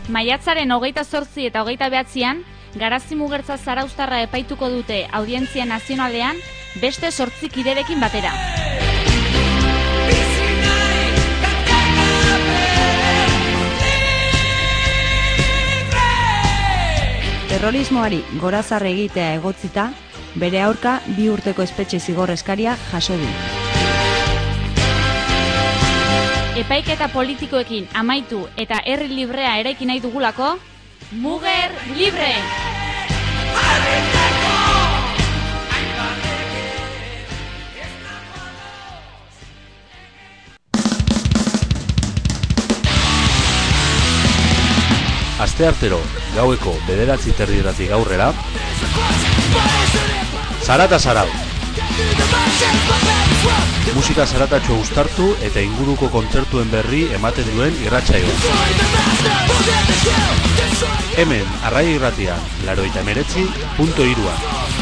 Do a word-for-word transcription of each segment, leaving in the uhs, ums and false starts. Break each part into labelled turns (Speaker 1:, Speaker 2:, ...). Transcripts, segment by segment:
Speaker 1: Maiatzaren hogeita zortzi eta hogeita behatzian, Garazi Mugertza Zarauztarra epaituko dute Audientzia Nazionalean beste zortzi kiderekin batera.
Speaker 2: Terrorismoari gorazarre egitea egotzita, bere aurka bi urteko espetxe zigor eskaria jaso du.
Speaker 1: Epaiketa politikoekin amaitu eta herri librea eraiki nahi dugulako, Muger Libre!
Speaker 3: Asteartero, gaueko bederatzi terdietatik aurrera, Zarata Zarau. Musika zaratatxo uztartu eta inguruko kontzertuen berri ematen duen irratsaioa. Hemen, Arrai Irratian, laurogeita hemeretzi puntu hiru.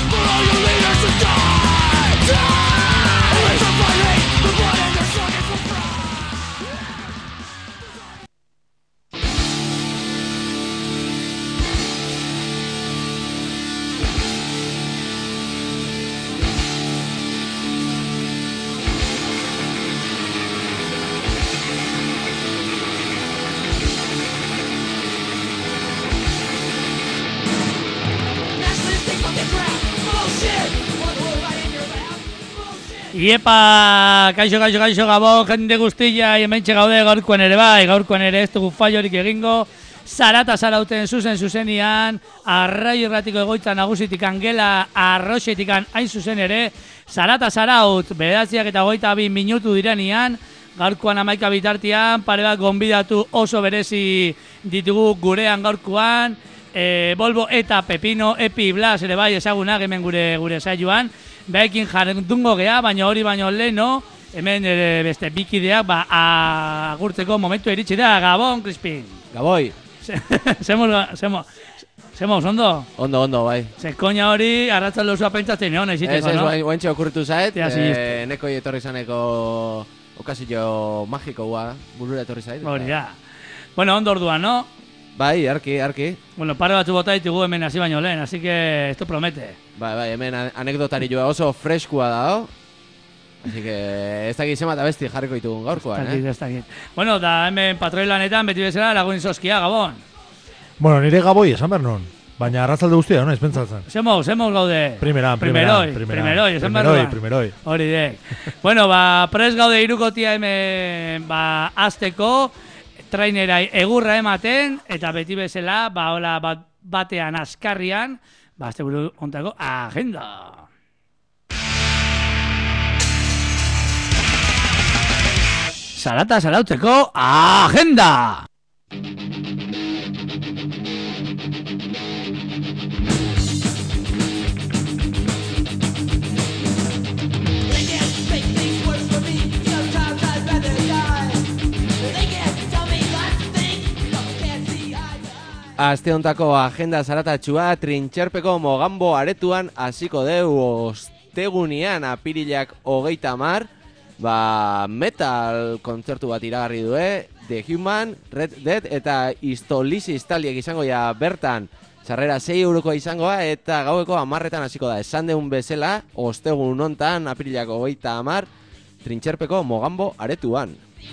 Speaker 4: Iepa, kaixo, kaixo, kaixo, gabon, jende guztia, hementxe gaude gaurkoan ere bai, gaurkoan ere ez dugu fallorik egingo, Zarata Zarauten zuzen zuzenian, Arrai Irratiko egoitza nagusitik Angela Arroxetik hain zuzen ere, Zarata Zaraut, bederatziak eta hogeita bi minutu direnean, gaurkoan hamaika bitartian, pare bat gonbidatu oso berezi ditugu gurean gaurkoan, e, Volvo eta Pepino, Epi Blas ere bai ezagunak hemen gure gure saioan, behekin jardungo gea, baina hori baino leheno, hemen ere beste bikideak ba, agurtzeko momentu iritsi da, Gabon, Crispin.
Speaker 5: Gaboi.
Speaker 4: Zemos, zemos, zemos, ondo?
Speaker 5: Ondo, ondo, bai.
Speaker 4: Ze koina hori, arratzaldo zua pentsatzen egon, eziteko,
Speaker 5: no?
Speaker 4: Ez, ez,
Speaker 5: guentxe okurritu zaet,
Speaker 4: eh,
Speaker 5: neko etorri zaneko okazio magiko gua, burura etorri zaet.
Speaker 4: Hori da. Bueno, ondo orduan, no?
Speaker 5: Bai, arki, arki.
Speaker 4: Bueno, pare batzu bota ditugu hemen hasi baino lehen, así que esto promete.
Speaker 5: Bai, bai, hemen anekdotari joa oso freskua da, así que ez dakit zemat abesti jarriko ditugun gaurkoan, eh?
Speaker 4: Ez dakit, bueno, da hemen patroilanetan beti bezala lagun soskia, Gabon.
Speaker 6: Bueno, nire gaboi esan behar non, baina arratzalde guztia, no, ez pentsatzen.
Speaker 4: Zemos, zemos gaude.
Speaker 6: Primeran,
Speaker 4: primeroi,
Speaker 6: primeran.
Speaker 4: Primeroi, esan behar
Speaker 6: Primeroi, primeroi.
Speaker 4: Hori dek. Bueno, ba, prez gaude irukotia hemen, ba, azteko, trainerai egurra ematen, eta beti bezala, ba, hola, bat, batean askarrian, ba, azte buru ontako agenda. Zarata Zarautzeko agenda!
Speaker 5: Aste hontako agenda zaratatxua Trintxerpeko Mogambo aretuan hasiko deu ostegunian apirilak hogeita hamar, ba, metal kontzertu bat iragarri due, The Human, Red Dead eta Istolisis taliek izango ja bertan. Sarrera sei eurokoa izangoa eta gaueko hamarretan hasiko da. Esan deun bezala, ostegun hontan apirilak hogeita hamar, Trintxerpeko Mogambo aretuan.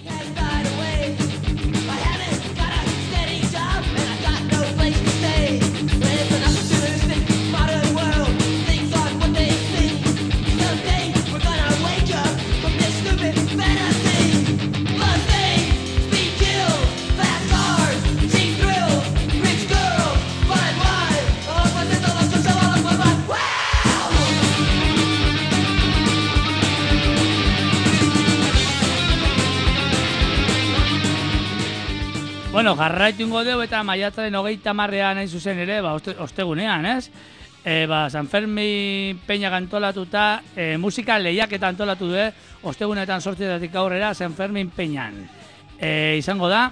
Speaker 4: Bueno, jarraitu ingo deu eta maiatzaren hogeita hamarrean hain zuzen ere, ba, oste, ostegunean, ez? E, ba, San Fermin peña antolatuta, e, musika lehiaketa antolatu du, ostegunetan sortzietatik aurrera San Fermin peñan. E, izango da,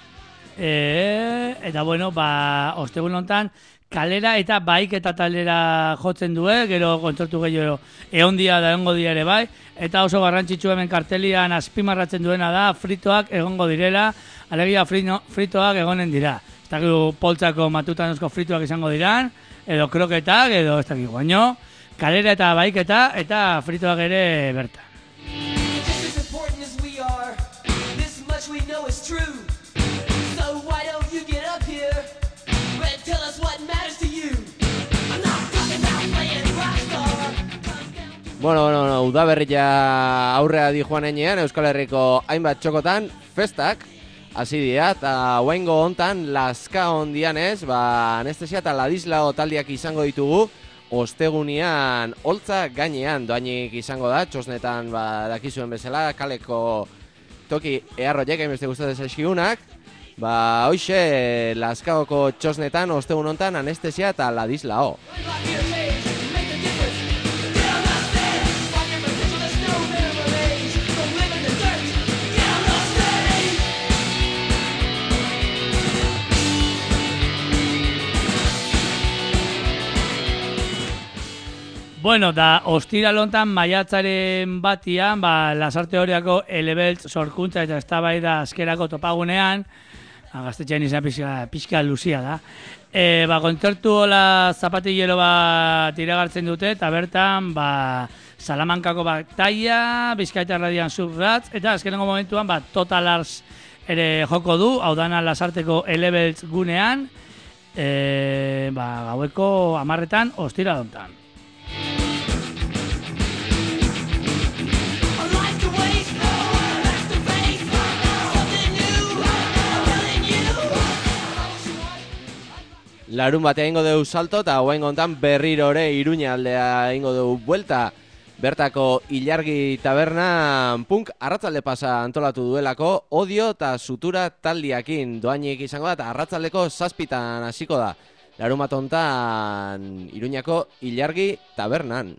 Speaker 4: e, eta bueno, ba, ostegun hontan, kalera eta baik eta talera jotzen du, gero kontzertu gehiago egondia da egongo dira ere bai, eta oso garrantzitsu hemen kartelian azpimarratzen duena da, fritoak egongo direla, alegia frito, fritoak egonen dira. eta gero poltsako matutanozko frituak izango diran, edo kroketak, edo ez dakik guaino, kalera eta baiketa, eta frituak ere bertan.
Speaker 5: Bueno, bueno, bueno, udaberria aurrea di joan enean, Euskal Herriko hainbat txokotan, festak, hasi dira, eta guaingo hontan, laska hondian ez, ba, anestesia eta Ladislao taldiak izango ditugu, ostegunian, holtza gainean, doainik izango da, txosnetan, ba, dakizuen bezala, kaleko toki eharroiek, hainbeste gustatzen zaizkigunak, ba, hoxe, laskaoko txosnetan, ostegun hontan, anestesia eta Ladislao.
Speaker 4: Bueno, da, ostiral hontan maiatzaren batian, ba, Lasarte Horiako elebeltz sorkuntza eta eztabaida askerako topagunean, gaztetxean izan pixka, pixka luzia da. E, ba, kontzertu hola zapatillero bat iragartzen dute, eta bertan, ba, Salamankako Bataia, Bizkaita Erradian Subratz, eta azkenengo momentuan, ba, Total Arts ere joko du, hau dana Lasarteko elebeltz gunean, e, ba, gaueko hamarretan ostiral hontan.
Speaker 5: Larun batea ingo dugu salto eta guain gontan berriro ere Iruña aldea ingo dugu buelta. Bertako Ilargi taberna punk arratzalde pasa antolatu duelako Odio eta Sutura taldiakin doainik izango da eta arratzaldeko zazpitan hasiko da. Larun bat hontan Iruñako Ilargi tabernan.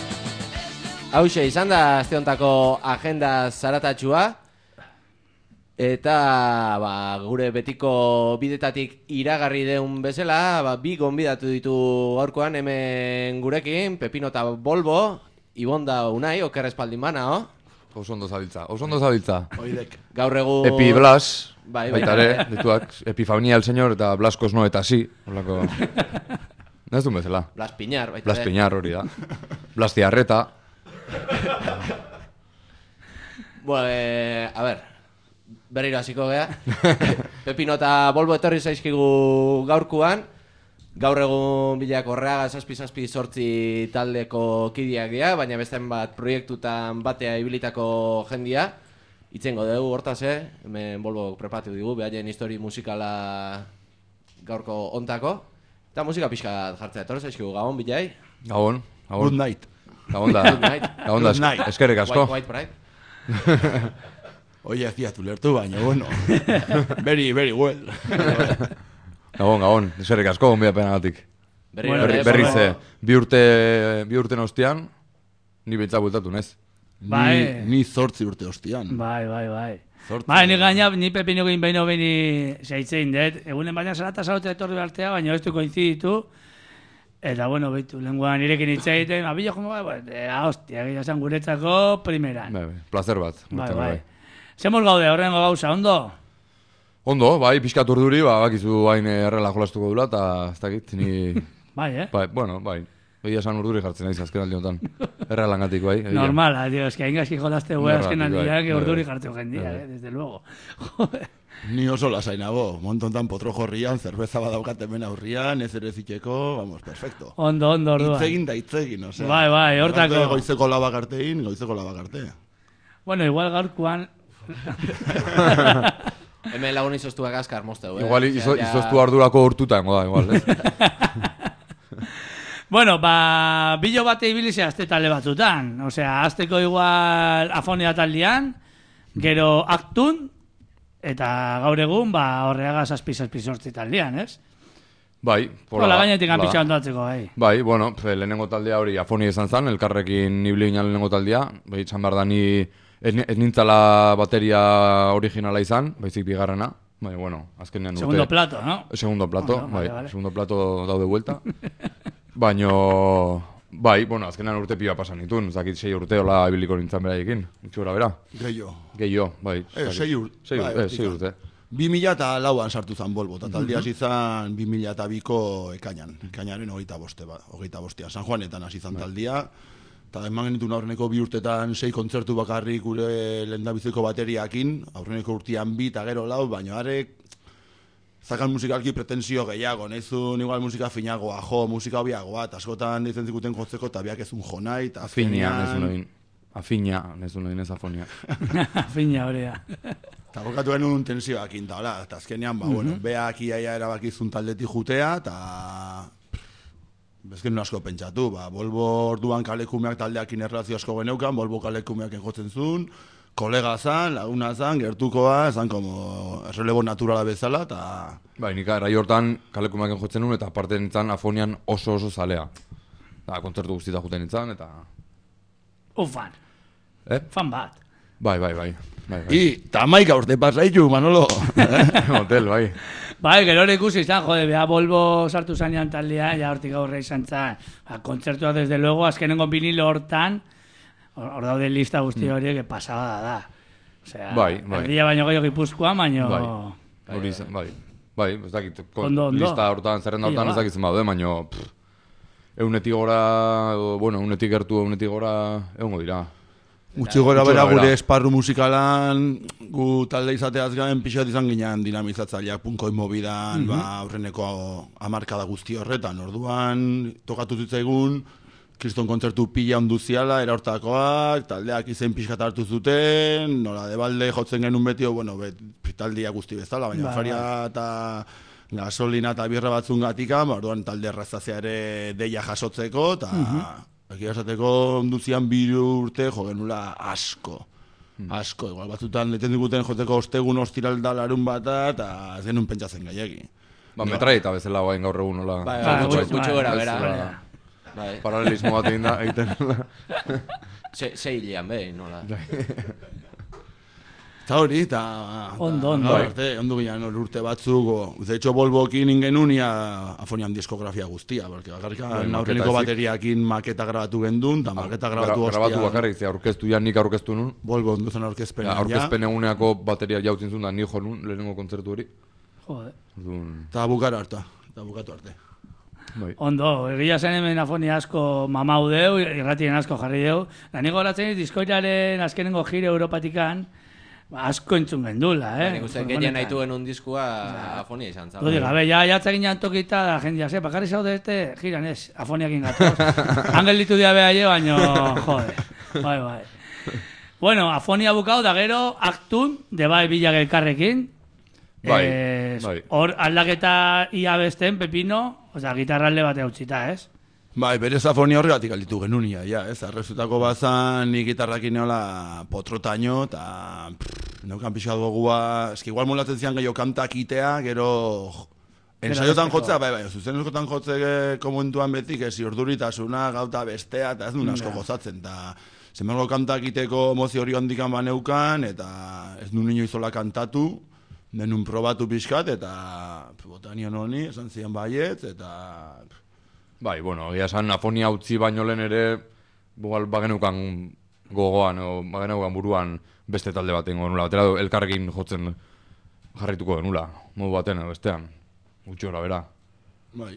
Speaker 5: Hauxe, izan da azte hontako agenda zaratatxua. Eta ba, gure betiko bidetatik iragarri deun bezala, ba, bi gonbidatu ditu gaurkoan hemen gurekin, Pepino eta Bolbo, Ibonda Unai, oker espaldin bana, oh?
Speaker 7: Oso ondo zabiltza, oso ondo zabiltza.
Speaker 5: Oidek. Gaur egun...
Speaker 7: Epi Blas,
Speaker 5: bai, bai,
Speaker 7: baitare,
Speaker 5: bai.
Speaker 7: dituak, Epifania el señor eta Blas Cosno eta si. Horlako... Ez du bezala.
Speaker 5: Blas Piñar, baitare.
Speaker 7: Blas Piñar hori da. Blas Tiarreta.
Speaker 5: Bueno, eh, a ver, berriro hasiko gea. Pepino eta Bolbo etorri zaizkigu gaurkuan. Gaur egun bilak Orreaga zazpi-zazpi sortzi taldeko kidiak dira, baina bestean bat proiektutan batea ibilitako jendia. Itzengo dugu hortaz, eh? Hemen Bolbo prepatu digu, behaien histori musikala gaurko ontako. Eta musika pixka jartzea, etorri zaizkigu, gabon bilai.
Speaker 7: Gabon, gabon.
Speaker 8: Good night.
Speaker 7: Gabon da,
Speaker 5: Good night.
Speaker 7: gabon da,
Speaker 8: Good night.
Speaker 7: eskerrik asko.
Speaker 5: White, white pride.
Speaker 8: Oye, hacía tu lertu, baina, bueno. Very, very well.
Speaker 7: Gabon, gabon, eskerrik asko, gonbia penagatik.
Speaker 5: Berri,
Speaker 4: Bueno,
Speaker 7: Berri,
Speaker 5: berri,
Speaker 7: berriz,
Speaker 5: Bolbo.
Speaker 7: eh, bi urte, bi urte ostean, ni beintza bultatu nez.
Speaker 4: Bai.
Speaker 8: Ni, ni zortzi urte ostian.
Speaker 4: Bai, bai, bai.
Speaker 8: Zortzi.
Speaker 4: Bai, ni gaina, ni Pepinokin behin obeni zeitzein dut. Egunen baina zarata zarote etorri behartea, baina ez du koinziditu. Eta, bueno, behitu, lenguan nirekin hitz egiten, abila jongo, bai, ea, hostia, egia esan guretzako primeran.
Speaker 7: Bai, bai, placer bat.
Speaker 4: Bai,
Speaker 7: urteko,
Speaker 4: bai. Zemol gaude, horrengo gauza, ondo?
Speaker 7: Ondo, bai, pixkat urduri, ba, bakizu hain errela jolastuko dula, eta ez dakit, ni...
Speaker 4: Bai, eh?
Speaker 7: Bai, bueno, bai. Egia esan urduri jartzen naiz azken aldi honetan. Errelangatik, bai. egia.
Speaker 4: Normala, tío, es que hain jolaste gue azken
Speaker 7: Normal,
Speaker 4: aldia,
Speaker 7: bai,
Speaker 4: que
Speaker 7: bai,
Speaker 4: urduri
Speaker 7: bai.
Speaker 4: jartzen jendia,
Speaker 7: Bai.
Speaker 4: eh, desde luego. Joder.
Speaker 8: Ni oso lasainago. Montontan potro jorrian, zerbeza badaukat hemen aurrian, ez ere zitzeko, vamos, perfecto.
Speaker 4: Ondo, ondo, orduan.
Speaker 8: Itzegin da itzegin, osea.
Speaker 4: Bai, bai, hortako.
Speaker 8: Arte Goizeko labak artein, goizeko labak arte.
Speaker 4: Bueno, igual gaurkoan...
Speaker 5: Hemen lagun izoztuak askar mozteu, eh?
Speaker 7: Igual
Speaker 5: Osea,
Speaker 7: izo,
Speaker 5: ja-
Speaker 7: izoztu ardurako urtuta, da, igual, eh?
Speaker 4: Bueno, ba, bilo bate ibilizea azte talde batzutan. Osea, azteko igual afonia taldean, gero aktun, eta gaur egun, ba, Horreaga zazpi-zazpi sortzi taldean, ez?
Speaker 7: Bai,
Speaker 4: Hola, gainetik
Speaker 7: hola.
Speaker 4: anpitxa ondatzeko, bai.
Speaker 7: Bai, bueno, fe, lehenengo taldea hori afonia izan zen, elkarrekin nibili ginen lehenengo taldea. Bai, izan behar da ni ez, ni- ez nintzala bateria originala izan, baizik bigarrena. Bai, bueno, azkenean urte...
Speaker 4: Segundo plato, no?
Speaker 7: Segundo plato,
Speaker 4: Bueno,
Speaker 7: bai,
Speaker 4: vale, vale.
Speaker 7: segundo plato daude vuelta. Baino, bai, bueno, azkenean urte piba pasan nituen, ez dakit sei urte hola ibiliko nintzen beraiekin, gutxi gora bera.
Speaker 8: Gehiago.
Speaker 7: Gehiago, bai. ez
Speaker 8: Eh,
Speaker 7: dakit.
Speaker 8: sei ur-
Speaker 7: Sei
Speaker 8: bai,
Speaker 7: urte, eh,
Speaker 8: hortik.
Speaker 7: sei urte.
Speaker 8: Bi mila eta lauan sartu zan Bolbo, eta taldi hasi zan bi mila eta biko ekainan. Ekainaren hogeita boste, ba, hogeita bostean. San Juanetan hasi zan taldia. Eta eman genituen aurreneko bi urtetan sei kontzertu bakarrik gure lehendabiziko bateriakin. Aurreneko urtean bi eta gero lau, baina arek zakan musikalki pretensio gehiago. Nahizun igual musika finagoa, jo, musika hobiagoa, eta askotan ditzen zikuten jotzeko, eta biak ezun jo nahi, eta
Speaker 7: Afinia,
Speaker 8: azkenean-
Speaker 7: nezu noin. Afina, nezu noin ez afonia.
Speaker 4: Fina horea.
Speaker 8: Eta bokatu genuen tensioakin, eta hola, eta azkenean, ba, bueno, beak iaia erabakizun taldetik jutea, eta bezken asko pentsatu, ba, Bolbo orduan kalekumeak taldeakin erlazio asko geneukan, Bolbo kalekumeak jotzen zuen, kolega zan, laguna zan, gertukoa, zan como errelebo naturala bezala, eta
Speaker 7: Bai, nik arrai hortan kalekumeak jotzen nuen, eta aparte nintzen afonian oso oso zalea. Da, kontzertu guztita juten nintzen, eta...
Speaker 4: Ufan,
Speaker 7: Eh?
Speaker 4: fan bat.
Speaker 7: Bai, bai, bai. bai, bai.
Speaker 8: I, tamaika urte pasaitu, Manolo.
Speaker 7: Hotel, bai.
Speaker 4: Bai, gero hori ikusi izan, jode, beha Bolbo sartu zanean taldea, ja hortik aurre izan zan. Ba, kontzertua, desde luego, azkenengo vinilo hortan, hor hor daude lista guzti horiek, que pasada da. Osea,
Speaker 7: Bai, bai.
Speaker 4: erdia baino gehiago Gipuzkoan, baino...
Speaker 7: Bai. Hori izan, bai. Bai, ez dakit, kon-
Speaker 4: Ondo, ondo.
Speaker 7: lista hortan, zerrenda hortan
Speaker 4: Ia,
Speaker 7: ez
Speaker 4: ba.
Speaker 7: dakit zen baude, baino... pff, Eunetik gora, edo, bueno, eunetik gertu, eunetik gora, egongo dira.
Speaker 8: Gutxi gora
Speaker 7: Gutxi
Speaker 8: bera
Speaker 7: gora
Speaker 8: gure
Speaker 7: bera.
Speaker 8: esparru musikalan gu talde izateaz gain pixat izan ginean dinamizatzaileak punkoi mobidan, ba, aurreneko hamarkada guzti horretan. Orduan, tokatu zitzaigun, kriston kontzertu pila onduziala, eraortakoak, taldeak izen pixkat hartu zuten, nola de balde jotzen genuen beti, bueno, bet, taldia guzti bezala, baina
Speaker 4: Ba,
Speaker 8: faria eta gasolina eta birra batzun gatika, ba, orduan talde errazazia ere deia jasotzeko, eta egia esateko onduzian biru urte jo genula asko. Asko, igual batzutan leten diguten joteko ostegun ostiralda larun bata, eta ez genuen pentsatzen gaiegi.
Speaker 7: Ba, metraita bezala guain gaur egun, nola.
Speaker 5: Bai,
Speaker 4: Bai,
Speaker 5: gutxi-
Speaker 4: bai,
Speaker 5: gutxi
Speaker 4: bai,
Speaker 5: gora
Speaker 4: bai,
Speaker 5: bera.
Speaker 4: bai.
Speaker 5: Bai.
Speaker 7: Paralelismo bat egin da, egiten.
Speaker 5: Se- Sei hilean, behin, nola.
Speaker 8: Eta hori, eta...
Speaker 4: Ondo, ondo.
Speaker 8: Gaur arte, ondo ginen urte batzuk, o, de hecho, Volvokin ingen unia afonian diskografia guztia, porque bakarrikan
Speaker 7: Bai,
Speaker 8: aurreneko
Speaker 7: maketa
Speaker 8: bateriakin maketa grabatu gendun, eta maketa grabatu
Speaker 7: Gra- Grabatu bakarrik, ze aurkeztu ja nik aurkeztu nun.
Speaker 8: Volvo ondu zen aurkezpena.
Speaker 7: Ja, aurkezpen eguneako bateria jautzen zuen da ni jo nun, lehenengo kontzertu hori.
Speaker 4: Jode.
Speaker 7: Orduan,
Speaker 8: Eta bukara arte, eta bukatu arte.
Speaker 7: bai.
Speaker 4: Ondo, egia zen hemen afonia asko mamau deu, irratien asko jarri deu. Da nigo horatzen dit, diskoiraren azkenengo gire Europatikan, ba, asko entzun gendula, eh?
Speaker 5: Nik uste gehien nahi duen un diskua afonia izan zara.
Speaker 4: Lodi gabe, ja, jatza ginen tokita da jendia, ze, bakarri zaude este, giran ez, afoniakin gatoz. Angel ditu dia beha jo, baino, jode, bai, bai. Bueno, afonia bukau, da gero, aktun, de bai bilak elkarrekin.
Speaker 7: Bai,
Speaker 4: Eh,
Speaker 7: bai.
Speaker 4: Hor, aldaketa ia besten, Pepino, oza, gitarra alde bat eutxita, ez?
Speaker 8: Bai, bere afonia horregatik alditu genunia, ja, ez? Arrezutako bazan, ni gitarrakin neola potrotaino, eta neukan pixat gogua, eski igual molatzen zian gehiago kantak itea, gero ensaiotan jotzea, bai, bai, zuzen eskotan jotze komentuan betik, ez urduritasuna, gauta bestea, eta ez duen asko gozatzen, eta zenbengo kantak iteko mozio hori handikan baneukan, eta ez duen inoiz zola kantatu, denun probatu pixkat, eta botanion honi, esan zian baietz, eta...
Speaker 7: Bai, bueno, egia esan afonia utzi baino lehen ere, bugal bagenukan gogoan, o bagenukan buruan beste talde baten nula, batera elkarrekin jotzen jarrituko genula, modu baten edo bestean, gutxi gora bera.
Speaker 8: Bai.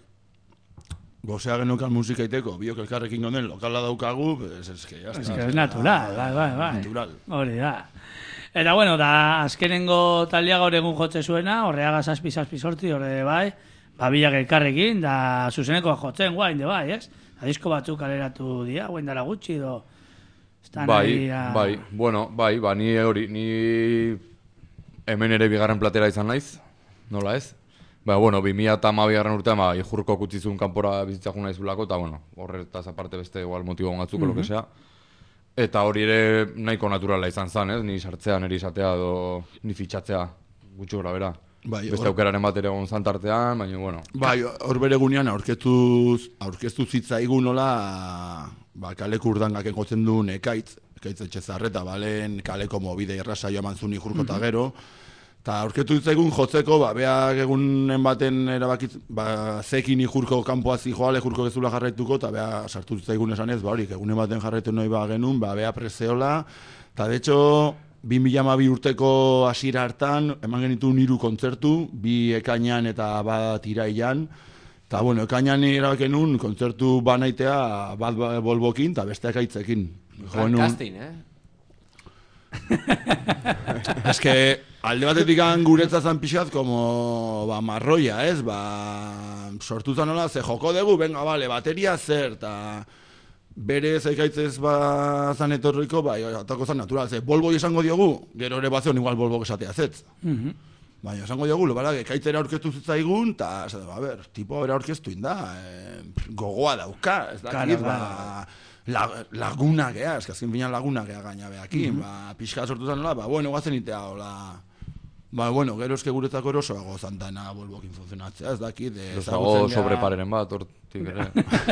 Speaker 8: Gozea genukan musika iteko, biok elkarrekin gonden, lokala daukagu, pues, es que, ya
Speaker 4: Ez
Speaker 8: está.
Speaker 4: que es natural, bai, bai, bai.
Speaker 8: Natural.
Speaker 4: Hori da. Eta bueno, da azkenengo taldea gaur egun jotze zuena, horreaga zazpi zazpi sortzi, horre bai, babilak elkarrekin, da zuzeneko jotzen guain, de bai, ez? Da disko batzuk kaleratu dira, guain dara gutxi, do... Estan
Speaker 7: Bai,
Speaker 4: ahí a-
Speaker 7: bai, bueno, bai, ba, ni hori, ni hemen ere bigarren platera izan naiz, nola ez? Ba, bueno, bi mila eta hamabigarren urtean, ba, ijurko kutzizun kanpora bizitzakun naizulako, eta, bueno, horretaz aparte beste igual motibo batzuk, lo que sea. Eta hori ere nahiko naturala izan zen, ez? Ni sartzea, niri izatea, edo ni fitxatzea, gutxi gora bera.
Speaker 8: Bai,
Speaker 7: Beste
Speaker 8: hor-
Speaker 7: aukeraren bat ere egon zantartean, baina, bueno.
Speaker 8: Bai, hor bere gunean aurkeztu, aurkeztu zitzaigu nola ba, kaleko urdangak egotzen duen ekaitz, ekaitz etxezarreta, balen kaleko mobide errasaio eman zuen ijurko eta gero, eta aurkeztu zitzaigun jotzeko, ba, beak egunen baten erabakitz, ba, zekin ijurko kanpoa zijoale, ijurko gezula jarraituko, eta bea sartu zitzaigun esanez, ba, horik, egunen baten jarraitu nahi ba genuen, ba, bea preseola, eta de hecho, bi mila hamabi urteko hasiera hartan, eman genitu hiru kontzertu, bi ekainan eta bat irailan, eta bueno, ekainan erabaken nun, kontzertu banaitea bat Volvokin eta beste ekaitzekin. Jo genuen-
Speaker 5: Casting, eh?
Speaker 8: Ez que alde batetik guretzat zan pixat, como, ba, marroia, ez, ba, sortu zan nola, ze joko dugu, venga, bale, bateria zer, eta bere zekaitzez ba zan etorriko, ba, atako zan natural, ze Volvo esango diogu, gero ere bazion igual Volvo esatea zetz. Baina esango diogu, bara, ekaitzera aurkeztu zitzaigun, eta, esate, a ber, tipo bera aurkeztu inda, e, gogoa dauka, ez dakit,
Speaker 4: Claro,
Speaker 8: ba, la, lagunak ea, ez que azken finan lagunak ea gaina behakin, ba, pixka sortu zan nola, ba, bueno, guazen itea, hola, ba, bueno, gero eske guretzako erosoago zantana Volvokin funtzionatzea, ez dakit, e,
Speaker 7: Oso sobrepareren bat, hortik ere.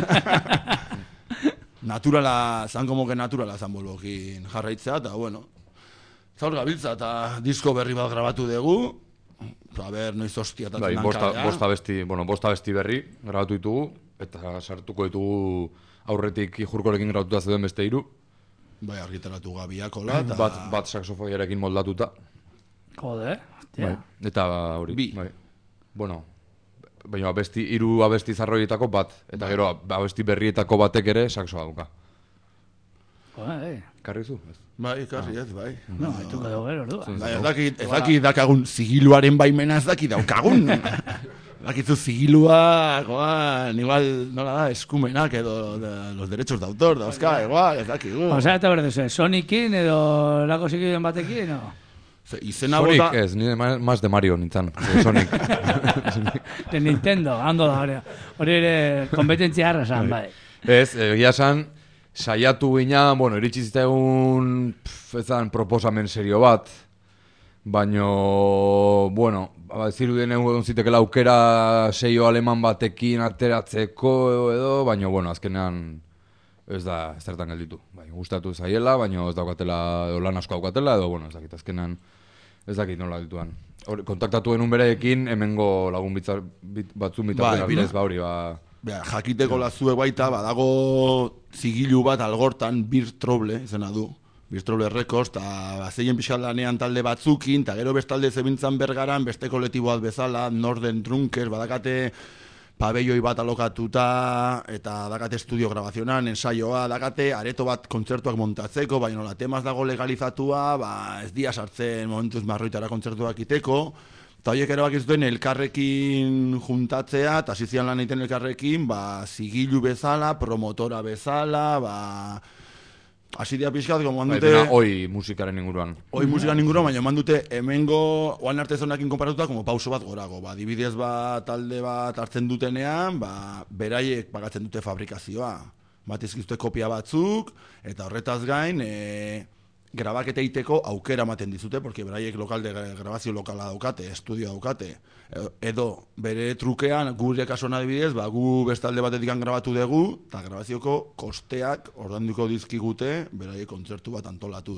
Speaker 8: naturala, zan como que naturala zan Volvokin jarraitzea, eta, bueno, zaur gabiltza, eta disko berri bat grabatu dugu, a ber, noiz hostia eta
Speaker 7: Bai, bosta, bosta besti, bueno, bosta besti berri grabatu ditugu, eta sartuko ditugu aurretik ijurkorekin grabatuta zeuden beste hiru.
Speaker 8: Bai, argitaratu gabiakola, eta...
Speaker 7: Bat, bat saxofoiarekin moldatuta.
Speaker 4: Jode, hostia.
Speaker 7: Bai. Eta hori,
Speaker 8: Bi.
Speaker 7: bai. Bueno, baina abesti, hiru abesti zarroietako bat, eta gero abesti berrietako batek ere saxoa dauka.
Speaker 4: Jode, eh.
Speaker 7: Karri zu? Ez.
Speaker 8: Bai, kasi ez, bai.
Speaker 4: No, haituko dugu gero, orduan.
Speaker 8: Bai, ez dakit, ez dakit dakagun zigiluaren baimena ez dakit daukagun. Dakizu zigilua, goan, igual, nola da, eskumenak edo de, los derechos de autor, dauzka, igual, ez dakigu.
Speaker 4: Osea, eta berdez, Sonicin edo lako zikiden batekin, no?
Speaker 8: Ze, izena
Speaker 7: Sonic
Speaker 8: bota...
Speaker 7: ez, nire ma- más de Mario nintzen. de Sonic.
Speaker 4: De Nintendo, hando da, hori. Hori ere, kompetentzia harra zan, bai.
Speaker 7: Ez, egia esan, saiatu gina, bueno, iritsi zitzaegun, pff, ezan, proposamen serio bat, baino, bueno, ba, zirudien egon zitekela aukera seio aleman batekin ateratzeko edo, baino, bueno, azkenean ez da zertan gelditu. Bai, gustatu zaiela, baino ez daukatela, edo lan asko daukatela, edo, bueno, ez dakit, azkenean ez dakit nola dituan. Kontaktatu genuen bereekin, hemengo lagun bitza, bit, batzun bitartena bidez, ba hori, ba...
Speaker 8: Ba, jakiteko lazuek baita, badago zigilu bat algortan, Bir Trouble, izena du. Bir Trouble Records, eta zeien pixkat lanean talde batzukin, eta gero bestalde zebintzan bergaran, beste kolektibo bat bezala, Northern Drunkers, badakate pabelloi bat alokatuta, eta dakate estudio grabazionan, ensaioa, dakate areto bat kontzertuak montatzeko, baina nola temaz dago legalizatua, ba, ez dia sartzen momentuz marroitara kontzertuak iteko, eta horiek erabaki zuten elkarrekin juntatzea, eta zizian lan egiten elkarrekin, ba, zigilu bezala, promotora bezala, ba... Asi dia pixkat, como mandute...
Speaker 7: Baina, hoi musikaren inguruan.
Speaker 8: Hoi musikaren inguruan, baina mandute hemengo oan arte zonakin konparatuta, como pauso bat gorago. Ba, dibidez bat talde bat hartzen dutenean, ba, beraiek pagatzen dute fabrikazioa. Bat izkizute kopia batzuk, eta horretaz gain, e, grabaketa egiteko aukera ematen dizute, porque beraiek lokalde grabazio lokala daukate, estudio daukate. Edo, bere trukean, gure kasuan adibidez, ba, gu bestalde batetik grabatu dugu, eta grabazioko kosteak ordanduko dizkigute, beraiek kontzertu bat antolatuz.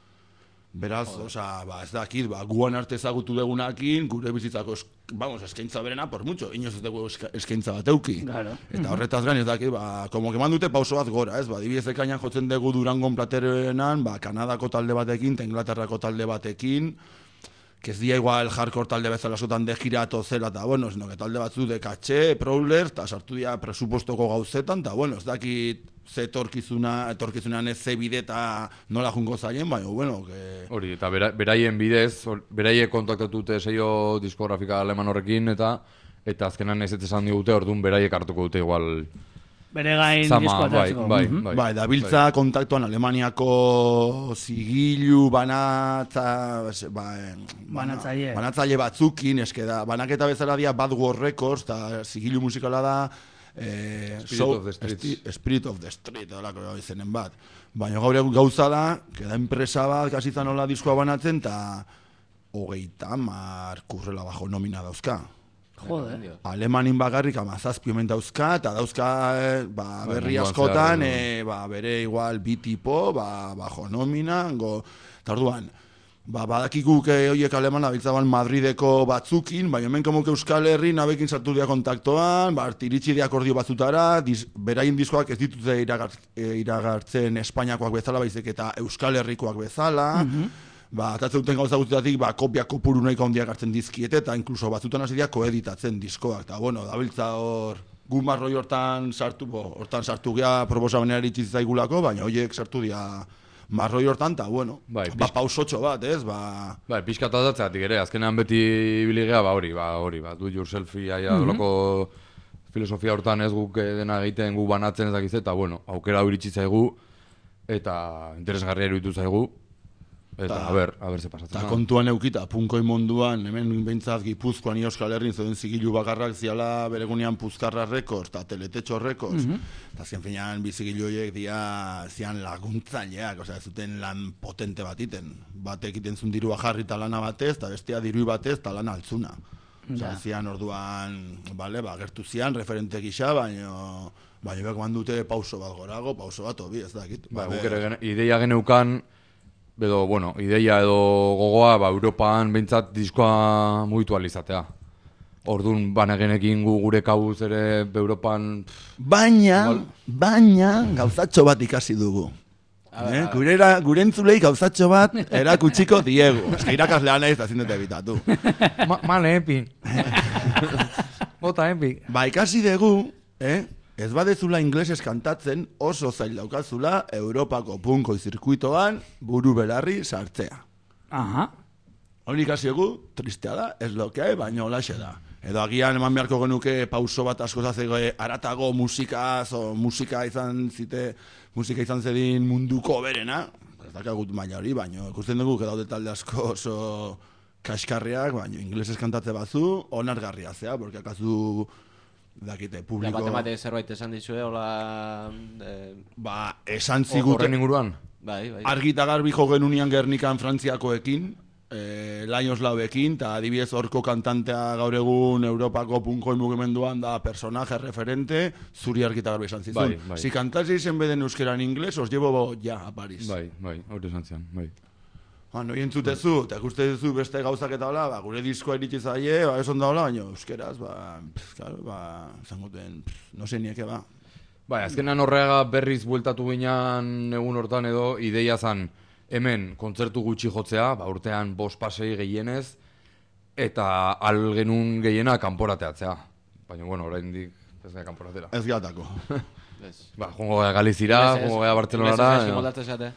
Speaker 8: Beraz, osea, ba, ez dakit, ba, guan arte ezagutu dugunakin, gure bizitzako, vamos, eskaintza berena, por mucho, inoz ez dugu eskaintza bat euki.
Speaker 4: Claro.
Speaker 8: Eta horretaz gain, ez dakit, ba, como que mandute pauso bat gora, ez, ba, dibidez ekainan jotzen dugu Durangon platerenan, ba, Kanadako talde batekin, eta Inglaterrako talde batekin, que ez dia igual hardcore talde bezala sotan de girato zela, eta bueno, sino que talde batzu de caché, prowlers, eta sartu dia presupostoko gauzetan, eta bueno, ez dakit ze etorkizuna, etorkizunan ez ze bide eta nola jungo zaien, baina, bueno, que...
Speaker 7: Hori, eta bera, beraien bidez, beraiek kontaktatute seio diskografika aleman horrekin, eta eta azkenan ez esan digute, orduan beraiek hartuko dute igual...
Speaker 4: Bere gain
Speaker 7: diskoa
Speaker 4: atatzeko.
Speaker 7: Bai, bai, bai.
Speaker 8: Bai, da biltza bai. Kontaktuan Alemaniako zigilu, banatza... Ba,
Speaker 4: banatzaile.
Speaker 8: Banatzaile batzukin, eske da, banaketa bezala dia Bad War Records, eta zigilu musikala da... Eh,
Speaker 7: Spirit
Speaker 8: so,
Speaker 7: of the Streets.
Speaker 8: Spirit of the Street, horako izenen bat. Baina gaur egun gauza da, que da enpresa bat, kasi zanola diskoa banatzen, eta hogeita mar kurrela bajo nomina dauzka.
Speaker 4: Jode.
Speaker 8: Alemanin bakarrik amazazpi omen dauzka, eta dauzka eh, ba, berri
Speaker 7: ba,
Speaker 8: askotan, eh, ba, bere igual bi tipo, ba, bajo nomina, go, eta orduan, ba, badakikuk horiek alemana biltzaban Madrideko batzukin, baina hemen komoke Euskal Herri nabekin sartu dira kontaktoan, ba, iritsi dira akordio batzutara, diz, beraien diskoak ez ditute iragart, iragartzen Espainiakoak bezala, baizik eta Euskal Herrikoak bezala, mm-hmm. Ba, atatzen duten gauza guztietatik, ba, kopia kopuru nahiko handiak hartzen dizkiete, eta inkluso batzutan hasi dira koeditatzen diskoak, eta bueno, dabiltza hor, gu marroi hortan sartu, bo, hortan sartu gea proposameneari itxiz zaigulako, baina horiek sartu dira marroi hortan, eta bueno,
Speaker 7: bai,
Speaker 8: ba, pausotxo bat, ez, ba...
Speaker 7: Bai, pixka atatzeatik ere, azkenean beti biligea, ba hori, ba hori, ba, do yourselfia, ja, mm-hmm. doloko filosofia hortan ez guk dena egiten, gu banatzen ez dakiz, eta bueno, aukera iritsi zaigu, eta interesgarria iruditu zaigu, eta, a ber, a ber, ze pasatzen.
Speaker 8: Eta kontuan eukita, punkoi munduan, hemen behintzat Gipuzkoan i Euskal Herrin zeuden zigilu bakarrak ziala beregunean Puzkarra Records eta Teletetxo Records. Eta mm-hmm. azken finean bizigilu horiek dia zian laguntzaileak, osea, zuten lan potente bat iten. Batek iten zuen dirua jarri eta lana batez, eta bestea dirui batez eta lana altzuna. Osea, zian orduan, bale, ba, gertu zian, referente gisa, baina... Baina bek mandute pauso bat gorago, pauso bat obi, ez dakit.
Speaker 7: Ba, guk ere ideia geneukan, edo, bueno, ideia edo gogoa, ba, Europan behintzat diskoa mugitu alizatea. Orduan, banegenekin gu gure kabuz ere Europan...
Speaker 8: Baina, baina, gauzatxo bat ikasi dugu. Eh? Gure, gure entzulei gauzatxo bat erakutsiko diegu. Ez que irakaslea nahiz da zindete ebitatu.
Speaker 4: Ma, male, epi. Bota, epi.
Speaker 8: Ba, ikasi dugu, eh? Ez badezula inglesez kantatzen oso zail daukazula Europako punkoi zirkuitoan buru belarri sartzea.
Speaker 4: Aha.
Speaker 8: Hori ikasi egu, tristea da, ez lokeai, baina holaxe da. Edo agian eman beharko genuke pauso bat asko zazego aratago musikaz, o musika izan zite, musika izan zedin munduko berena. Ez dakagut maila hori, baina ikusten dugu, daude talde asko oso kaskarriak, baina inglesez kantatze bazu, onargarria zea, porque akazu... dakite, publiko...
Speaker 5: Ja, bat zerbait esan dizue, hola... Eh...
Speaker 8: Ba, esan zigute...
Speaker 7: Horren inguruan?
Speaker 5: Bai, bai.
Speaker 8: Argita garbi jo genunian Gernikan Frantziakoekin, eh, Lions Lauekin, eta adibidez horko kantantea gaur egun Europako punkoi mugimenduan da personaje referente, zuri argita garbi esan zizun.
Speaker 7: Bai, bai.
Speaker 8: Si cantaseis en vez de euskera en inglés, os llevo ya a París.
Speaker 7: Bai, bai, hori esan zian, bai.
Speaker 8: Ba, noi entzutezu, eta ikuste duzu beste gauzak eta hola, ba, gure diskoa iritsi zaie, ba, ez onda hola, baina euskeraz, ba, pff, claro, ba, zangoten, pff, no se nieke, ba.
Speaker 7: Bai, azkenan horrega berriz bueltatu ginean egun hortan edo, ideia zan hemen kontzertu gutxi jotzea, ba, urtean bost pasei gehienez, eta al genuen gehiena kanporateatzea. Baina, bueno, oraindik ez gara kanporatera.
Speaker 8: Ez gatako.
Speaker 7: Ba, jongo gara Galizira, jongo gara Bartzelonara.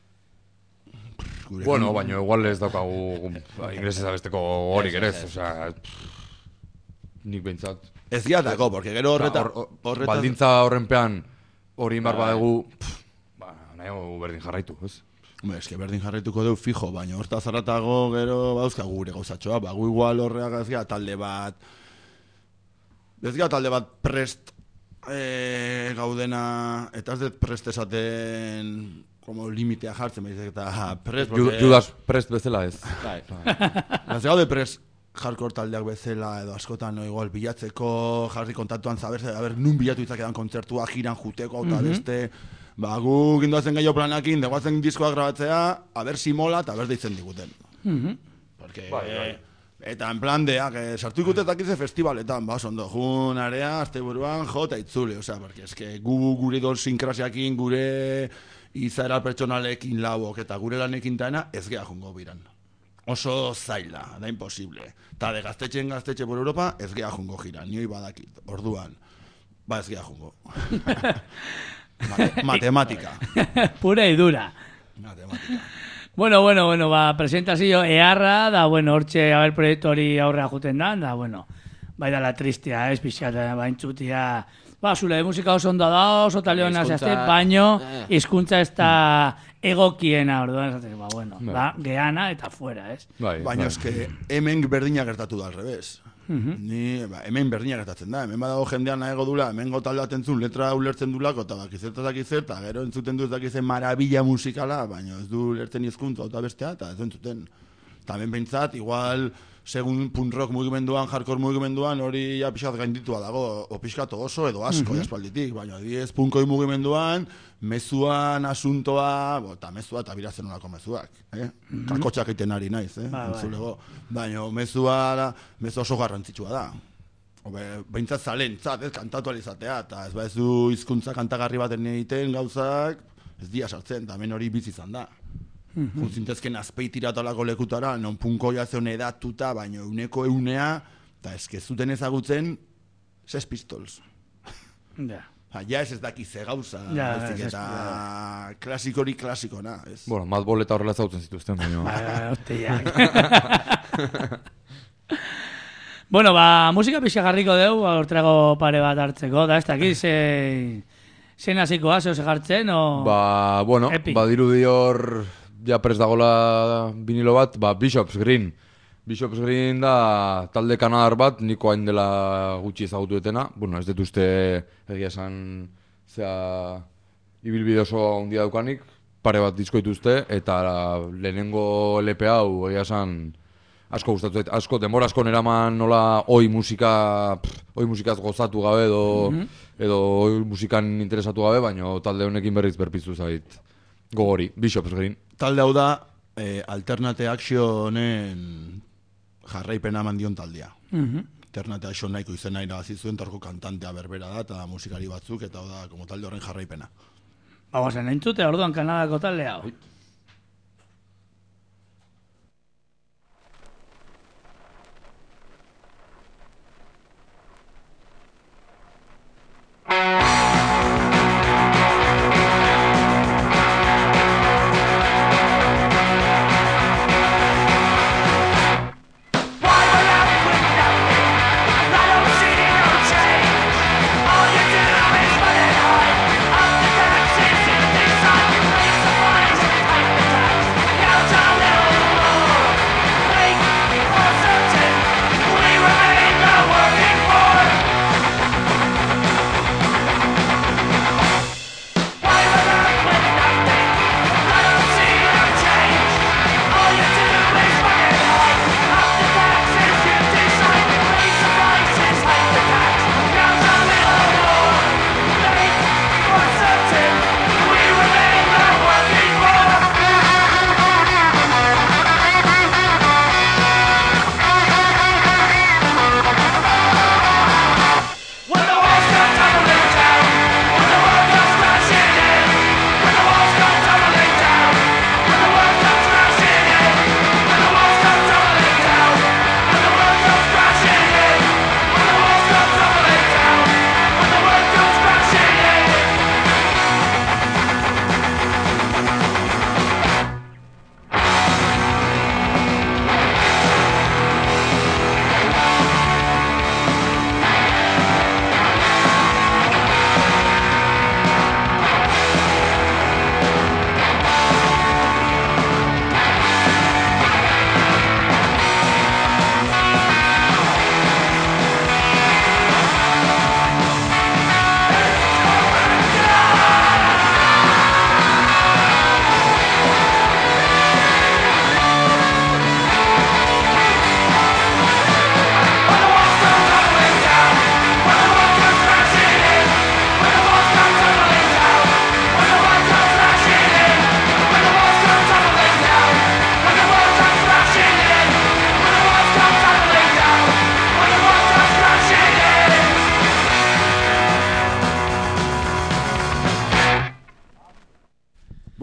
Speaker 7: Bueno, baina igual ez daukagu ba, inglesez abesteko horik ere ez, osea, nik behintzat.
Speaker 8: Ez gatako, porque gero horreta...
Speaker 7: Ba, or, or, baldintza horrenpean hori inbar badegu, ba, nahi berdin jarraitu, ez?
Speaker 8: Hombre, eske berdin jarraituko deu fijo, baina horta zarratago gero bauzka gure gauzatxoa, ba, gu igual horreak ez gara talde bat... Ez gara talde bat prest e, gaudena, eta ez dut prest esaten... como limitea jartzen, baizik eta prest...
Speaker 7: Porque... Judas prest bezala ez.
Speaker 8: Bai. Ez gaude prest hardcore taldeak bezala, edo askotan, no, igual, bilatzeko, jarri kontaktuan zaberze, a ber, nun bilatu itzakedan kontzertua, jiran juteko, eta
Speaker 7: Mhm.
Speaker 8: beste... Ba, gu gindoazen gehiago planakin, deguazen diskoak grabatzea, a ber si mola, eta ber deitzen diguten.
Speaker 4: Mhm.
Speaker 8: Porque...
Speaker 7: Bai, bai.
Speaker 8: Eta en plan de, que sartu ikutetak ize festivaletan, ba, ondo, jun area, azte buruan, jo, eta itzule, osea, porque es que gu gure idolsinkrasiakin, gure izaera pertsonalekin labok, eta gure lanekin taena, ez geha jungo biran. Oso zaila, da imposible. Ta de gaztetxen gaztetxe por Europa, ez geha jungo gira, nioi badakit, orduan, ba ez geha jungo. Mate, matematika.
Speaker 4: Pura y dura.
Speaker 8: Matematika.
Speaker 4: Bueno, bueno, bueno, ba, presentazio eharra, da, bueno, hortxe, haber proiektu hori aurrea juten da, da, bueno, bai da la tristia, ez, pixat, baintzutia, ba, zule musika oso ondo da, oso taleona zehazte, baino, hizkuntza ez da egokiena, orduan, esaten, ba, bueno,
Speaker 8: Bai.
Speaker 4: da, geana eta fuera, ez?
Speaker 7: Bai,
Speaker 8: Baina eske hemen berdina gertatu da al revés. Ni, ba, hemen berdina gertatzen da, hemen badago jendean naego dula, hemen gotalde bat entzun, letra ulertzen dulako, eta dakizet, dakizet, eta gero entzuten duz dakizen marabila musikala, baina ez du lertzen hizkuntza eta bestea, eta ez du entzuten. Eta hemen behintzat, igual, segun punk rock mugimenduan, hardcore mugimenduan, hori ja pixkat gainditua dago, o pixkat oso edo asko,
Speaker 4: Mhm.
Speaker 8: jaspalditik, baina diez punkoi mugimenduan, mezuan asuntoa, bo, eta mezua eta biratzen olako mezuak, eh?
Speaker 4: Mhm.
Speaker 8: Kakotxak egiten ari naiz, eh?
Speaker 4: Ba, bai.
Speaker 8: Entzulego. Baina mezua, mezua oso garrantzitsua da. Obe, behintzat zalentzat, ez, kantatu alizatea, eta ez ba ez du hizkuntza kantagarri baten egiten gauzak, ez dia sartzen, eta hemen hori bizi izan da.
Speaker 4: Mhm.
Speaker 8: Juntzintezken azpeitiratalako lekutara, non punkoia zeon edatuta, baina euneko eunea, eta eskezuten ezagutzen, Sex Pistols.
Speaker 4: Ja.
Speaker 8: Ha, ja ez ez daki ze gauza,
Speaker 4: Ja,
Speaker 8: baizik
Speaker 4: ez-
Speaker 8: eta klasikori klasikona, ez?
Speaker 7: Bueno, Madball eta horrela zautzen zituzten, baina...
Speaker 4: Ba, hostiak. Bueno, ba, musika pixa jarriko deu, ba, hortrago pare bat hartzeko, da, ez dakit, ze... Zein hasikoa, zeo jartzen, o...
Speaker 7: Ba, bueno,
Speaker 4: Epic.
Speaker 7: badirudi hor ja prest dagola vinilo bat, ba, Bishop's Green. Bishop's Green da talde kanadar bat, niko hain dela gutxi ezagutu etena. Bueno, ez dut uste egia esan, zera, ibilbide oso handia daukanik, pare bat disko dituzte, eta lehenengo L P hau egia esan asko gustatu zait, asko, denbora asko neraman nola oi musika, pff, oi musikaz gozatu gabe edo,
Speaker 4: Mhm.
Speaker 7: edo oi musikan interesatu gabe, baina talde honekin berriz berpiztu zait gogori, Bishop's Green.
Speaker 8: Talde hau da, eh, Alternate Actionen jarraipena eman dion taldea.
Speaker 4: Mhm.
Speaker 8: Alternate Action nahiko izena irabazi zuen, torko kantantea berbera da, eta musikari batzuk, eta hau da, como talde horren jarraipena.
Speaker 4: Vamos a entzute, orduan Kanadako talde hau.
Speaker 9: All you do is put it on, up the taxes, you think something, place the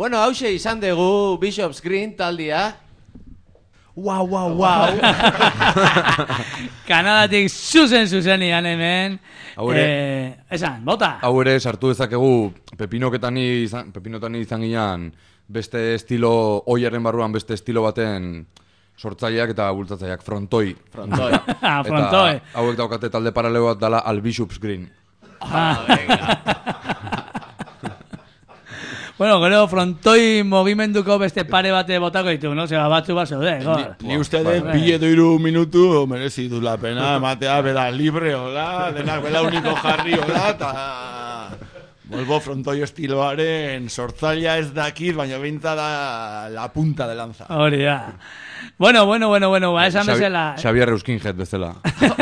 Speaker 5: Bueno, hause izan dugu Bishop's Green taldia.
Speaker 6: Wow, wow, wow.
Speaker 4: Kanadatik zuzen zuzenian hemen.
Speaker 7: Hau ere-
Speaker 4: Eh, esan, bota.
Speaker 7: Hau ere sartu dezakegu Pepinoketan izan, Pepinotan izan ginean beste estilo, oiaren barruan beste estilo baten sortzaileak eta bultzatzaileak frontoi.
Speaker 5: Frontoi.
Speaker 4: Ah, frontoi.
Speaker 7: Eta hauek daukate talde paralelo bat dala Al Bishop's Green.
Speaker 5: Ah, venga.
Speaker 4: Bueno, gero frontoi mogimenduko beste pare bate botako ditu, no? Zeba batzu bat zaude, gor.
Speaker 8: Ni uste dut, bi edo hiru minutu merezi du la pena, ematea beda libre hola, denak bela uniko jarri hola, eta Volvo frontoi estiloaren sortzailea ez dakit, baina beintza da la punta de lanza.
Speaker 4: Hori da. Bueno, bueno, bueno, bueno, ba, esan
Speaker 7: Xabi-
Speaker 4: bezala.
Speaker 7: Xavier Euskinjet bezala.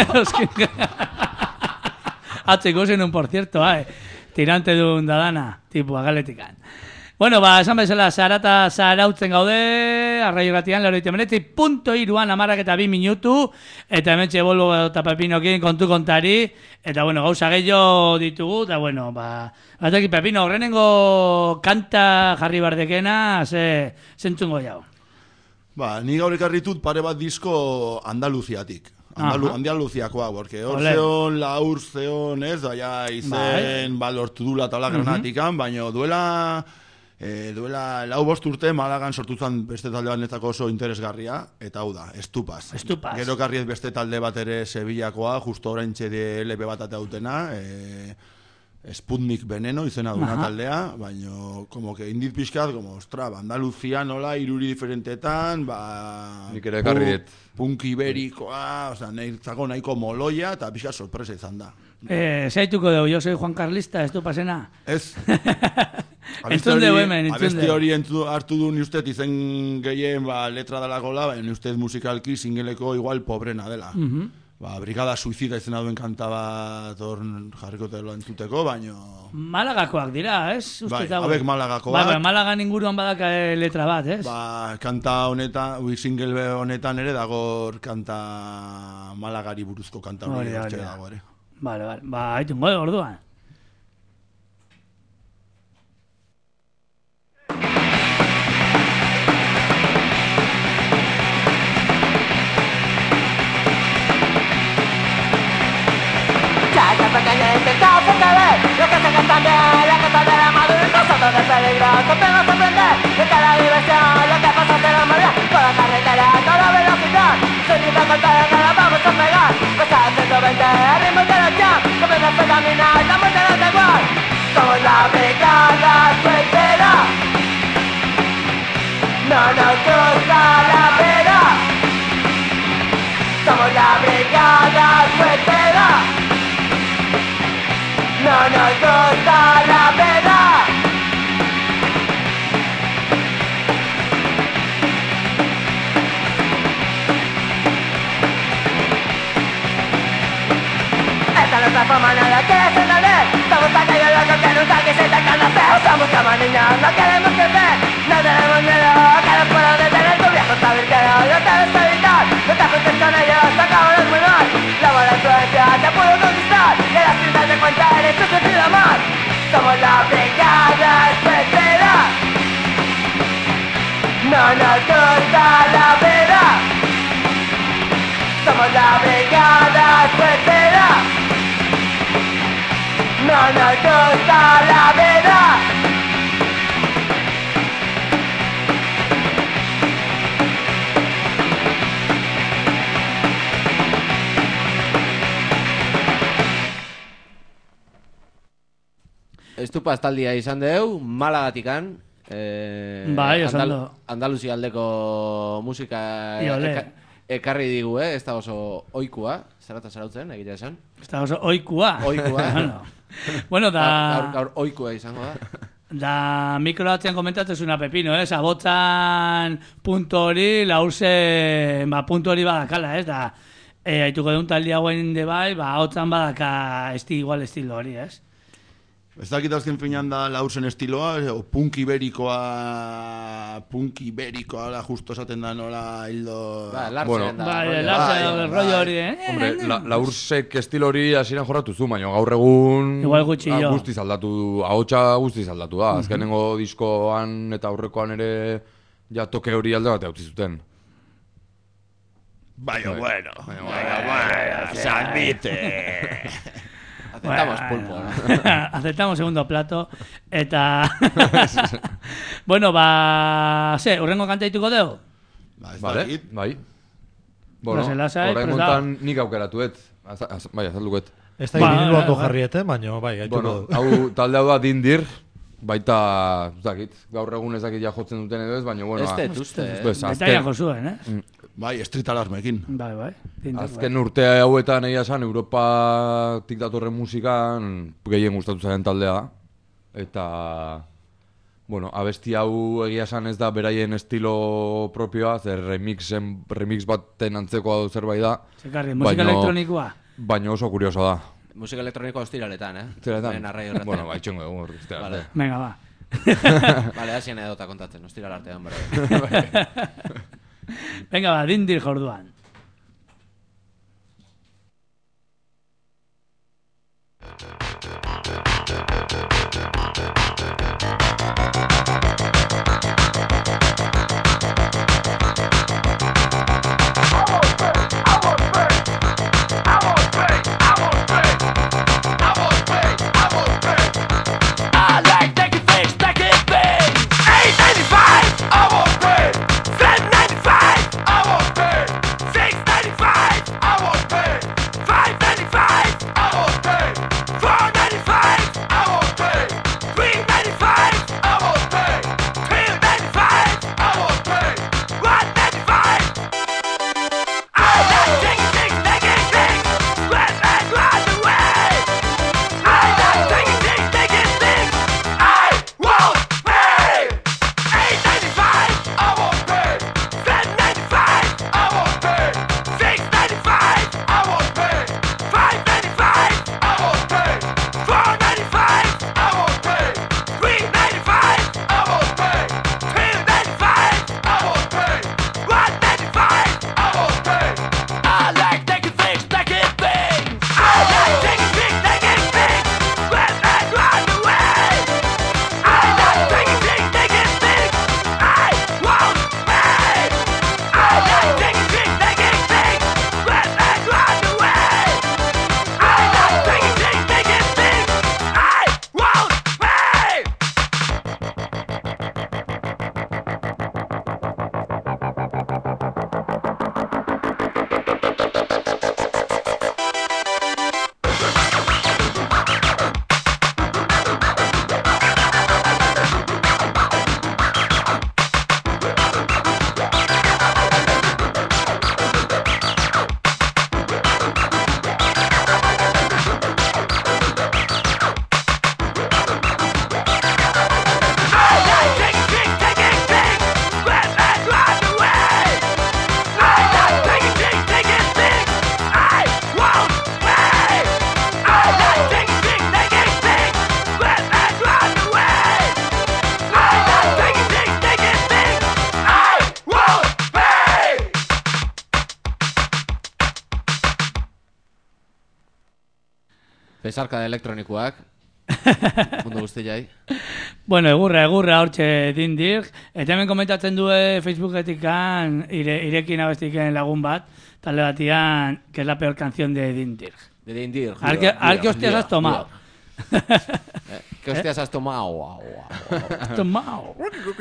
Speaker 4: Atzeko zenun, por cierto, eh. Tirante dun dadana, tipua galetikan. Bueno, ba, esan bezala, zarata zarautzen gaude, arrai irratian, laro itemenetzi, punto iruan, amarak eta bi minutu, eta hementxe Volvo eta Pepinokin kontu kontari, eta bueno, gauza gehiago ditugu, eta bueno, ba, bataki Pepino, horrenengo kanta jarri bardekena, ze, zentzungo jau.
Speaker 8: Ba, ni gaur ekarritut pare bat disko Andaluziatik. Andalu,
Speaker 4: Aha.
Speaker 8: Andaluziakoa, porque hor
Speaker 4: Ole.
Speaker 8: zeon, laur zeon, ez, daia izen, ba, lortu dula eta hola granatikan, baina duela, e, duela lau bost urte Malagan sortu zen beste talde banetako oso interesgarria, eta hau da, Estupaz.
Speaker 4: Estupaz.
Speaker 8: Gero karriet beste talde bat ere Sevillakoa, justo orain txede L P bat ateautena, e, Sputnik Veneno izena duna
Speaker 4: Aha.
Speaker 8: taldea, baina como que indit pixkat, como, ostra, ba, Andaluzia nola, iruri diferentetan, ba...
Speaker 7: Nik ere ekarri dit.
Speaker 8: Punk iberikoa, osea, nahitzako nahiko moloia, eta pixkat sorpresa izan da.
Speaker 4: Eh, zaituko dugu, yo soy Juan Carlista, ez du pasena.
Speaker 8: Ez?
Speaker 4: Entzun dugu hemen, entzun
Speaker 8: Abesti
Speaker 4: dugu.
Speaker 8: hori entzu, hartu du ni ustez izen gehien ba, letra dalakola, baina ni ustez musikalki singeleko igual pobrena dela.
Speaker 4: Mhm.
Speaker 8: Ba, Brigada Suizida izena duen kanta bat hor jarriko telo entzuteko, baino...
Speaker 4: Malagakoak dira, ez? Uste
Speaker 8: Bai,
Speaker 4: eta-
Speaker 8: hauek Malagakoak.
Speaker 4: Bai, bai, Malagan inguruan badaka eh, letra bat, ez?
Speaker 8: Ba, kanta honetan, ui, single honetan ere dago kanta Malagari buruzko kanta hori
Speaker 4: Hori da,
Speaker 8: hortxe
Speaker 4: hori da.
Speaker 8: dago ere.
Speaker 4: Vale, vale. Ba, haitungo, eh, orduan.
Speaker 9: Chaca pequeña intentado ver lo que se gasta bien, la cosa de la madurez, nosotros de peligro, podemos aprender de cada diversión, lo que pasa de la marea, por la carretera, a toda velocidad, sonido con todo que la vamos a pegar, pues a ciento veinte, al ritmo de la jam, comienzas a caminar, la muerte no da igual, somos la brigada sueltera, no nos gusta la vera, somos la brigada sueltera. No nos gusta la verdad. Esta es nuestra forma, no la quieres entender. Somos aquellos locos que nunca quisiste conocer. Somos como niños, no queremos crecer. No tenemos miedo, que nos puedo detener. Tu viejo está virguero, yo te ves evitar. No te juntes con ellos, te acabo de muy mal. La buena influencia te puedo conquistar. Y a las cintas de cuenta eres tu sentido más. Somos la brigada especera. No nos gusta la verdad. Somos la brigada especera. No nos gusta la verdad.
Speaker 5: Estupaz taldia izan deu, Malagatikan. Eh,
Speaker 4: Bai, esan
Speaker 5: Andal-
Speaker 4: du.
Speaker 5: Andaluzia aldeko musika
Speaker 4: Iole.
Speaker 5: eka- ekarri digu, eh? Ez da oso oikua, zarata zarautzen, egitea esan.
Speaker 4: Ez da oso oikua.
Speaker 5: Oikua.
Speaker 4: bueno. bueno, da...
Speaker 5: Gaur, gaur oikua izango da.
Speaker 4: Da mikro batzean komentatzezuna Pepino, ez? Abotzan punto hori, laurze, ba, punto hori badakala, ez? Da, e, haituko duen taldi hauen de bai, ba, hotzan badaka esti igual estilo hori, ez?
Speaker 8: Ez dakit azken finean da laurzen estiloa, o punk iberikoa, punk iberikoa, la justo esaten da nola hildo...
Speaker 5: Ba, lartzen
Speaker 7: Bueno,
Speaker 5: da.
Speaker 4: Bai,
Speaker 5: rollo.
Speaker 4: lartzen da,
Speaker 8: bai,
Speaker 4: rollo hori, eh?
Speaker 7: Hombre, la, laursek estilo hori hasieran jorratu zu, baina gaur egun...
Speaker 4: Igual gutxi
Speaker 7: ah,
Speaker 4: jo.
Speaker 7: Guztiz aldatu du, ahotsa guztiz aldatu da. Azkenengo diskoan eta aurrekoan ere ja toke hori alde bat utzi zuten.
Speaker 8: Baina, bueno,
Speaker 7: Baina,
Speaker 8: baina, bueno, se admite.
Speaker 5: Aceptamos pulpo, ¿no?
Speaker 4: Aceptamos segundo plato. Eta... bueno, ba... Ze, urrengo kanta dituko dugu?
Speaker 8: Ba, ez
Speaker 7: Vale,
Speaker 8: dakit.
Speaker 7: bai. Bueno,
Speaker 4: Lasai, lasai,
Speaker 7: orain
Speaker 4: prestado.
Speaker 7: montan nik aukeratuet. Az, az, bai, azalduket.
Speaker 6: Ez da
Speaker 4: Ba,
Speaker 6: vinilo
Speaker 4: ba,
Speaker 6: ondo
Speaker 4: ba.
Speaker 6: jarriete, baina bai, gaituko
Speaker 7: Bueno,
Speaker 6: du.
Speaker 7: hau talde hau da Dindir, baita, ez dakit, gaur egun ez dakit ja jotzen duten edo ez, baina bueno,
Speaker 5: Ez
Speaker 7: a-
Speaker 5: dut uste, eh?
Speaker 7: Pues,
Speaker 4: Betaia
Speaker 7: azken,
Speaker 4: jozuen, eh?
Speaker 8: Bai, street alarmekin.
Speaker 4: Bai, bai. Tindak,
Speaker 7: azken urte hauetan egia esan, Europatik datorren musikan gehien gustatu zaren taldea da. Eta, bueno, abesti hau egia esan ez da beraien estilo propioa, zer remixen, remix baten antzekoa zerbait da.
Speaker 4: Zekarri, musika
Speaker 7: baino-
Speaker 4: elektronikoa.
Speaker 7: Baina oso kurioso da.
Speaker 5: Musika elektronikoa ostiraletan, eh?
Speaker 7: Zeratan?
Speaker 5: Hemen arrai horretan.
Speaker 7: Bueno, bai, txongo egun urte.
Speaker 5: Vale.
Speaker 4: Venga, ba.
Speaker 5: Vale, hasien edota kontatzen, ostiral artean bera.
Speaker 4: Venga, ba, Dindir jorduan.
Speaker 9: I like taking things, taking things. eight ninety-five, I won't pay. seven ninety-five, I won't pay. six ninety-five, I won't pay. five ninety-five, I won't pay. four ninety-five, I won't pay. three ninety-five, I won't pay. two ninety-five, I won't pay. one ninety-five. I like taking things, taking things. Let that run away. I like taking things, taking things. I won't pay. eight ninety-five, I won't pay. seven ninety-five, I won't pay. six ninety-five, I won't pay. five ninety-five, I won't pay. four ninety-five, I won't pay. three ninety-five, I won't pay. two ninety-five, I won't pay. one ninety-five, I won't pay. I like taking things, taking things. I like taking things, taking things. Let that run away. I like taking things, taking things. I won't pay. I like taking things, taking things. Let that run away. I like taking things, taking things. I won't pay. I like taking things, taking things. Let that run away. I like taking things, taking things. I won't pay. I like taking things, taking things. Let that run away. I like taking things, taking things. I won't pay.
Speaker 5: Pesarka de elektronikoak. Mundu guztiai.
Speaker 4: Bueno, egurra, egurra hortxe Dindir. Eta hemen komentatzen du Facebooketikan ire, irekin abestiken lagun bat, talde batian, que es la peor canción de Dindir.
Speaker 5: De Dindir.
Speaker 4: Al que, al que hostias has tomado.
Speaker 5: Eh, ¿Qué hostias has tomado? Guau, guau, guau.
Speaker 4: Tomao.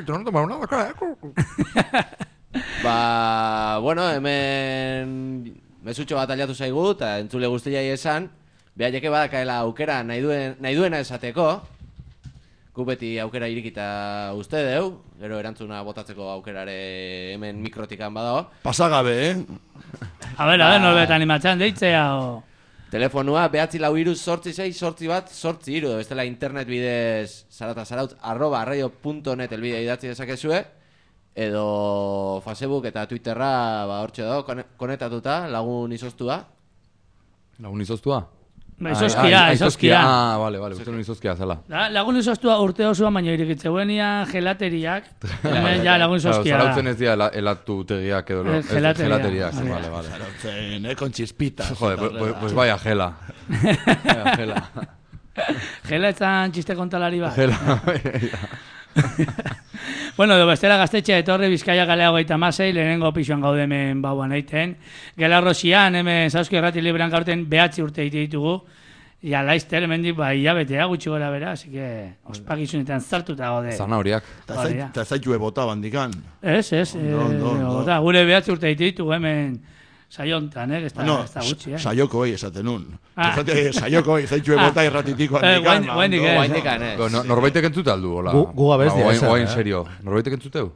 Speaker 5: Ba, bueno, hemen mesutxo bat aliatu zaigu, eta entzule guztiai esan, behaieke badakaela aukera nahi, duen, nahi duena esateko, gu beti aukera irikita uste deu, gero erantzuna botatzeko aukerare hemen mikrotikan badago.
Speaker 8: Pasagabe, eh?
Speaker 4: A ver, a ver, norbet animatzen deitzea o...
Speaker 5: Telefonua behatzi lau iru sortzi sei sortzi bat sortzi iru, bestela internet bidez zaratasarautz arroba arraio punto net elbidea idatzi dezakezue, edo Facebook eta Twitterra ba hortxe dago kone- konetatuta lagun izoztua.
Speaker 7: Lagun izoztua?
Speaker 4: Izozkia, izozkia.
Speaker 7: Ah, bale, bale, uste nuen izozkia zela.
Speaker 4: Lagun izoztua urte osoan, baina irikitzeguenian gelateriak. Hemen ja lagun izozkia da.
Speaker 7: Zarautzen ez dira elatu tegiak edo. Gelateriak, bale, bale.
Speaker 8: Zarautzen, eh, con chispitas.
Speaker 7: Joder, pues vaya gela. Vaya gela.
Speaker 4: Gela etzan txiste kontalari bat.
Speaker 7: Gela,
Speaker 4: Bueno, edo bestela Gaztetxea etorri Bizkaia galea hogeita hamasei, lehenengo pisuan gaude hemen bauan eiten. Gela Rosian, hemen Zauski Errati Librean gaurten behatzi urte egite ditugu. Ja, laizter, hemendik, ba, hilabetea gutxi gora bera, así que ospakizunetan zartuta gaude.
Speaker 7: Zanauriak.
Speaker 8: Ta zaitue bota bandikan.
Speaker 4: Ez, ez, bota, gure behatzi urte egite ditugu hemen saiontan, eh, ez da gutxi, eh.
Speaker 8: Saioko hoi esaten nun. Saioko hoi, zaitue bota irratitiko handikan.
Speaker 4: Guendikan,
Speaker 7: eh. Norbaitek entzute aldu, hola?
Speaker 6: Gu abestia, ez.
Speaker 7: Oain serio, norbaitek entzuteu?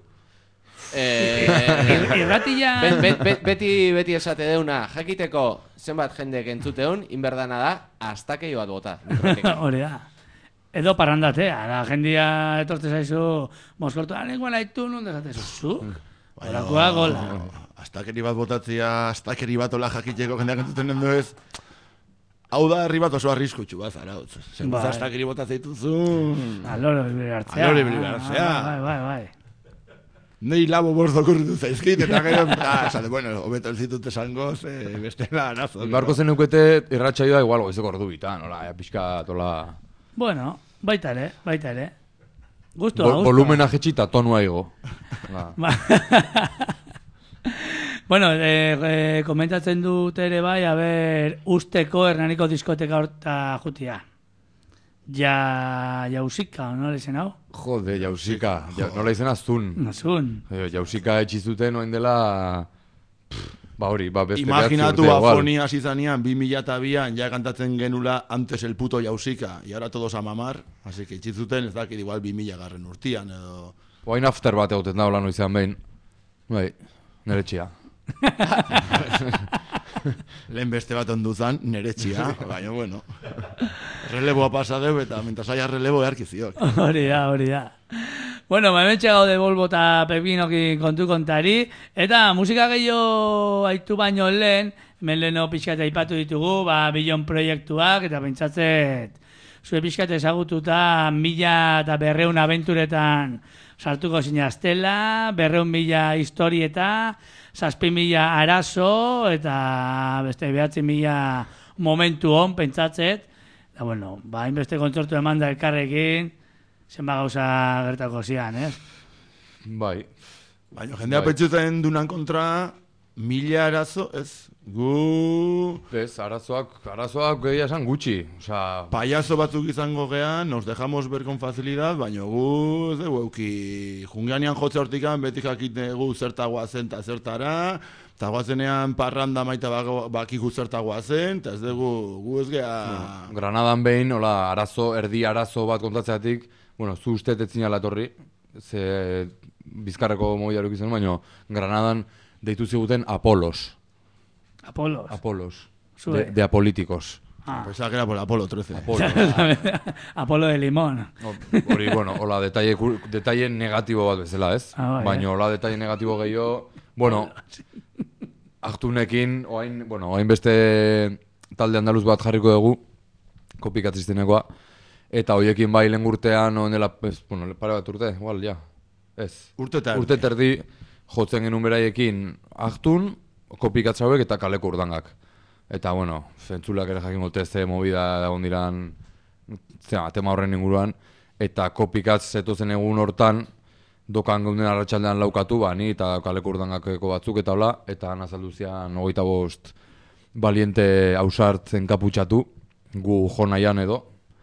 Speaker 4: Irratia...
Speaker 5: Beti beti esate deuna, jakiteko zenbat jendek entzuteun, inberdana da, astakeio bat bota.
Speaker 4: Hore da. Edo parrandatea, la jendia etorte zaizu, moskortu, anengoan haitu nun dezatezu, zu? Horakoa gola.
Speaker 8: Astakeri bat botatzia, astakeri bat ola jakiteko jendeak entzuten nendo ez, hau da herri bat oso arriskutsu bat zarautz. Seguz astakeri botatzea dituzu...
Speaker 4: Aloro biligartzea.
Speaker 8: Aloro biligartzea.
Speaker 4: Bai, bai, bai.
Speaker 8: Nei labo bost okurritu zaizkit, eta gero, esate, bueno, hobeto el zitut esango, ze bestela arazo.
Speaker 7: Barko zen eukete irratsaioa igual goizeko ordu bitan, hola, pixka, tola...
Speaker 4: Bueno, baita ere, baita ere. Gusto, gusto.
Speaker 7: Volumena jetxita, tonua igo.
Speaker 4: Bueno, eh, eh, komentatzen dut ere bai, a ber, usteko Hernaniko diskoteka horta jutia. Ja, jausika, nola izen hau?
Speaker 7: Jode, jausika, ja, nola izen azun.
Speaker 4: Azun.
Speaker 7: Jausika etxizuten oen dela... Ba hori, ba beste
Speaker 8: imaginatu afonia zizanean, bi mila eta bian, ja kantatzen genula antes el puto jausika, y ahora todos a mamar, así que etxizuten ez dakit igual bi mila garren urtian, edo...
Speaker 7: Oain after bat egoten da, hola noizean behin. Bai, nere txia.
Speaker 8: Lehen beste bat onduzan, nere txia, baina bueno. Releboa pasa deu, eta mientras haya relebo earkiziok.
Speaker 4: Hori da, hori da. Bueno, hementxe gaude Bolbo eta Pepinoki kontu kontari, eta musika gehiago aitu baino lehen, hemen leheno pixkat aipatu ditugu, ba, Bilon proiektuak, eta pentsatzet, zure pixkat ezagututa mila eta berreun abenturetan sartuko zinaztela, berreun mila historieta, zazpi mila arazo, eta beste behatzi mila momentu hon, pentsatzet, eta bueno, ba, hainbeste kontzortu eman da elkarrekin, zenba gauza gertako zian, ez?
Speaker 7: Bai.
Speaker 8: Baina jendea bai. Pentsuten dunan kontra mila arazo, ez? Gu...
Speaker 7: Ez, arazoak, arazoak gehiago esan gutxi. Osa...
Speaker 8: Payaso batzuk izango gean, nos dejamos ver con facilidad, baina gu, ez dugu euki, junganean jotze hortikan, beti jakite gu zertagoa zen eta zertara, eta guazenean parranda maita bakiku zertagoa zen, eta ez dugu, gu ez gea...
Speaker 7: No, Granadan behin, hola, arazo, erdi arazo bat kontatzeatik, bueno, zu uste tetzina latorri, ze Bizkarreko mobidaruk izan, baina Granadan deitu ziguten Apolos.
Speaker 4: Apolos?
Speaker 7: Apolos. De, de apolíticos.
Speaker 8: Ah. Pensaba que era por Apolo trece.
Speaker 7: Apolo,
Speaker 4: Apolo de limón.
Speaker 7: Hori, bueno, hola, detalle, detalle negatibo bat bezala, ez?
Speaker 4: Ah, bai,
Speaker 7: baina hola, detalle negatibo gehiago, bueno, aktunekin, oain, bueno, oain beste talde andaluz bat jarriko dugu, kopikatristenekoa, eta hoiekin bai lehen urtean, ondela, ez, bueno, pare bat urte, igual, ja, ez.
Speaker 8: Urte terdi.
Speaker 7: Urte terdi, jotzen genuen beraiekin aktun, kopikatzauek eta kaleko urdangak. Eta, bueno, zentzulak ere jakin gote ze movida dagoen diran, zera, tema horren inguruan, eta kopikatz zetozen egun hortan, dokan geunden arratsaldean laukatu, ba, ni eta kaleko urdangakeko batzuk eta hola, eta nazalduzian hogeita bost baliente hausartzen kaputxatu, gu jo nahian edo,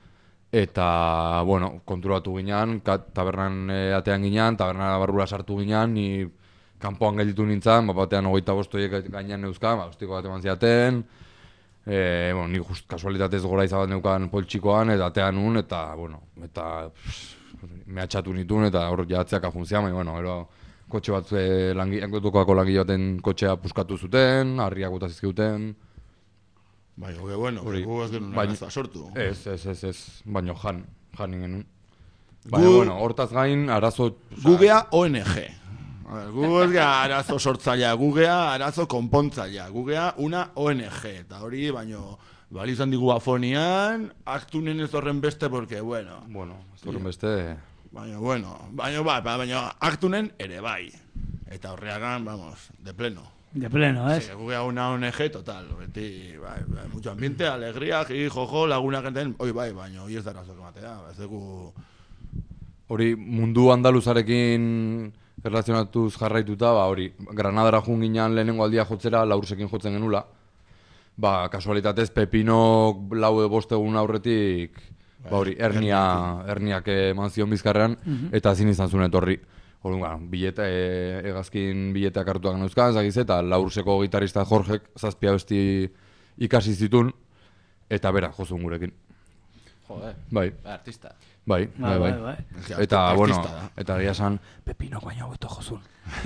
Speaker 7: eta, bueno, konturatu ginean, tabernan e, atean ginean, tabernan barrura sartu ginean, ni kanpoan gelditu nintzen, bat batean hogeita bostoiek gainean neuzkan, ba, ostiko bat eman ziaten, e, bueno, nik just kasualitatez gora izabat neukan poltsikoan, eta atean nun, eta, bueno, eta pff, mehatxatu nituen, eta hor jatzeak afuntzian, baina, bueno, ero, kotxe bat, e, langi, enkotukoako langi baten kotxea puskatu zuten, harriak bota zizkiuten.
Speaker 8: Bai, hoge, bueno, gu ez genuen arazoa sortu.
Speaker 7: Ez, ez, ez, ez, baina jan, jan ingen. Baina, bueno, hortaz gain, arazo...
Speaker 8: Gugea O N G. Gu ez gea arazo sortzailea, gugea arazo konpontzailea, gugea una O N G, eta hori, baino, Bali izan digu afonian, aktunen ez horren beste, porque, bueno...
Speaker 7: Bueno, ez horren beste...
Speaker 8: Baina, bueno, baina, bai, baina aktunen ere bai. Eta horreagan, vamos, de pleno.
Speaker 4: De pleno, ¿eh?
Speaker 8: Sí, guge una O N G total, beti, bai, bai, mucho ambiente, alegría, jiji, jojo, laguna genten, oi bai, baina, hoi ez da razok ematea, ez dugu...
Speaker 7: Hori, mundu andaluzarekin erlazionatuz jarraituta, ba, hori, Granadara jun ginean lehenengo aldia jotzera, laursekin jotzen genula. Ba, kasualitatez, Pepino lau bost egun aurretik, ba, hori, hernia, herniak eman zion bizkarrean, eta ezin izan zuen etorri. Hori, ba, bileta, e, egazkin bileteak hartuak neuzkan, zagiz, eta laurseko gitarista Jorgek zazpia besti ikasi zitun, eta bera, jozun gurekin.
Speaker 5: Jode,
Speaker 7: bai.
Speaker 5: Artista.
Speaker 7: Bai, bai, bai. bai. Eta, bueno, eta gira esan, Pepino baina hobeto jozun.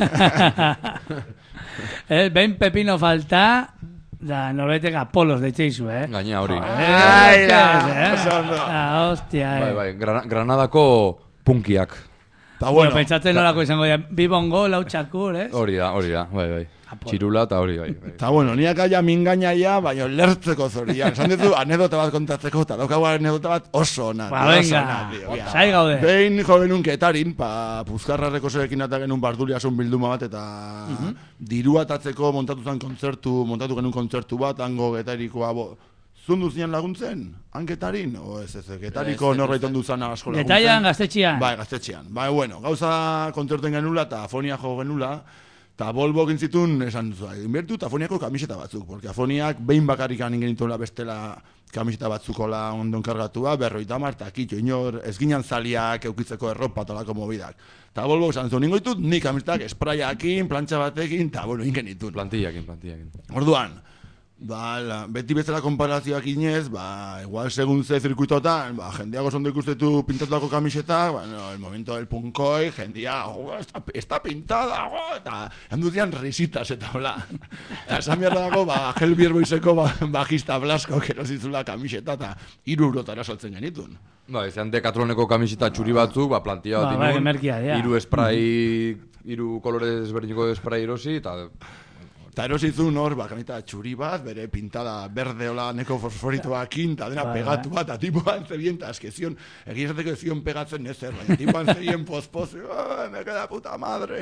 Speaker 4: eh, ben Pepino falta, da norbetek Apolos de txeizu, eh?
Speaker 7: Gaina hori.
Speaker 4: Ai, da, da, hostia, eh.
Speaker 7: Bai, bai, Gra Granadako punkiak.
Speaker 8: Ta bueno,
Speaker 4: bueno, pentsatzen nolako izango dira, bibongo, lau txakur, eh?
Speaker 7: Hori da, hori da, bai, bai. Txirula eta hori, bai. bai.
Speaker 8: Ta bueno, niak aia mingainaia, baina lertzeko zorian. Esan ditu, anedota bat kontatzeko, eta daukagu anedota bat oso ona.
Speaker 4: Ba, venga, zai gaude.
Speaker 8: Behin jo genuen ketarin, pa Puzkarrarreko zerekin eta genuen barduliasun bilduma bat, eta uh -huh. diru atatzeko montatu zen kontzertu, montatu genuen kontzertu bat, hango getarikoa, bo, zundu zian laguntzen, hanketarin, o ez ez, getariko norbait ondu zan asko laguntzen.
Speaker 4: Getaian, gaztetxian.
Speaker 8: Bai, gaztetxian. Bai, bueno, gauza kontzertuen genula eta afonia jo genula, eta bolbo gintzitun esan duzu, inbertu eta afoniako kamiseta batzuk, porque afoniak behin bakarrik anin genituela bestela kamiseta batzukola ondo enkargatua, berroita mar, eta kitxo, inor, ez ginen zaliak eukitzeko erropa talako mobidak. Eta bolbo esan zuen, ningo ditut, nik kamisetak esprayakin, plantxa batekin, eta bueno, ingen ditut.
Speaker 7: Plantillakin, plantillakin.
Speaker 8: Orduan, ba, la, beti bezala konparazioak inez, ba, igual segun ze zirkuitotan, ba, jendeago zondo ikustetu pintatutako kamisetak, bueno, el momento del punkoi, jendea, oh, está, está pintada, oh, eta handuzian risitas eta hola. Eta esan behar dago, ba, Gel Bierboizeko ba, bajista Blasko, kerozizula kamiseta, eta iru eurotara saltzen genitun.
Speaker 7: Ba, ezean Decathloneko kamiseta txuri batzuk, ba, plantilla bat
Speaker 4: ba,
Speaker 7: inun,
Speaker 4: ba,
Speaker 7: iru esprai, iru kolorez berdineko esprai erosi, eta...
Speaker 8: Eta erosizun hor, ba, kamita txuri bat, bere pintada berde hola neko fosforitoakin, eta dena pegatu bat, eta tipuan zebien, eta eskezion, egizateko ezion pegatzen nezer, baina tipuan zebien pospoz, oh, me queda puta madre.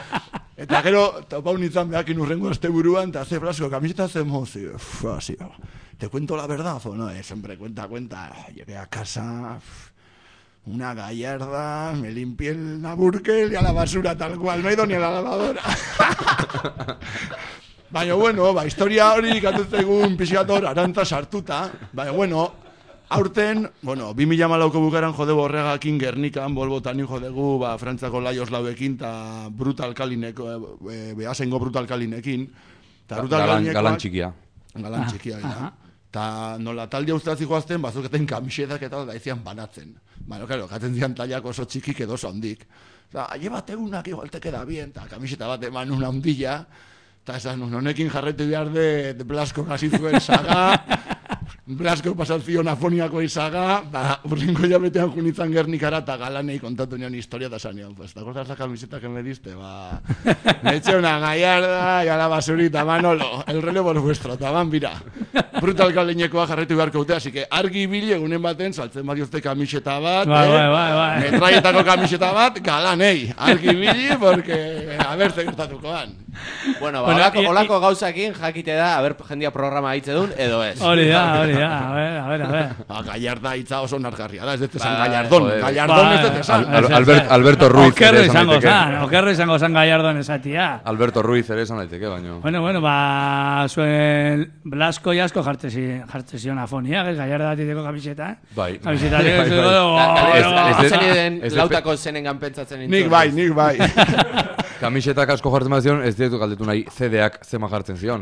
Speaker 8: Eta gero, topau nintzen behakin urrengo este buruan, eta ze Blasko, kamiseta ze mozi, uff, así, te cuento la verdad, o no, eh, siempre cuenta, cuenta, llegué a casa... Una gallarda, me limpié el naburkel y a la basura tal cual, no he ido ni a la lavadora. Baina, bueno, ba, historia hori gatuzegun pixator arantza sartuta. Baina, bueno, aurten, bueno, bi mila hamalauko bukaran jodegu horregakin Gernikan, bolbotan jodegu, ba, Frantzako Laios lauekin, eta Brutal Kalineko, e, behasengo Brutal Kalinekin.
Speaker 7: Galan, galan txikia.
Speaker 8: Galan txikia, ja. Eta nola taldia ustazi joazten, bazuketen kamisetak eta da izian banatzen. Bueno, claro, gaten zian taliak oso txikik edo oso handik. Osa, aie bat egunak igual te queda bien, eta kamiseta bat eman una handilla, eta esan, honekin jarretu behar de, de Blasko hasi zuen saga, Blasko pasatzion afoniako izaga, ba, urrinko jabetean junitzan Gernikara, eta galanei kontatu nion historia, eta zanion, pues, ¿te acuerdas la camiseta que me diste? Ba, me eché una gallarda, y a la basurita, Manolo, el relevo es vuestro, eta ban, bira. Brutal Kalinekoa jarretu beharko dute, así que argi bili egunen baten, saltzen badiozte kamiseta bat,
Speaker 4: bai,
Speaker 8: eh?
Speaker 4: bai, bai, bai.
Speaker 8: Metraietako kamiseta bat, galanei, argi bili, porque, a ver, ze gertatukoan.
Speaker 5: Bueno, ba, olako, olako gauzakin jakite da, a ver, jendia programa hitze dun, edo ez.
Speaker 4: Hori da, hori da, a ver, a ver, a ver.
Speaker 8: A Gallarda hitza oso nargarria da, ez dut esan Gallardón, Gallardón ez dut esan.
Speaker 7: Alberto Ruiz
Speaker 4: ere esan daiteke. Okerro izango zan Gallardón esatia.
Speaker 7: Alberto Ruiz ere esan daiteke, baino.
Speaker 4: Bueno, bueno, ba, zuen Blasko jasko jartze zion afonia, Gallarda datiteko kamiseta.
Speaker 7: Bai.
Speaker 4: Kamiseta
Speaker 5: zen lautako zenengan pentsatzen nintzen.
Speaker 8: Nik bai, nik bai.
Speaker 7: Kamisetak asko jartzen bat zion, ez dietu galdetu nahi C D-ak zema jartzen zion.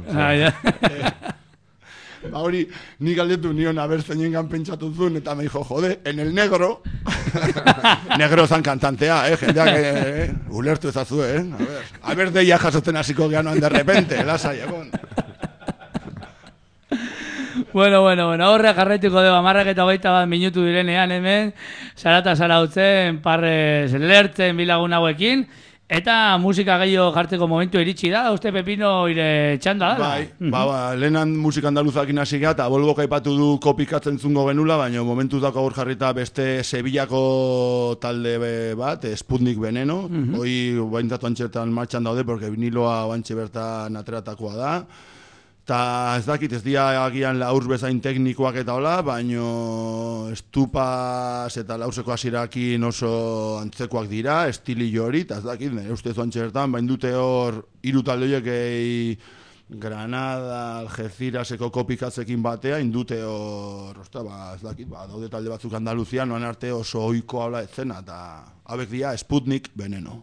Speaker 8: Ba hori, nik galdetu nion abertzenengan pentsatu zuen, eta me dijo, jode, en el negro, negro zan kantantea, eh, jendeak, eh, ulertu ezazu, eh, a ver, a ver, deia jasotzen hasiko geanoan de repente, lasai, egon.
Speaker 4: Bueno, bueno, bueno, horre jarraituko dugu amarrak eta hogeita bat minutu direnean hemen, zarata zarautzen, parrez lertzen bilagun hauekin, Eta musika gehiago jartzeko momentu iritsi da, uste Pepino ire txanda da?
Speaker 8: Bai, ba, ba, lehenan musika andaluzakin hasi gara, eta Bolbok aipatu du kopikatzen zungo genula, baina momentu dako gaur jarrita beste Sevillako talde bat, Sputnik Veneno, uh-huh. hoi baintzatu antxertan martxan daude, porque viniloa bantxe bertan ateratakoa da. Ta ez dakit, ez dia agian laurs bezain teknikoak eta hola, baino estupas eta laurseko hasirakin oso antzekoak dira, estilillo hori, eta ez dakit, nire ustez antxertan, bain dute hor hiru talde horiek Granada, Algeciraseko kopikatzekin batea, indute hor, osta, ba, ez dakit, ba, daude talde batzuk Andaluzian, noan arte oso ohiko habla etzena, eta habek dia Sputnik Veneno.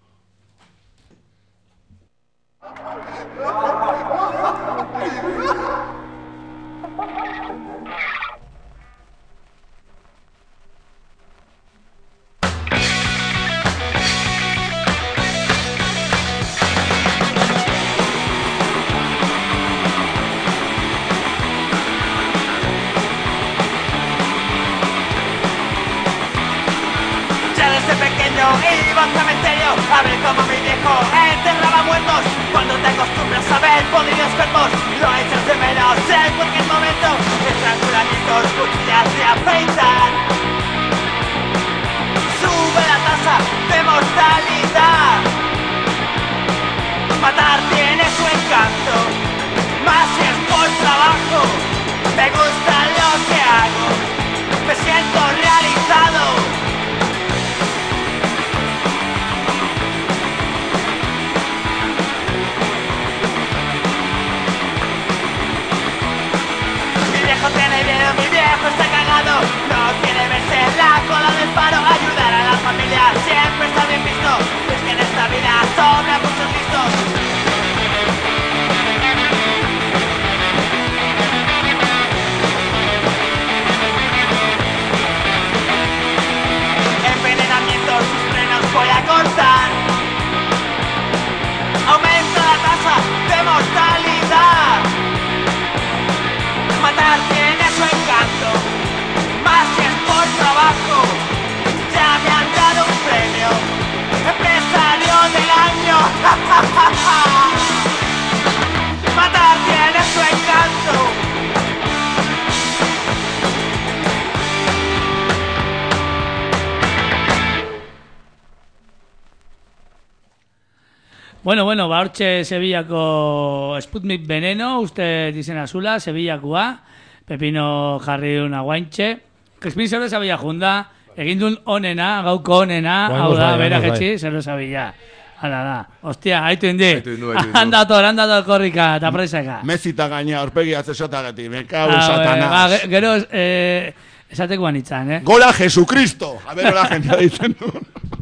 Speaker 9: Iba al cementerio a ver cómo mi viejo enterraba muertos. Cuando te acostumbras a ver podridos cuerpos, lo echas de menos en cualquier momento. Estrangulamientos, cuchillas se afeitan. Sube la tasa de mortalidad. Matar tiene su encanto, más si es por trabajo. Me gusta lo que hago, me siento realizado. Tiene miedo, mi viejo está cagado, no quiere verse en la cola del paro. Ayudar a la familia siempre está bien visto, es que en esta vida sobran muchos listos. Envenenamiento, sus frenos voy a cortar. Aumenta la tasa de mortalidad. Matar tiene su encanto, más si es por trabajo. Ya me han dado un premio, empresario del año. Matar tiene su encanto.
Speaker 4: Bueno, bueno, ba hortxe Sevillako Sputnik Veneno, uste dizen azula, Sevillakoa, Pepino jarri una guaintxe. Crispin zer sabia junda, egin duen onena, gauko onena, hau da, berak etxi, zer sabia. Hala da, ostia, haitu indi, handator, handator korrika, eta presaka.
Speaker 8: Mesita gaina, orpegi atzesotagatik, me cago en satanás.
Speaker 4: Gero, esatekuan itzan, eh?
Speaker 8: Gola Jesucristo! A ver, la gente ditzen du.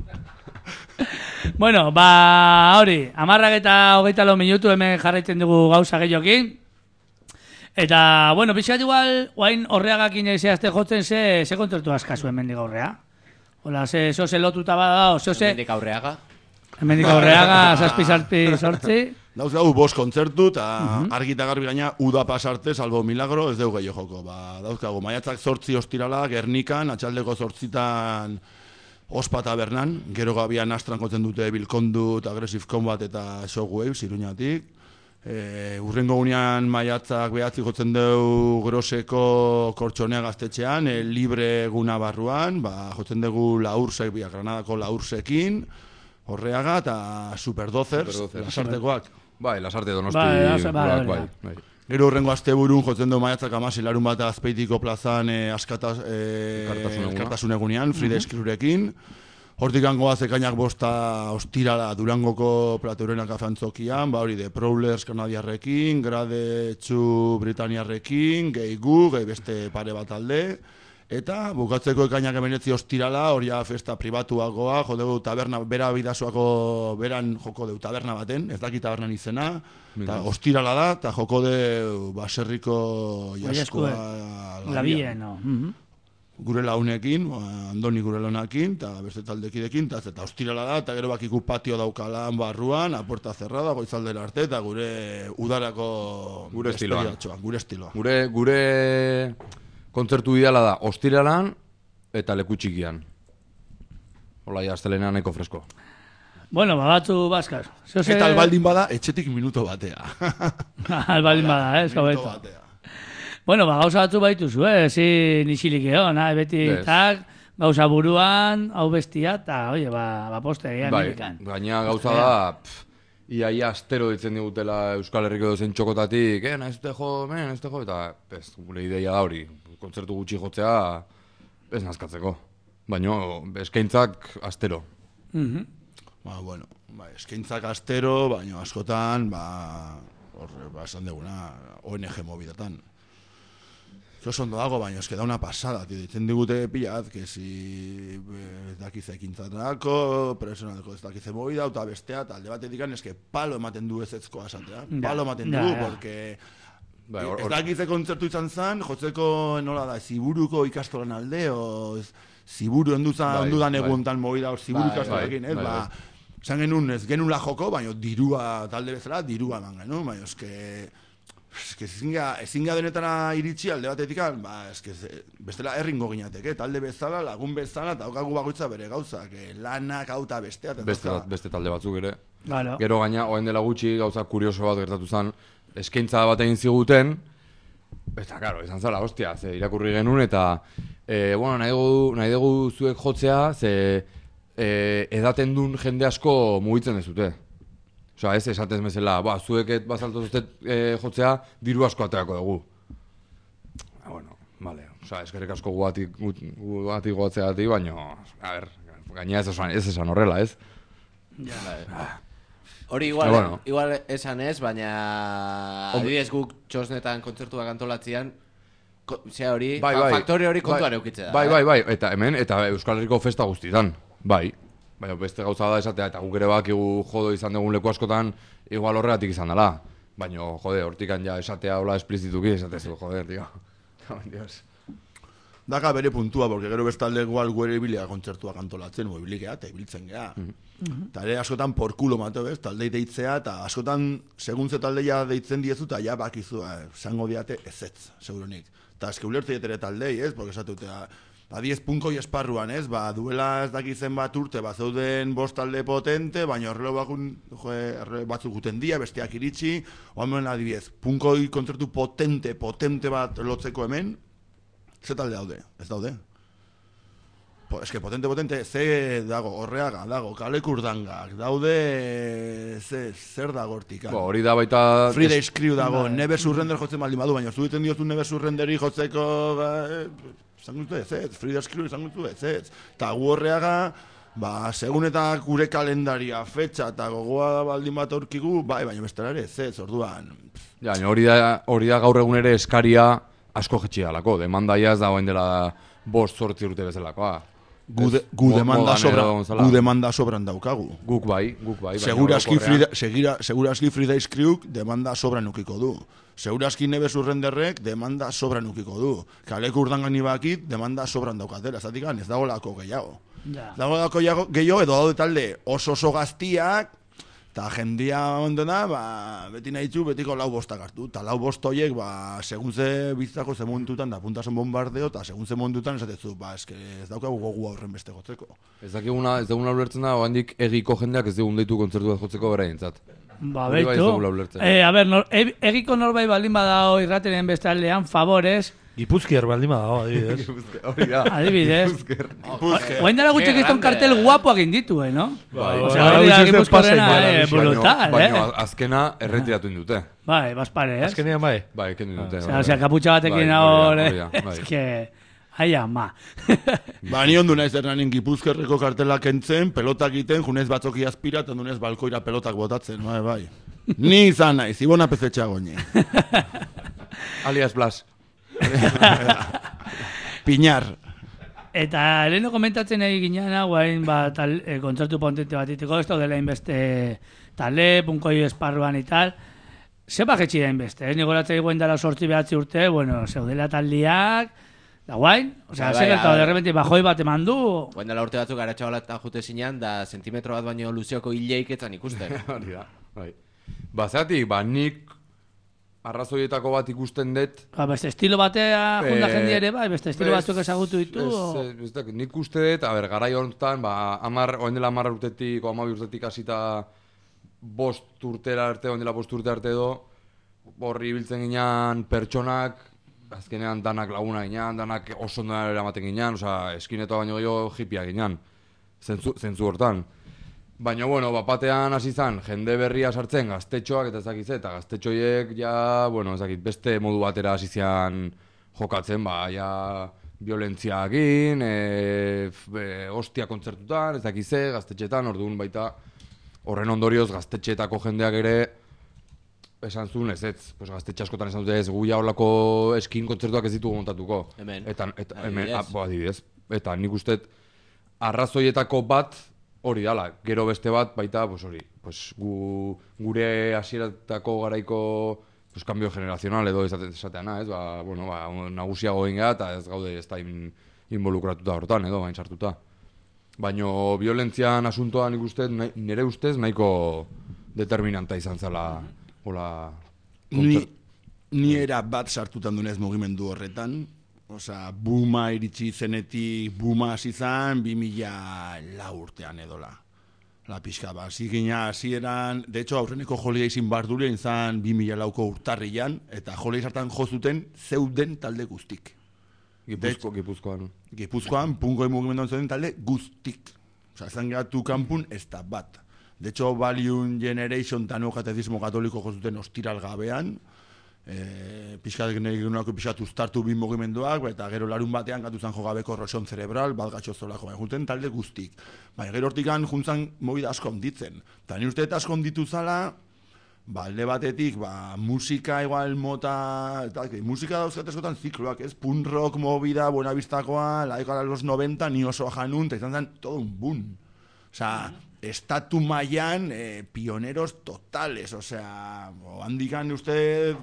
Speaker 4: Bueno, ba, hori, amarrak eta hogeita lau minutu hemen jarraitzen dugu gauza gehiokin. Eta, bueno, pixkat igual, oain horreagakin ezeazte jotzen ze, ze kontzertu askazu hemendik aurrea. Hola, ze, zo ze lotuta bada, zo ze...
Speaker 5: Hemendik aurreaga.
Speaker 4: Hemendik aurreaga, zazpi, zazpi, sortzi.
Speaker 8: Dauz gau, bost kontzertu, eta uh-huh. argita garbi gaina, uda pasarte, salbo milagro, ez dugu gehiago joko. Ba, dauz gau, maiatzak zortzi ostirala, Gernikan, atxaldeko zortzitan... Ospa tabernan, gero gabian astran kotzen dute Bilkondut, Aggressive Combat eta Shockwaves, Iruñatik. E, urrengo gunean maiatzak behatzi jotzen dugu Groseko Kortxonea gaztetxean, e, libre guna barruan, ba, jotzen dugu Laursek, bia, Granadako Laursekin, Horreaga eta Super Dozers, Lasartekoak.
Speaker 7: Bai, Lasarte Donosti,
Speaker 4: bai,
Speaker 7: bai, bai, bai.
Speaker 8: Gero horrengo aste burun jotzen du maiatzak amasi larun bat Azpeitiko plazan e, askataz, e, elkartasun egunean, Frida Eskirurekin. Hortik goaz ekainak bosta ostirala Durangoko Plateurena kafantzokian, ba hori de Prowlers kanadiarrekin, Grade Txu Britaniarrekin, gehi gu, gehi beste pare bat alde. Eta bukatzeko ekainak emenetzi ostirala, hori festa pribatuagoa, jo dugu taberna, bera bidazuako beran joko dugu taberna baten, ez daki tabernan izena, eta ostirala da, eta joko dugu baserriko jaskoa
Speaker 4: labien, no?
Speaker 8: Gure launekin, Andoni gure launekin, eta beste taldekidekin, eta ostirala da, eta gero bakiku patio daukalan barruan, a puerta cerrada, goizaldera arte, eta gure udarako
Speaker 7: gure estiloa.
Speaker 8: Gure estiloa.
Speaker 7: Gure, gure kontzertu ideala da, ostiralan eta leku txikian. Hola, ja, astelena nahiko fresko.
Speaker 4: Bueno, ba, batzu bazkar. Zose...
Speaker 8: Eta albaldin bada, etxetik minuto batea.
Speaker 4: albaldin bada, ez?
Speaker 8: Minuto batea.
Speaker 4: Bueno, ba, gauza batzu baituzu, eh? Ezin isilik egon, eh? Beti
Speaker 7: Yes.
Speaker 4: tak, gauza buruan, hau bestia, eta, oie, ba, ba postegia
Speaker 7: Bai,
Speaker 4: milikan.
Speaker 7: gaina gauza da, pff, iaia astero ditzen digutela Euskal Herriko dozen txokotatik, eh, nahiz dute jo, men, nahiz dute jo, eta, ez, gure ideia da hori, kontzertu gutxi jotzea, ez nazkatzeko. Baina, eskaintzak astero.
Speaker 4: Mhm.
Speaker 8: Ba, bueno, ba, eskaintzak astero, baina askotan, ba, horre, ba, esan deguna, O N G mobidetan. Oso ondo dago, baina eske da una pasada, tío. Ditzen digute pilat, que si eh, dakize ekintzarako, personaleko ez dakize movida, eta bestea, eta alde batetik eske palo ematen du ezetzkoa esatea.
Speaker 4: Ja,
Speaker 8: Palo ematen du,
Speaker 4: ja, ja.
Speaker 8: porque
Speaker 7: Bai, hor-
Speaker 8: ez
Speaker 7: hor-
Speaker 8: dakize kontzertu izan zen, jotzeko nola da, ziburuko ikastolan alde, o ez- ziburu onduzan,
Speaker 7: Bai,
Speaker 8: ondudan
Speaker 7: bai.
Speaker 8: eguntan movida, hor ziburu
Speaker 5: Bai,
Speaker 8: ikastolekin, ez,
Speaker 7: bai,
Speaker 8: ba, zan genuen ez genula joko, baina dirua talde bezala, dirua eman genuen, baina eske... Eske ezinga, ezinga denetara iritsi alde batetik, ba, eske ze- bestela erringo ginateke, talde bezala, lagun bezala, eta daukagu bakoitza bere gauzak, eh, lanak, auta bestea, eta
Speaker 7: Beste,
Speaker 8: dauka-
Speaker 7: beste talde batzuk ere.
Speaker 4: Claro.
Speaker 7: Gero gaina, oen dela gutxi, gauza kurioso bat gertatu zen, eskaintza bat egin ziguten, eta, karo, izan zala, hostia, ze irakurri genuen, eta, e, bueno, nahi dugu, nahi dugu zuek jotzea, ze e, edaten duen jende asko mugitzen dezute. Osa, ez esatez bezala, ba, zuek et bazaltu zuzet e, jotzea, diru asko aterako dugu. Ah, bueno, vale, osa, eskerrik asko guatik, guatik goatzeatik, baina, a ber, gaina ez esan, ez esan horrela, ez?
Speaker 5: Hori igual,
Speaker 7: Ah, bueno.
Speaker 5: igual esan ez, baina adibidez guk txosnetan kontzertuak antolatzean, ko- zea hori,
Speaker 7: Bai,
Speaker 5: fa-
Speaker 7: bai.
Speaker 5: faktore hori kontuan
Speaker 7: Bai,
Speaker 5: eukitzea da.
Speaker 7: Bai,
Speaker 5: eh?
Speaker 7: bai, bai, eta hemen, eta Euskal Herriko festa guztietan, bai. Baina beste gauza da esatea, eta guk ere bakigu jodo izan dugun leku askotan, igual horregatik izan dela. Baina, jode, hortikan ja esatea hola esplizituki, esatezu, joder, tío. Dios.
Speaker 8: Daka bere puntua, porque gero bestalde igual guere ibilia kontzertuak antolatzen, o ibilikea, eta ibiltzen geha. Eta ere askotan porkulo mateo, bez, taldei deitzea, eta askotan, segun ze taldeia deitzen diezu, eta ja bakizu, eh, zango diate ezetz, segurunik. Eta eske ulertze ere taldei, ez, porque esatutea, adiez punkoi esparruan, ez, ba, duela ez dakizen bat urte, ba, zeuden bost talde potente, baina horrelo bakun, jo, erre batzuk guten dia, besteak iritsi, oamen adibiez, punkoi kontzertu potente, potente bat lotzeko hemen, ze talde daude, ez daude. Po, eske potente, potente, ze dago, horreaga, dago, kalekurdangak, daude, ze, zer dago hortik.
Speaker 7: Bo, hori da baita...
Speaker 8: Friday Screw dago, Never Surrender jotzen baldin badu, baina zu diten diozu Never Surrenderi jotzeko, ba, eh, izango duzu ez ez, Friday Screw izango duzu ez ez. Eta gu horreaga, ba, segun eta gure kalendaria, fetxa eta gogoa baldin bat aurkigu, bai, baina bestela ere ez ez, orduan.
Speaker 7: Ja, baina hori da, hori da gaur egun ere eskaria asko jetxi dalako. Demandaia ez dagoen dela bost zortzi urte bezalakoa.
Speaker 8: Gu, de,
Speaker 7: Ez,
Speaker 8: gu,
Speaker 7: mo-
Speaker 8: demanda
Speaker 7: modan
Speaker 8: sobra,
Speaker 7: edo gonzala.
Speaker 8: gu demanda sobran daukagu.
Speaker 7: Guk bai, guk bai. baina
Speaker 8: Seguraski
Speaker 7: orokorrean-
Speaker 8: Frida, segira, seguraski Friday Screwk demanda sobran ukiko du. Seguraski Nebe Surrenderrek demanda sobran ukiko du. Kaleko urdangani bakit demanda sobran daukatela. Zatik ez dagolako gehiago.
Speaker 4: Ja.
Speaker 8: Dagolako gehiago, gehiago edo daude talde oso oso gaztiak, eta jendia ondena, ba, beti nahi txu, betiko lau bostak hartu. Eta lau bost horiek, ba, segun ze bizitzako ze momentutan, da puntasen bombardeo, eta segun ze momentutan esatezu, ba, eske ez daukagu gogu aurren beste gotzeko.
Speaker 7: Ez dakiguna, ez duguna ulertzen da, oandik egiko jendeak ez dugun deitu kontzertu bat jotzeko beraientzat.
Speaker 4: Ba,
Speaker 7: Hori bai ez
Speaker 4: beitu.
Speaker 7: dugula ulertzen.
Speaker 4: Eh, a ber, nor, e, egiko norbait baldin badao irrateren beste aldean, favorez,
Speaker 6: Gipuzkiar baldin badago, adibidez.
Speaker 7: Hori da.
Speaker 4: adibidez.
Speaker 8: Gipuzke.
Speaker 4: Oain dara gutxik
Speaker 5: Qué
Speaker 4: izton
Speaker 5: grande.
Speaker 4: kartel guapoak inditue, no?
Speaker 6: Bai,
Speaker 4: O sea,
Speaker 6: bai,
Speaker 4: hori da
Speaker 6: bai,
Speaker 4: Gipuzkoarena,
Speaker 6: bai,
Speaker 4: eh,
Speaker 6: bai,
Speaker 4: brutal,
Speaker 7: Baina
Speaker 4: eh?
Speaker 7: azkena erretiratu indute.
Speaker 4: Bai, baspare, ez?
Speaker 6: Azkenean bai.
Speaker 7: Bai, eken indute.
Speaker 4: Osea, osea, kaputxa batekin
Speaker 7: Bai,
Speaker 4: hor,
Speaker 7: hori
Speaker 4: eh?
Speaker 7: da, hori da, bai.
Speaker 4: Ez que... Ai, ama.
Speaker 8: Ba, ni ondu naiz erranin Gipuzkerreko kartelak entzen, pelotak egiten, junez batzoki azpira, eta ondunez balkoira pelotak botatzen, bai, bai. Ni izan naiz, ibona pezetxa goñi.
Speaker 7: Alias Blas.
Speaker 8: Piñar.
Speaker 4: Eta leheno komentatzen egin ginean, guain, ba, tal, e, kontzertu potente bat itiko, ez dela inbeste tale, punkoi esparruan y tal. Zeba jetxi da inbeste, ez? Nigoratzei guen dara sortzi behatzi urte, bueno, zeudela taldiak, da guain, osea,
Speaker 5: Bai,
Speaker 4: zer
Speaker 5: bai,
Speaker 4: gertatu,
Speaker 5: bai.
Speaker 4: de repente, bajoi bat eman du,
Speaker 5: Guen dela urte batzuk aratxabalatan jute zinean, da sentimetro bat baino luzeoko hileik etzan ikusten.
Speaker 7: Hori da, bai. Ba, zeratik, ba, nik arrazoietako bat ikusten dut.
Speaker 4: Ba, beste estilo batea junda
Speaker 7: Eh,
Speaker 4: jendia ere bai, beste estilo
Speaker 7: ez-
Speaker 4: batzuk ezagutu ditu.
Speaker 7: ez-
Speaker 4: o-
Speaker 7: ez- ez dakit, nik uste dut, a ber, garai honetan, ba, amar, oen dela amar urtetik, o amabi urtetik hasita bost urtera arte, oen dela bost urte arte edo, horri ibiltzen ginean pertsonak, azkenean danak laguna ginean, danak oso ondona eramaten ginean, osea, eskineta baino gehiago hippiak ginean, zentzu, zentzu hortan. Baina, bueno, bapatean hasi zan, jende berria sartzen gaztetxoak eta ezakit ze, eta gaztetxoiek ja, bueno, ezakit, beste modu batera hasi zian jokatzen, ba, ja, violentzia egin, e, f- e, ostia kontzertutan, ezakit ze, gaztetxetan, orduan baita, horren ondorioz gaztetxeetako jendeak ere, esan zuen ez ez, pues gaztetxe askotan esan dute ez, gu ja horlako eskin kontzertuak ez ditugu montatuko.
Speaker 5: Hemen.
Speaker 7: Eta, eta,
Speaker 5: Adibidez.
Speaker 7: hemen, ah, bo, adibidez. Eta nik uste arrazoietako bat hori dala, gero beste bat baita, pues hori, pues gu, gure hasieratako garaiko pues cambio generacional edo esate- esateana, ez? Ba, bueno, ba, nagusiago egin gara eta ez gaude ez da in, involukratuta hortan edo, bain sartuta. Baino violentzian asuntoan nik uste, nahi- nire ustez nahiko determinanta izan zela, hola,
Speaker 8: Ni,
Speaker 7: kontzert-
Speaker 8: ni era bat sartutan dunez mugimendu horretan, osea, buma iritsi zenetik, buma hasi zan, bi mila lau urtean edola. La pixka, ba, zigina hasieran, de hecho, aurreneko jolia izin bardure izan bi mila lauko urtarrian, eta jolia hartan jozuten zeuden talde guztik.
Speaker 7: Gipuzko, Gipuzkoan.
Speaker 8: Gipuzkoan, punko mugimenduan zeuden talde guztik. Osea, ezan geratu kanpun ez da bat. De hecho, Valium Generation eta neokatezismo katoliko jozuten ostiral gabean, e, pixkat geneko pixkat uztartu bi mugimenduak, eta gero larun batean gatu zan jogabeko roson cerebral, bat gatxo zolako, baina juten talde guztik. Baina gero hortikan juntzan movida asko onditzen. Eta ni uste asko onditu zala, ba, alde batetik, ba, musika igual mota, eta, que, musika dauzkat eskotan zikloak, ez? Punk rock, movida, buenavistakoa, la década de los noventa, ni oso janun, eta izan zen todo un boom. Osea, estatu mailan eh, pioneros totales, osea, handikan uste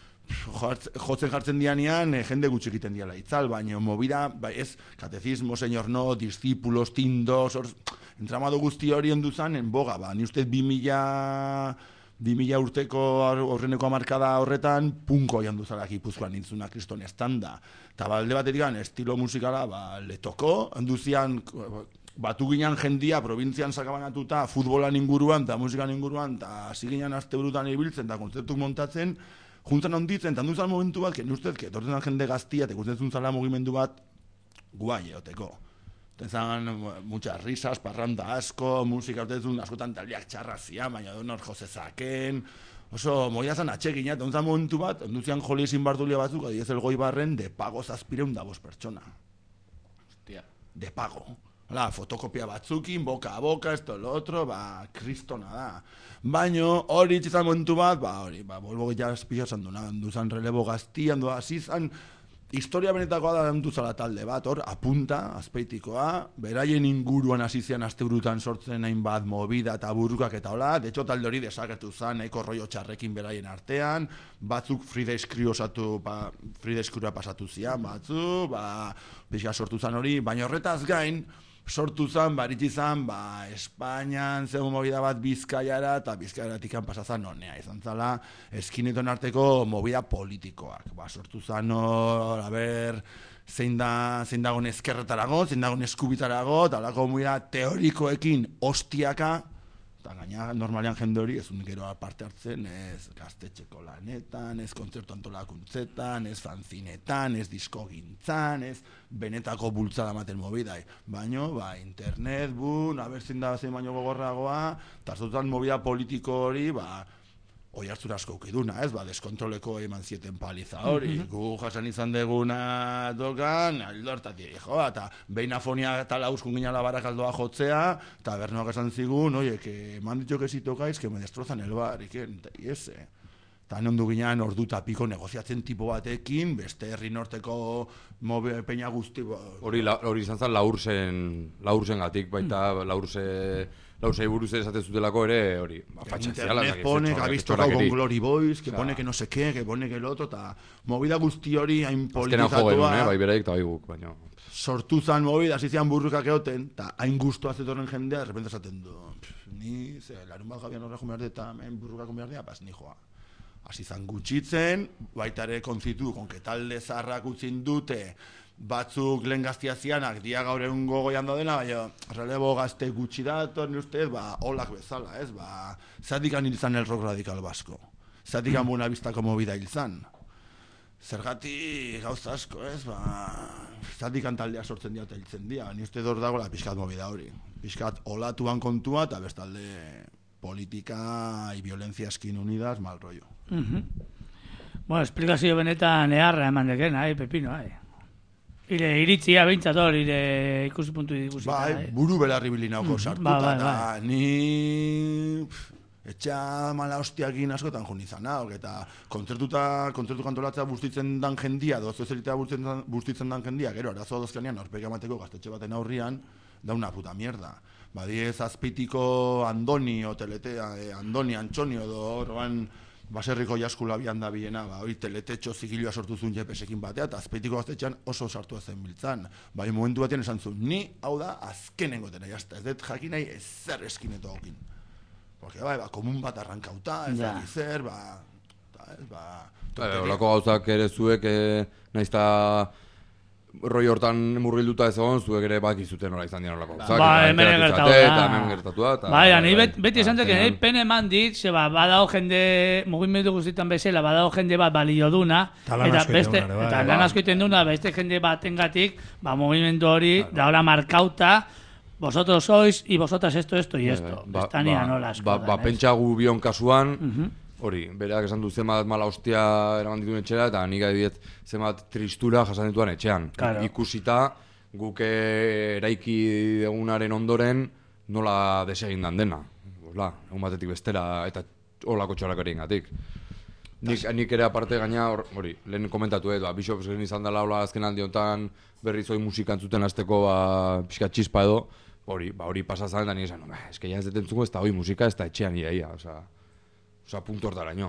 Speaker 8: jotzen jartzen dianean, eh, jende gutxi egiten diala itzal, baina movida, ba, ez, katezismo, señor no, discípulos, tindos, or, entramado guzti hori onduzan, en boga, ba, ni uste bi mila bi mila urteko horreneko amarkada horretan, punko joan duzala Gipuzkoan nintzuna kriston estanda. Eta balde batetik estilo musikala, ba, le toko, handuzian, batu ginen jendia, provintzian sakabanatuta, futbolan inguruan, eta musikan inguruan, eta hasi ginen aste burutan ibiltzen, eta kontzertuk montatzen, juntzan onditzen, eta handuzan momentu bat, que ustez, que etortzen jende gaztia, eta ikusten zuntzala mugimendu bat, guai eoteko. Tenzan muchas risas, parranda asko, musika urtetzen askotan taldeak txarrazia, baina donor josezaken, oso moia zan atxegina, eta ontzan momentu bat, onduzian joli ezin bardulia batzuk, adiez el goi barren, de pago zazpireun da bost pertsona.
Speaker 5: Hostia.
Speaker 8: De pago. Hala, fotokopia batzukin, boka a boka, esto lo otro, ba, kristona da. Baino, hori itxizan momentu bat, ba, hori, ba, bolbo gehiago espixo zan duna, duzan relebo gaztian, doa, zizan, historia benetakoa da duzala talde bat, hor, apunta, azpeitikoa, beraien inguruan hasi zian asteburutan sortzen hainbat movida eta burrukak eta hola, de hecho talde hori desagertu zan, nahiko rollo txarrekin beraien artean, batzuk Frida Eskri osatu, ba, Frida Eskrua pasatu zian, batzu, ba, pixka sortu zan hori, baina horretaz gain, sortu zan, baritzi zan, ba, Espainian zegoen movida bat Bizkaiara, eta Bizkaiaratik pasazan honea, izan zala, eskineton arteko movida politikoak. Ba, sortu zan hor, a ber, zein da, zein dagoen ezkerretarago, zein dagoen eskubitarago, eta holako movida teorikoekin ostiaka, eta gaina normalean jende hori ez gero parte hartzen, ez gaztetxeko lanetan, ez kontzertu antolakuntzetan, ez fanzinetan, ez diskogintzan, ez benetako bultzada maten mobidai. Baina, ba, internet, bun, abertzin da zein baino gogorragoa, eta zotan movida politiko hori, ba, oi hartzura asko ukiduna, ez, ba, deskontroleko eman zieten paliza hori,
Speaker 4: Mhm.
Speaker 8: gu jasan izan deguna dokan, aldo hartatik, joa, eta behin afonia eta lauskun ginala barakaldoa jotzea, eta bernoak esan zigun, oie, que me han dicho que si tocáis, que me destrozan el bar, iken, eta iese. Eta ondu ginean ordu eta piko negoziatzen tipo batekin, beste herri norteko mobe peña guzti.
Speaker 7: Hori la, hori izan zen laursen, laursen gatik, baita laurse, lausei buruz esaten zutelako ere, hori, ba, fatxaziala.
Speaker 8: Internet pone que ha visto con Glory Boys, que pone que no sé qué, que pone que el otro, eta movida guzti hori hain politizatua.
Speaker 7: Azkenan jo genuen, eh, bai beraik eta bai guk, baina.
Speaker 8: Sortu zan movida, hasi zian burrukak egoten, eta hain guztua zetorren jendea, de repente esaten du, ni, ze, larun bat jabian horra jumear eta hemen burrukak jumear dira, pas, ni joa. hasi zan gutxitzen, baita ere konzitu, konke talde zaharrak utzin dute, batzuk lehen gaztia zianak, dia gaur egun gogoian daudena, baina relebo gazte gutxi dator, ni ustez, ba, olak bezala, ez, ba, zatikan hil zan el rock radikal basko, zatikan buena biztako movida hil zan. Zergatik gauza asko, ez, ba, zatikan taldea sortzen dira eta hiltzen dira, ni uste dor dagoela pixkat movida hori. Pixkat olatuan kontua eta bestalde politika y violencia eskin unidas, mal rollo.
Speaker 4: Uh-huh. Bueno, esplikazio benetan eharra eman deken, ai, pepino, ai. Ire iritzia behintzat hor, ire ikusi puntu ikusita.
Speaker 8: Bai, buru belarri bilinauko sartuta,
Speaker 4: ba, ba,
Speaker 8: eta
Speaker 4: ba.
Speaker 8: ni etxa mala hostiakin askotan jo nizan, eta kontzertuta, kontzertu kantolatza bustitzen dan jendia, dozo zeritea bustitzen dan jendia, gero, arazo dozkanean, aurpeka emateko gaztetxe baten aurrian, da una puta mierda. Badiez azpitiko Andoni, o teletea, eh, Andoni, Antxoni, edo horban baserriko jaskula bian da biena, ba, hori teletetxo zigilua sortu zuen jepesekin batea, eta azpeitiko gaztetxean oso sartu zen biltzan. Bai, momentu batean esan zuen, ni, hau da, azkenengo dena, jazta, ez dut jakin nahi ezer eskineto haukin. Porque, bai, ba, komun bat arrankauta, ez da, zer, ba, ta, ez, ba...
Speaker 7: Olako gauzak ere zuek, eh, naizta roi hortan murgilduta ez egon, zuek ere bakizuten nola izan dira olako gauzak.
Speaker 4: Ba, hemen gertatu da.
Speaker 7: Eta hemen gertatu da.
Speaker 4: Bai, nahi beti esan zek, nahi pene eman dit, ze ba, badao jende, mugimendu guztietan bezala, badao jende bat balio duna, eta beste, eta lan asko iten duna, beste jende batengatik, ba, mugimendu hori, da hola markauta, vosotros sois, y vosotras esto, esto y esto. Estania nola asko.
Speaker 7: Ba, pentsa gu bion kasuan, hori, bereak esan du zemat mala hostia eraman dituen etxera, eta nik adibiet zemat tristura jasan dituan etxean.
Speaker 4: Claro.
Speaker 7: Ikusita, guk eraiki egunaren ondoren nola desegin dan dena. Osla, egun batetik bestera, eta holako txorakarien gatik. Nik, nik ere aparte gaina, hori, lehen komentatu edo, Bishops gen izan dela hola azken aldi honetan berriz hoi musika entzuten hasteko ba, pixka txispa edo, hori, ba, hori pasazan, eta nik esan, no, eske ja ez detentzuko ez da hoi musika, ez da etxean iaia, oza... Osa, puntu hortaraino.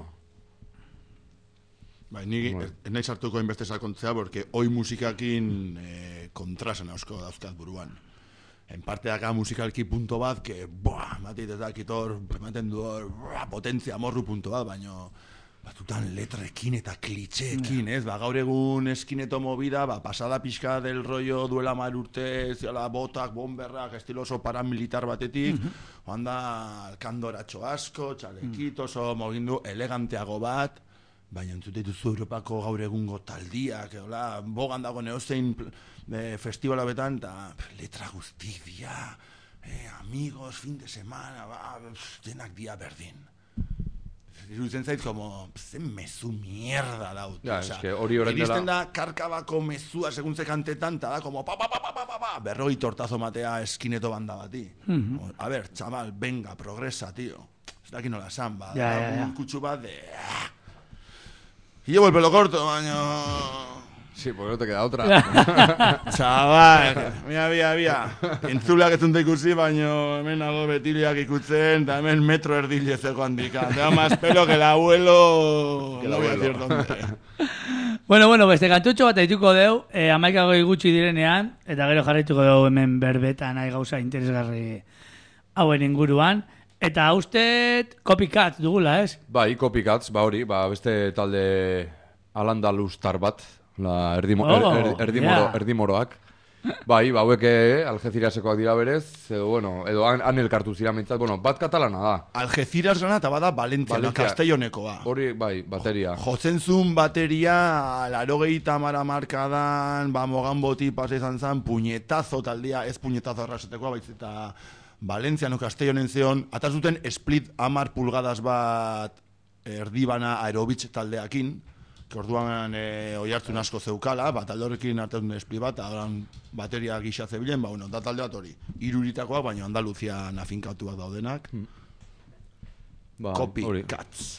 Speaker 8: Bai, ni ez nahi sartuko inbeste sakontzea, porque hoi musikakin eh, kontrasen ausko dauzkat buruan. En parte daka musikalki punto bat, que, boa, matit ez dakitor, ematen du hor, potentzia morru punto bat, baino, batutan letrekin eta klitxeekin, ez? Ba, gaur egun eskineto movida, ba, pasada pixka del rollo duela mar urte, ziala botak, bomberrak, estilo oso paramilitar batetik, joan da alkandoratxo asko, txalekito, oso mogindu eleganteago bat, baina entzute dituzu Europako gaur egungo taldiak, hola, bogan dago neozein e, festivala betan, eta letra guztik dia, eh, amigos, fin de semana, ba, denak dia berdin. Iruditzen zait, como, zen mezu mierda daut.
Speaker 7: Ja, o sea, eske hori horren dela...
Speaker 8: Iristen da, karkabako mezua seguntze kantetan, eta da, como, pa, pa, pa, pa, pa, pa, pa, berroi tortazo matea eskineto banda bati.
Speaker 4: Uh-huh.
Speaker 8: A ver, chaval, venga, progresa, tío. Ez daki nola esan, ba,
Speaker 4: ja,
Speaker 8: da,
Speaker 4: ja, ja.
Speaker 8: un kutsu bat de... Y llevo el pelo corto, baño...
Speaker 7: Sí, porque no te queda otra.
Speaker 8: Chaval, mira, mira, mira. Entzulak ez dut ikusi, baino hemen nago betiliak ikutzen, eta hemen metro erdile zeko handika. Te da más pelo que el abuelo...
Speaker 7: Que el
Speaker 8: no voy a
Speaker 7: abuelo.
Speaker 8: decir dónde.
Speaker 4: Bueno, bueno, beste kantutxo bat aituko deu, eh, amaikagoi gutxi direnean, eta gero jarraituko deu hemen berbetan nahi gauza interesgarri hauen inguruan. Eta usted copycat dugula, ez?
Speaker 7: Bai, Copycats, ba hori, ba beste talde alandalustar bat, la erdimo,
Speaker 4: Oh,
Speaker 7: er, er, erdimoro,
Speaker 4: yeah.
Speaker 7: erdimoroak. Bai, ba hauek Algecirasekoak dira berez, edo bueno, edo han, han elkartu zira mintzat, bueno, bat katalana da.
Speaker 8: Algeciras gana eta bada Valentzia,
Speaker 7: Valentzia.
Speaker 8: Castellonekoa.
Speaker 7: Hori, bai, bateria.
Speaker 8: Jotzen zuen bateria, larogeita mara markadan, ba, mogan boti pasa izan zen, puñetazo taldia, ez puñetazo arrasetekoa, baiz eta Valentziano Castellonen zeon, atazuten split amar pulgadas bat erdibana aerobitz taldeakin, que orduan e, oi hartzun asko zeukala, bat talde horrekin hartzen split bat, agan bateria gisa zebilen, ba, bueno, da talde bat hori, iruritakoak, baina Andaluzia nafinkatuak daudenak.
Speaker 7: Hmm. Ba,
Speaker 8: Copycats.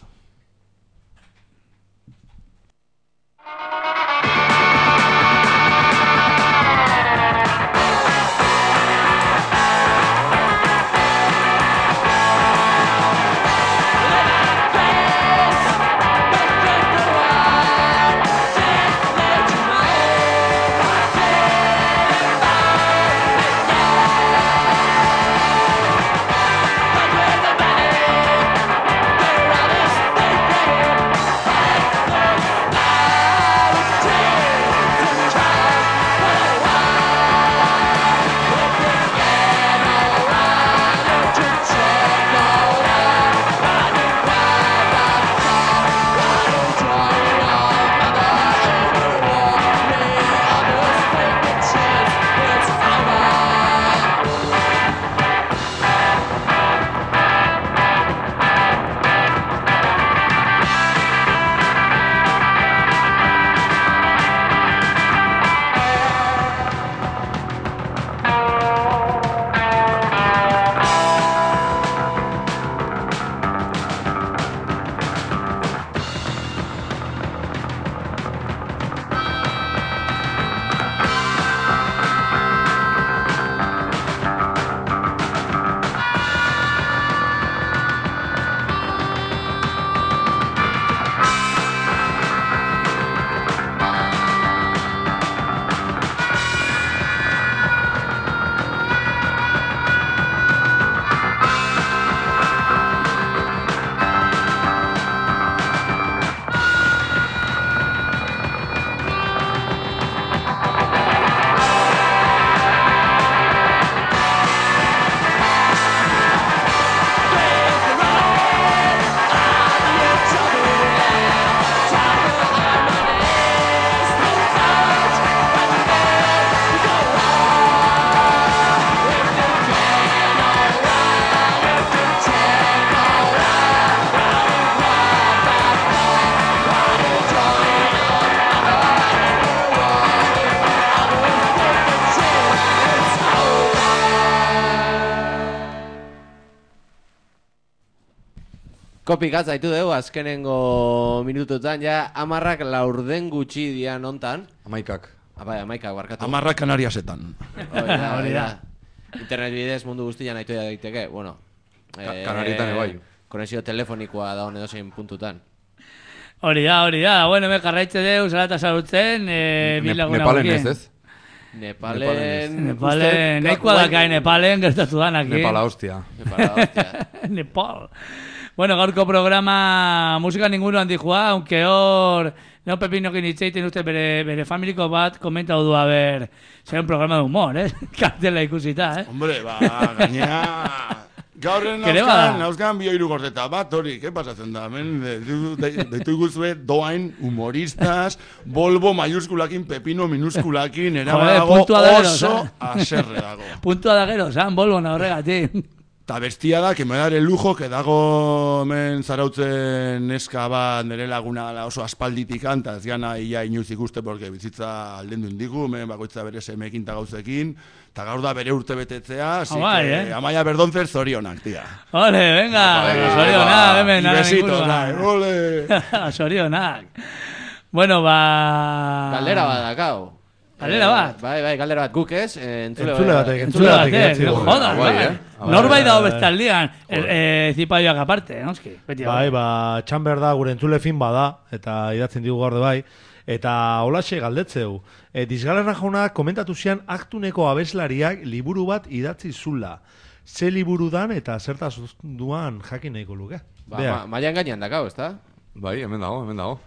Speaker 9: We'll be right back.
Speaker 5: Kopikatza haitu dugu, azkenengo minututan, ja, amarrak laurden gutxi dian ontan.
Speaker 7: Amaikak.
Speaker 5: Abai, amaikak, barkatu.
Speaker 8: Amarrak Kanariasetan.
Speaker 5: Hori da, hori da. Internet bidez mundu guztian haitu daiteke, bueno.
Speaker 7: Ka Kanarietan ebai.
Speaker 5: Konexio telefonikoa da hon edozein puntutan.
Speaker 4: Hori da, hori da. Bueno, me jarraitze deu, zarata salutzen, eh,
Speaker 7: Ne
Speaker 4: bilaguna
Speaker 7: Nepalen ez ez?
Speaker 5: Nepalen...
Speaker 4: Nepalen, nahikoa dakai Nepalen, gertatu danak.
Speaker 7: Nepala hostia.
Speaker 5: Nepala hostia.
Speaker 4: Nepal. Bueno, gaurko programa musika ninguno handi joa, aunque hor, no Pepinokin itxeiten uste bere, bere familiko bat komentau du, a ber, zer un programa de humor, eh? Kartela ikusita, eh?
Speaker 8: Hombre, ba, gainea... Gaurren nauzkan, nauzkan bio hiru gordeta bat, hori, ¿qué pasatzen da? Men, deitu iguzue doain humoristas, Volvo mayuskulakin, Pepino minuskulakin, eramago oso aserre dago.
Speaker 4: Puntua da gero, zan, Volvo na horregatik.
Speaker 8: Ta bestia da, que me dar el lujo, que dago men zarautzen neska bat nire laguna dela oso aspalditik anta, ez gana ia inuz ikuste, porque bizitza aldendu indigu, men bakoitza bere semekin ta gauzekin, eta gaur da bere urte betetzea, así
Speaker 4: Amai,
Speaker 8: que
Speaker 4: eh?
Speaker 8: Amaia Berdonzer zorionak, tia.
Speaker 4: Ole, venga, zorionak, hemen,
Speaker 8: y besitos, nahi, ole.
Speaker 4: Zorionak. Bueno, ba...
Speaker 5: Galdera bat dakau.
Speaker 4: Galdera bat?
Speaker 5: Bai, bai, galdera bat guk ez, entzule
Speaker 6: batek.
Speaker 4: Entzule batek, joda,
Speaker 7: bai,
Speaker 4: bai.
Speaker 7: eh?
Speaker 4: Norbait dago bestaldian, zipaioak aparte, noski.
Speaker 6: Bai, ba, txanber da gure entzule fin bada, eta idatzen digu gaur de bai, eta holaxe galdetzeu. E, Dizgalarra jauna komentatu zian aktuneko abeslariak liburu bat idatzi zula. Ze liburu dan eta zertaz duan jakin nahiko luke.
Speaker 5: Ba, ma, maian gainean dakau, ezta?
Speaker 7: Bai, hemen dago, hemen dago.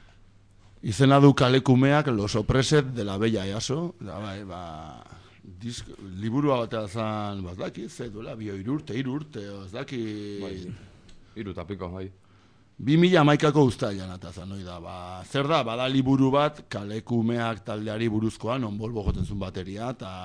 Speaker 8: Izena du kalekumeak Los Opreset de la Bella Easo, da bai, ba, disk, liburua bat zan, bat daki, ze duela, bio irurte, irurte, ez daki...
Speaker 7: Bai, iru tapiko, bai.
Speaker 8: Bi mila amaikako ustailan atazan, noi da, ba, zer da, bada liburu bat, kalekumeak taldeari buruzkoa, non Volvo joten zuen bateria, eta...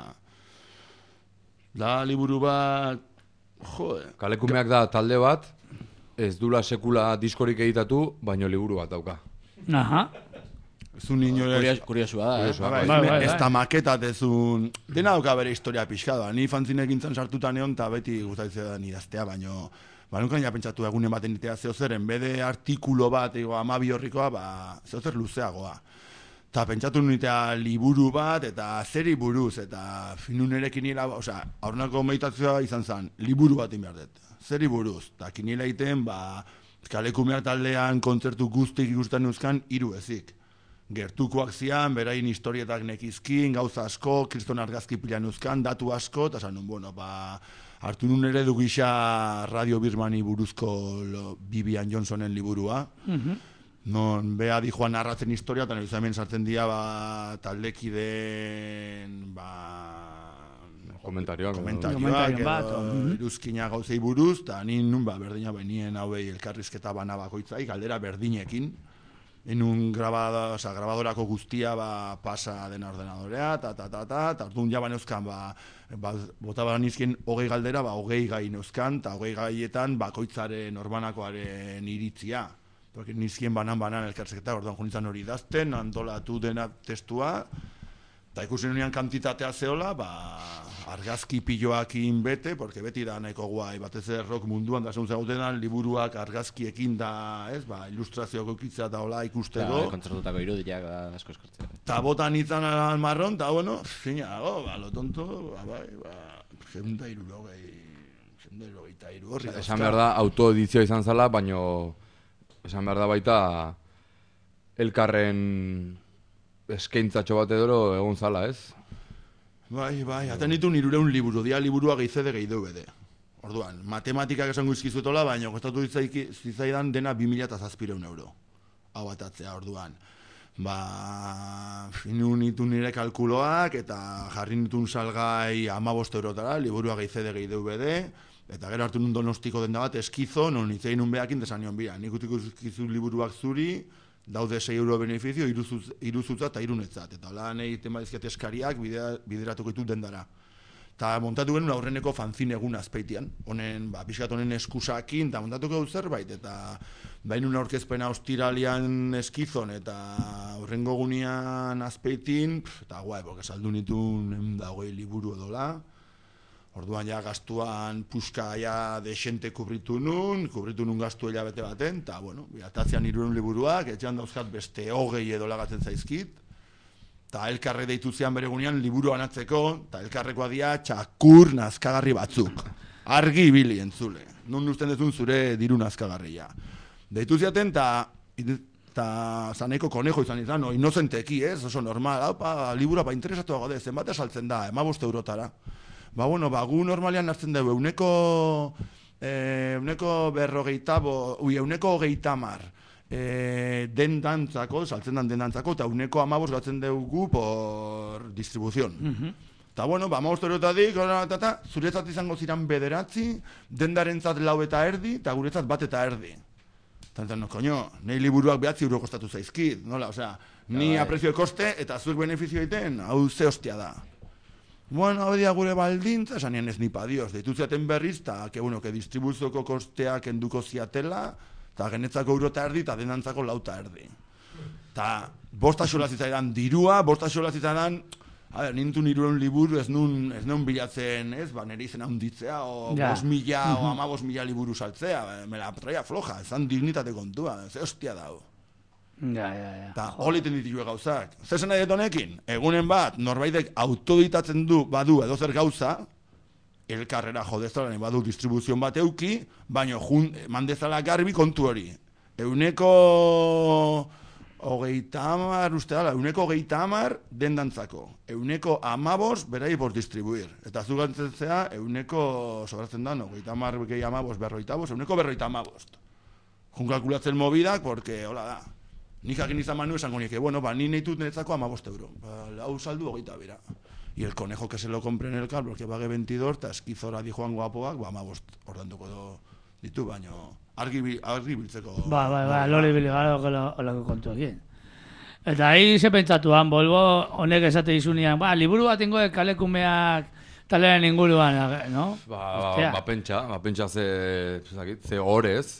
Speaker 8: Da, liburu bat... Jode...
Speaker 7: Kalekumeak da talde bat, ez dula sekula diskorik editatu, baino liburu bat dauka.
Speaker 4: Aha.
Speaker 8: Ez un inore...
Speaker 5: Kuriosua da, eh?
Speaker 8: Bai, bai, bai, ez da maketat ez un... Dena dauka bere historia pixka da. Ni fantzinekin zan sartutan egon, eta beti gustatzen da idaztea, baino... Ba, nunkan ja pentsatu egunen baten itea zehozer, en bede artikulo bat, ego, amabi horrikoa, ba, zehozer luzeagoa. Eta pentsatu nitea liburu bat, eta zeri buruz, eta finunere kinila, osea, aurnako meditazioa izan zen, liburu bat inberdet. Zeri buruz, eta kinila iten, ba... Kalekumeak taldean kontzertu guztik ikusten euskan, hiru ezik. Gertukoak zian, berain historietak nekizkin, gauza asko, kriston argazki pilan euskan, datu asko, eta zanun, bueno, ba, hartu nun ere dugisa Radio Birmani buruzko lo, Bibian Johnsonen liburua. Mm-hmm. Non, beha di joan narratzen historia, eta nire hemen sartzen dira, ba, taldekideen, ba...
Speaker 7: Komentarioak.
Speaker 8: Komentarioak, edo iruzkina gauzei buruz, eta nien nun ba, berdina benien hauei elkarrizketa bana bakoitzai, galdera berdinekin. Enun grabada, oza, grabadorako guztia ba, pasa den ordenadorea, ta, ta, ta, ta, eta orduan jaban euskan, ba, ba, bota ba nizkien hogei galdera, ba, hogei gai neuzkan, eta hogei gaietan bakoitzaren orbanakoaren iritzia. Porque nizkien banan-banan elkarrizketa, orduan junitzen hori idazten, antolatu dena testua, eta ikusi nunean kantitatea zehola, ba, argazki piloakin bete, porque beti da nahiko guai, batez ere rock munduan, da zehuntza gautenan, liburuak argazkiekin da, ez, ba, ilustrazioak eukitza eta hola ikusteko.
Speaker 5: Ja, kontzertutako irudiak da asko eskortzea.
Speaker 8: Ta botan izan al marron, ta bueno, fina, oh, ba, lo tonto, ba, bai, ba, zeunda irurogei, zeunda irurogei eta iru horri dazka.
Speaker 7: Esan behar da, autoedizioa izan zala, baino, esan behar da baita, elkarren... eskaintzatxo bat edoro egon zala, ez?
Speaker 8: Bai, bai, aten ditu nirureun liburu, dia liburua geizede gehi du bede. Orduan, matematikak esango izkizuetola, baina kostatu zizaidan dena bi mila zazpireun euro. Hau batatzea, orduan. Ba, finu nitu nire kalkuloak, eta jarri nitun salgai amabost eurotara, liburua geizede gehi du bede, eta gero hartu nun Donostiko denda bat, eskizo, non itzein nun behakin desan nion bira. Nik utiko izkizu liburuak zuri, daude sei euro benefizio, iruzutza eta irunetzat. Eta hola nahi tema dizkiat eskariak bideratuko ditut dendara. Eta montatu genuen aurreneko fanzine egun azpeitian. Honen, ba, pixkat honen eskusakin, eta montatuko dut zerbait. Eta bainun aurkezpena ostiralian eskizon, eta aurrengo gunean azpeitin, eta guai, porque saldu nitun da hogei liburu edola. Orduan ja gastuan puska ja desente kubritu nun, kubritu nun gastu hilabete baten, eta, bueno, biratatzean hirurehun liburuak, etxean dauzkat beste hogei edo lagatzen zaizkit, eta elkarre deitu zian bere gunean liburu anatzeko, eta elkarrekoa dia txakur nazkagarri batzuk. Argi ibili entzule. Nun usten dezun zure diru nazkagarria. Deitu ziaten, eta zaneko konejo izan izan, no, inozenteki, ez, oso normal, haupa, libura pa interesatu gode, zenbat esaltzen da, emaboste eurotara. Ba, bueno, ba, gu normalean hartzen dugu, euneko, eh, euneko berrogeita, ui, euneko hogeita mar, eh, den dantzako, saltzen dan den dantzako, eta euneko amabos gatzen dugu por distribuzion. Eta, bueno, ba, amabos eurotadik, zuretzat izango ziran bederatzi, dendarentzat lau eta erdi, eta guretzat bat eta erdi. Eta, no, koño, nahi liburuak behatzi euro kostatu zaizkit, nola, osea, ni aprezio koste, eta zuek benefizio egiten, hau ze hostia da. Bueno, hau dia gure baldintza, esanien ez nipa dios, deitu ziaten berriz, eta, que bueno, que distribuzioko kosteak enduko ziatela, eta genetzako euro eta erdi, eta denantzako lau eta erdi. Eta bosta xola zitzaidan dirua, bosta xola zitzaidan, a ber, nintu niruren liburu ez nun, ez nun bilatzen, ez, ba, nire izena hunditzea, o ja. Bos mila, o ama bos mila liburu saltzea, me la traia floja, ezan dignitate kontua, ze hostia dau.
Speaker 4: Ja, ja, ja.
Speaker 8: Eta holiten ditue gauzak. Zezen nahi detonekin, egunen bat, norbaitek autoditatzen du, badu edo zer gauza, elkarrera jodezaren badu distribuzion bat euki, baino jun, mandezala garbi kontu hori. Euneko hogeita hamar, uste dala, euneko hogeita hamar dendantzako. Euneko amabos berai bos distribuir. Eta zugantzea, euneko, sobratzen da, hogeita hamar gehi amabos berroita bost, euneko berroita amabost. Jun kalkulatzen mobidak, porque, hola da. Nik jakin izan manu esango nieke, bueno, ba, ni nahitut niretzako amabost euro. Ba, lau saldu hogeita bera. Y el conejo que se lo compre en el car, porque pague veintidós, eta eskizora di joan guapoak, ba, amabost ordantuko do ditu, baino argi, argi biltzeko.
Speaker 4: Ba, ba, ba, lori biligaro olako kontu egin. Eta ahi ze pentsatuan, bolbo honek esate izunean, ba, liburu bat ingo kalekumeak talean inguruan, no?
Speaker 7: Ba, ba, pentsa, ba, pentsa ze, ze horez.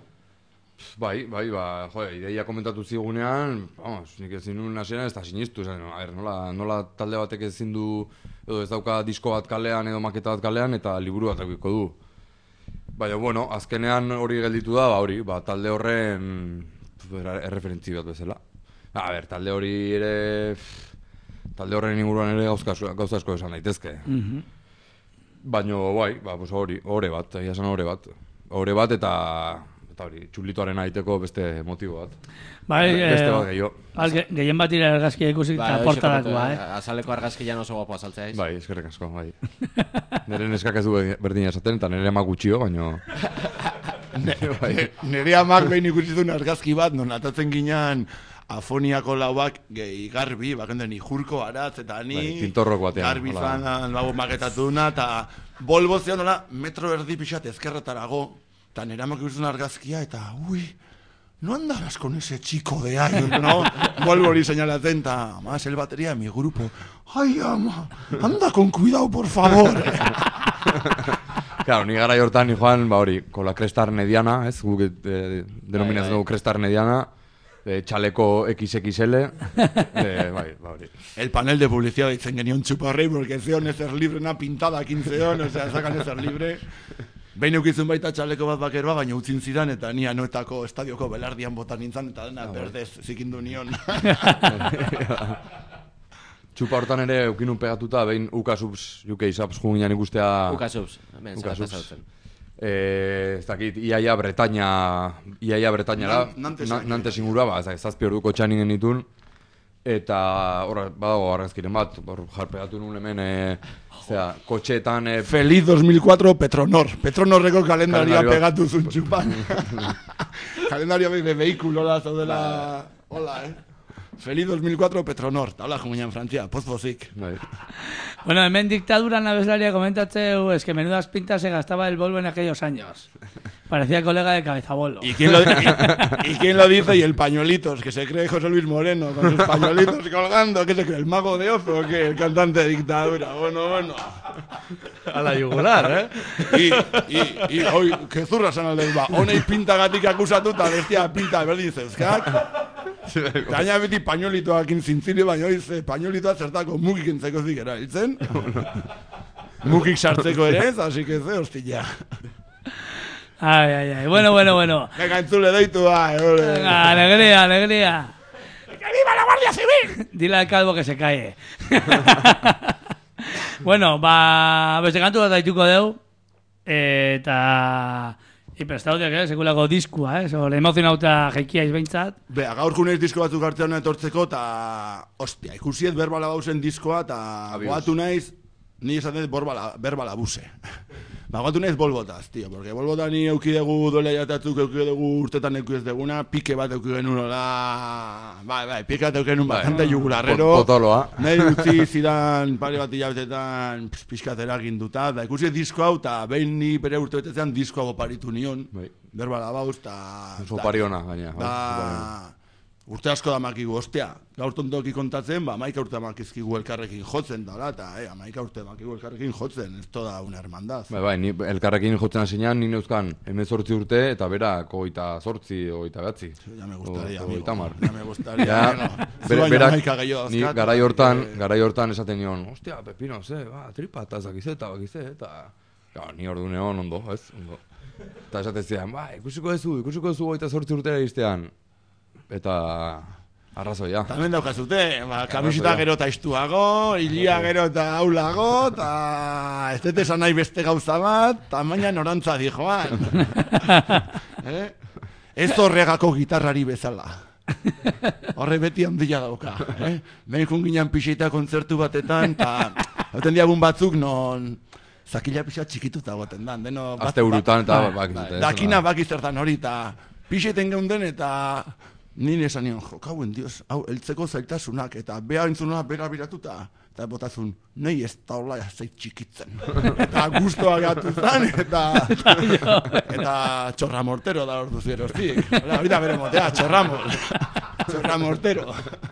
Speaker 7: Bai, bai, ba, jo, ideia komentatu zigunean, vamos, nik ezin nuen hasieran ez da sinistu, zen, a ver, nola, nola talde batek ezin du, edo ez dauka disko bat kalean edo maketa bat kalean, eta liburu bat egiko du. Baina, bueno, azkenean hori gelditu da, ba, hori, ba, talde horren erreferentzi bat bezala. A ber, talde hori ere, talde horren inguruan ere gauza asko esan daitezke. Baina, bai, ba, pues hori, hori bat, egia esan hori bat. Hori bat eta... eta hori, txulitoaren aiteko beste motibo bat.
Speaker 4: Bai,
Speaker 7: beste bat gehiago.
Speaker 4: Gehien bat ira argazkia ikusik eta portadakoa, eh?
Speaker 5: Azaleko argazkian oso guapo azaltzea, ez?
Speaker 7: Bai, eskerrik asko, bai. Nire neskak ez du berdina esaten, eta nire emak gutxio, baino...
Speaker 8: Nire amak behin ikusizun argazki bat, non atatzen ginean afoniako lauak gehi garbi, bakenden ijurko aratz, eta ni...
Speaker 7: Bai, tintorrok batean.
Speaker 8: Garbi zan, lau maketatu duna, eta bolbo zeon, metro erdi pixat ezkerretarago, eta nire amak ikusten argazkia, eta, ui, no andarás con ese chico de ahí, no? Vuelvo hori señalatzen, eta, más el batería de mi grupo. Ay, ama, anda con cuidado, por favor.
Speaker 7: Claro, ni gara hortan, ni joan, ba hori, con la cresta arnediana, ez, guk eh, denominatzen dugu cresta arnediana, eh, chaleco equis equis ele, eh, bai, ba hori.
Speaker 8: El panel de publicidad dicen que ni un chuparrey, porque zeon ezer libre, una pintada quinceón, o sea, sacan ezer libre. Behin eukizun baita txaleko bat bakeroa, baina utzin zidan, eta ni anoetako estadioko belardian botan nintzen, eta dena berdez zikindu nion.
Speaker 7: Txupa hortan ere eukinun pegatuta, behin ukasubs, U K Subs juginan ikustea...
Speaker 5: Ukasubs, hemen zakataz hautzen.
Speaker 7: Ez dakit, iaia Bretaña, iaia Bretañara, Nantes ingurua, ba, zazpi orduko txanin genitun, eta horra, badago argazkiren bat, jarpegatu nuen hemen, zera, kotxeetan...
Speaker 8: Feliz dos mil cuatro Petronor, Petronorreko kalendaria pegatu zuen txupan. Kalendaria de vehikulola, zaudela... Hola, eh? Feliz dos mil cuatro Petronor, eta hola, jungian Frantzia, pozpozik.
Speaker 4: Bueno, hemen dictaduran abeslaria komentatzeu, es que menudas pintas se gastaba el Volvo en aquellos años. Parecía colega de Cabezabolo.
Speaker 8: ¿Y quién, lo, y, ¿Y quién lo dice? Y el pañuelitos, que se cree José Luis Moreno, con sus pañuelitos colgando, ¿qué se cree? ¿El mago de Oz o qué? El cantante de dictadura, bueno, bueno.
Speaker 6: A la yugular, eh?
Speaker 8: Y, y, y, hoy, que zurra san alde, ba, honei pintagatik akusatuta, bestia pinta berdin zezkak. Gaina beti pañolitoak inzintzili, baina hori ze pañolitoa zertako mugikentzeko zikera, hiltzen? Mukik sartzeko ere ez, así que ze hostia.
Speaker 4: Ai, ai, ai, bueno, bueno, bueno.
Speaker 8: Venga, entzule deitu, bai, ole.
Speaker 4: Venga, alegría, alegría.
Speaker 8: ¡Que viva la Guardia Civil!
Speaker 4: Dile al calvo que se cae. Bueno, ba, beste kantu bat daituko deu, eta... Iprestaudiak, eh, sekulako diskua, eh, sobre emozionauta jaikiaiz behintzat.
Speaker 8: Be, gaur juneiz disko batzuk hartzean etortzeko, eta... Ostia, ikusiet berbala bauzen diskoa, eta goatu naiz, ni esaten berbala, berbala buse. Ba, goatu naiz bolbotaz, tío, porque bolbota ni eukidegu duela jatatzuk, eukidegu urtetan eukiz deguna, pike bat eukigen unola... Bai, bai, pike bat eukigen un bastante jugularrero.
Speaker 7: Potoloa.
Speaker 8: Nahi utzi zidan pare bat hilabetetan pixkatera ginduta, da ikusi disko hau, eta behin ni bere urte betetzen disko hau oparitu nion, berbala bauz, eta...
Speaker 7: Oso opariona, gaina.
Speaker 8: Da... Urte asko da makigu, ostia, gaur tontoki kontatzen, ba, maika urte makizkigu elkarrekin jotzen da, eta, eh, maika urte makigu elkarrekin jotzen, ez toda una hermandad.
Speaker 7: Bai, bai, ni elkarrekin jotzen hasinean, ni neuzkan hemezortzi urte, eta berak hogeita zortzi, hogeita behatzi.
Speaker 8: Ya me gustaría, amigo,
Speaker 7: tamar.
Speaker 8: ya me gustaría,
Speaker 7: ja,
Speaker 8: amigo.
Speaker 7: Bere, berak, ni
Speaker 8: azkat,
Speaker 7: garai hortan, garai hortan esaten nion, ostia, Pepino, ze, ba, tripa, eta zakize, eta bakize, eta... Ja, ni ordu neon ondo, ez, ondo. Eta esaten zidan, ba, ikusiko ezu, ikusiko ezu hogeita zortzi urtera iztean. Eta arrazoia.
Speaker 8: Tamen daukazute, ba, kamisita gero eta istuago, hilia gero eta aulago, eta ez dut esan nahi beste gauza bat, tamaina norantza di joan. eh? Ez horregako gitarrari bezala. Horre beti handia dauka. Eh? Behin junginan pixeita kontzertu batetan, eta hauten diagun batzuk non... Zakila pixa txikituta goten dan, deno...
Speaker 7: Azte burutan eta bakizute.
Speaker 8: Dakina bakizertan hori, eta pixeten geunden, eta... Nire esan nion, jo, kauen, dios, hau, eltzeko zaitasunak, eta beha entzunua bera biratuta, eta botazun, nahi ez taula zait txikitzen. Eta guztua gatu zan, eta... eta txorra mortero da ordu zieroztik. Hori da bere motea, txorramol. Txorra mortero.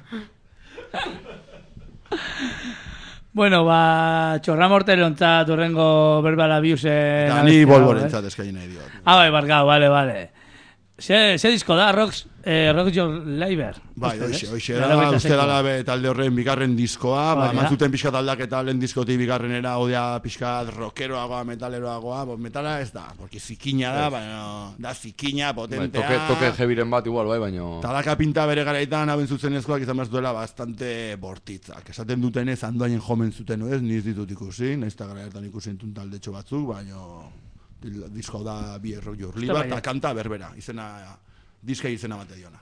Speaker 4: Bueno, ba, txorra mortero entzat urrengo berbala biusen...
Speaker 8: Eta ni bolboren entzat eskain nahi diot.
Speaker 4: Ah, bai, barkau, vale, vale. Se, se disko da, Rocks, eh, Rock Your Labor.
Speaker 8: Bai, hoxe, hoxe da, uste dala talde horren bigarren diskoa, ba, mantzuten pixkat aldaketa lehen diskotik bigarrenera, odea pixkat rockeroagoa, metaleroagoa, bo, metala ez da, porque zikina da, baina, da zikina, potentea.
Speaker 7: Bai, toke, toke jebiren bat igual, bai, baina...
Speaker 8: Talaka pinta bere garaitan, hauen zuzenezkoak izan behar duela bastante bortitzak. Esaten duten ez, andoainen jomen zuten, ez, niz ditut ikusi, nahiz eta garaitan ikusi entun taldetxo batzuk, baina... Disko da bi Rock Your Labor, eta kanta berbera, izena, diskei izena bate diona.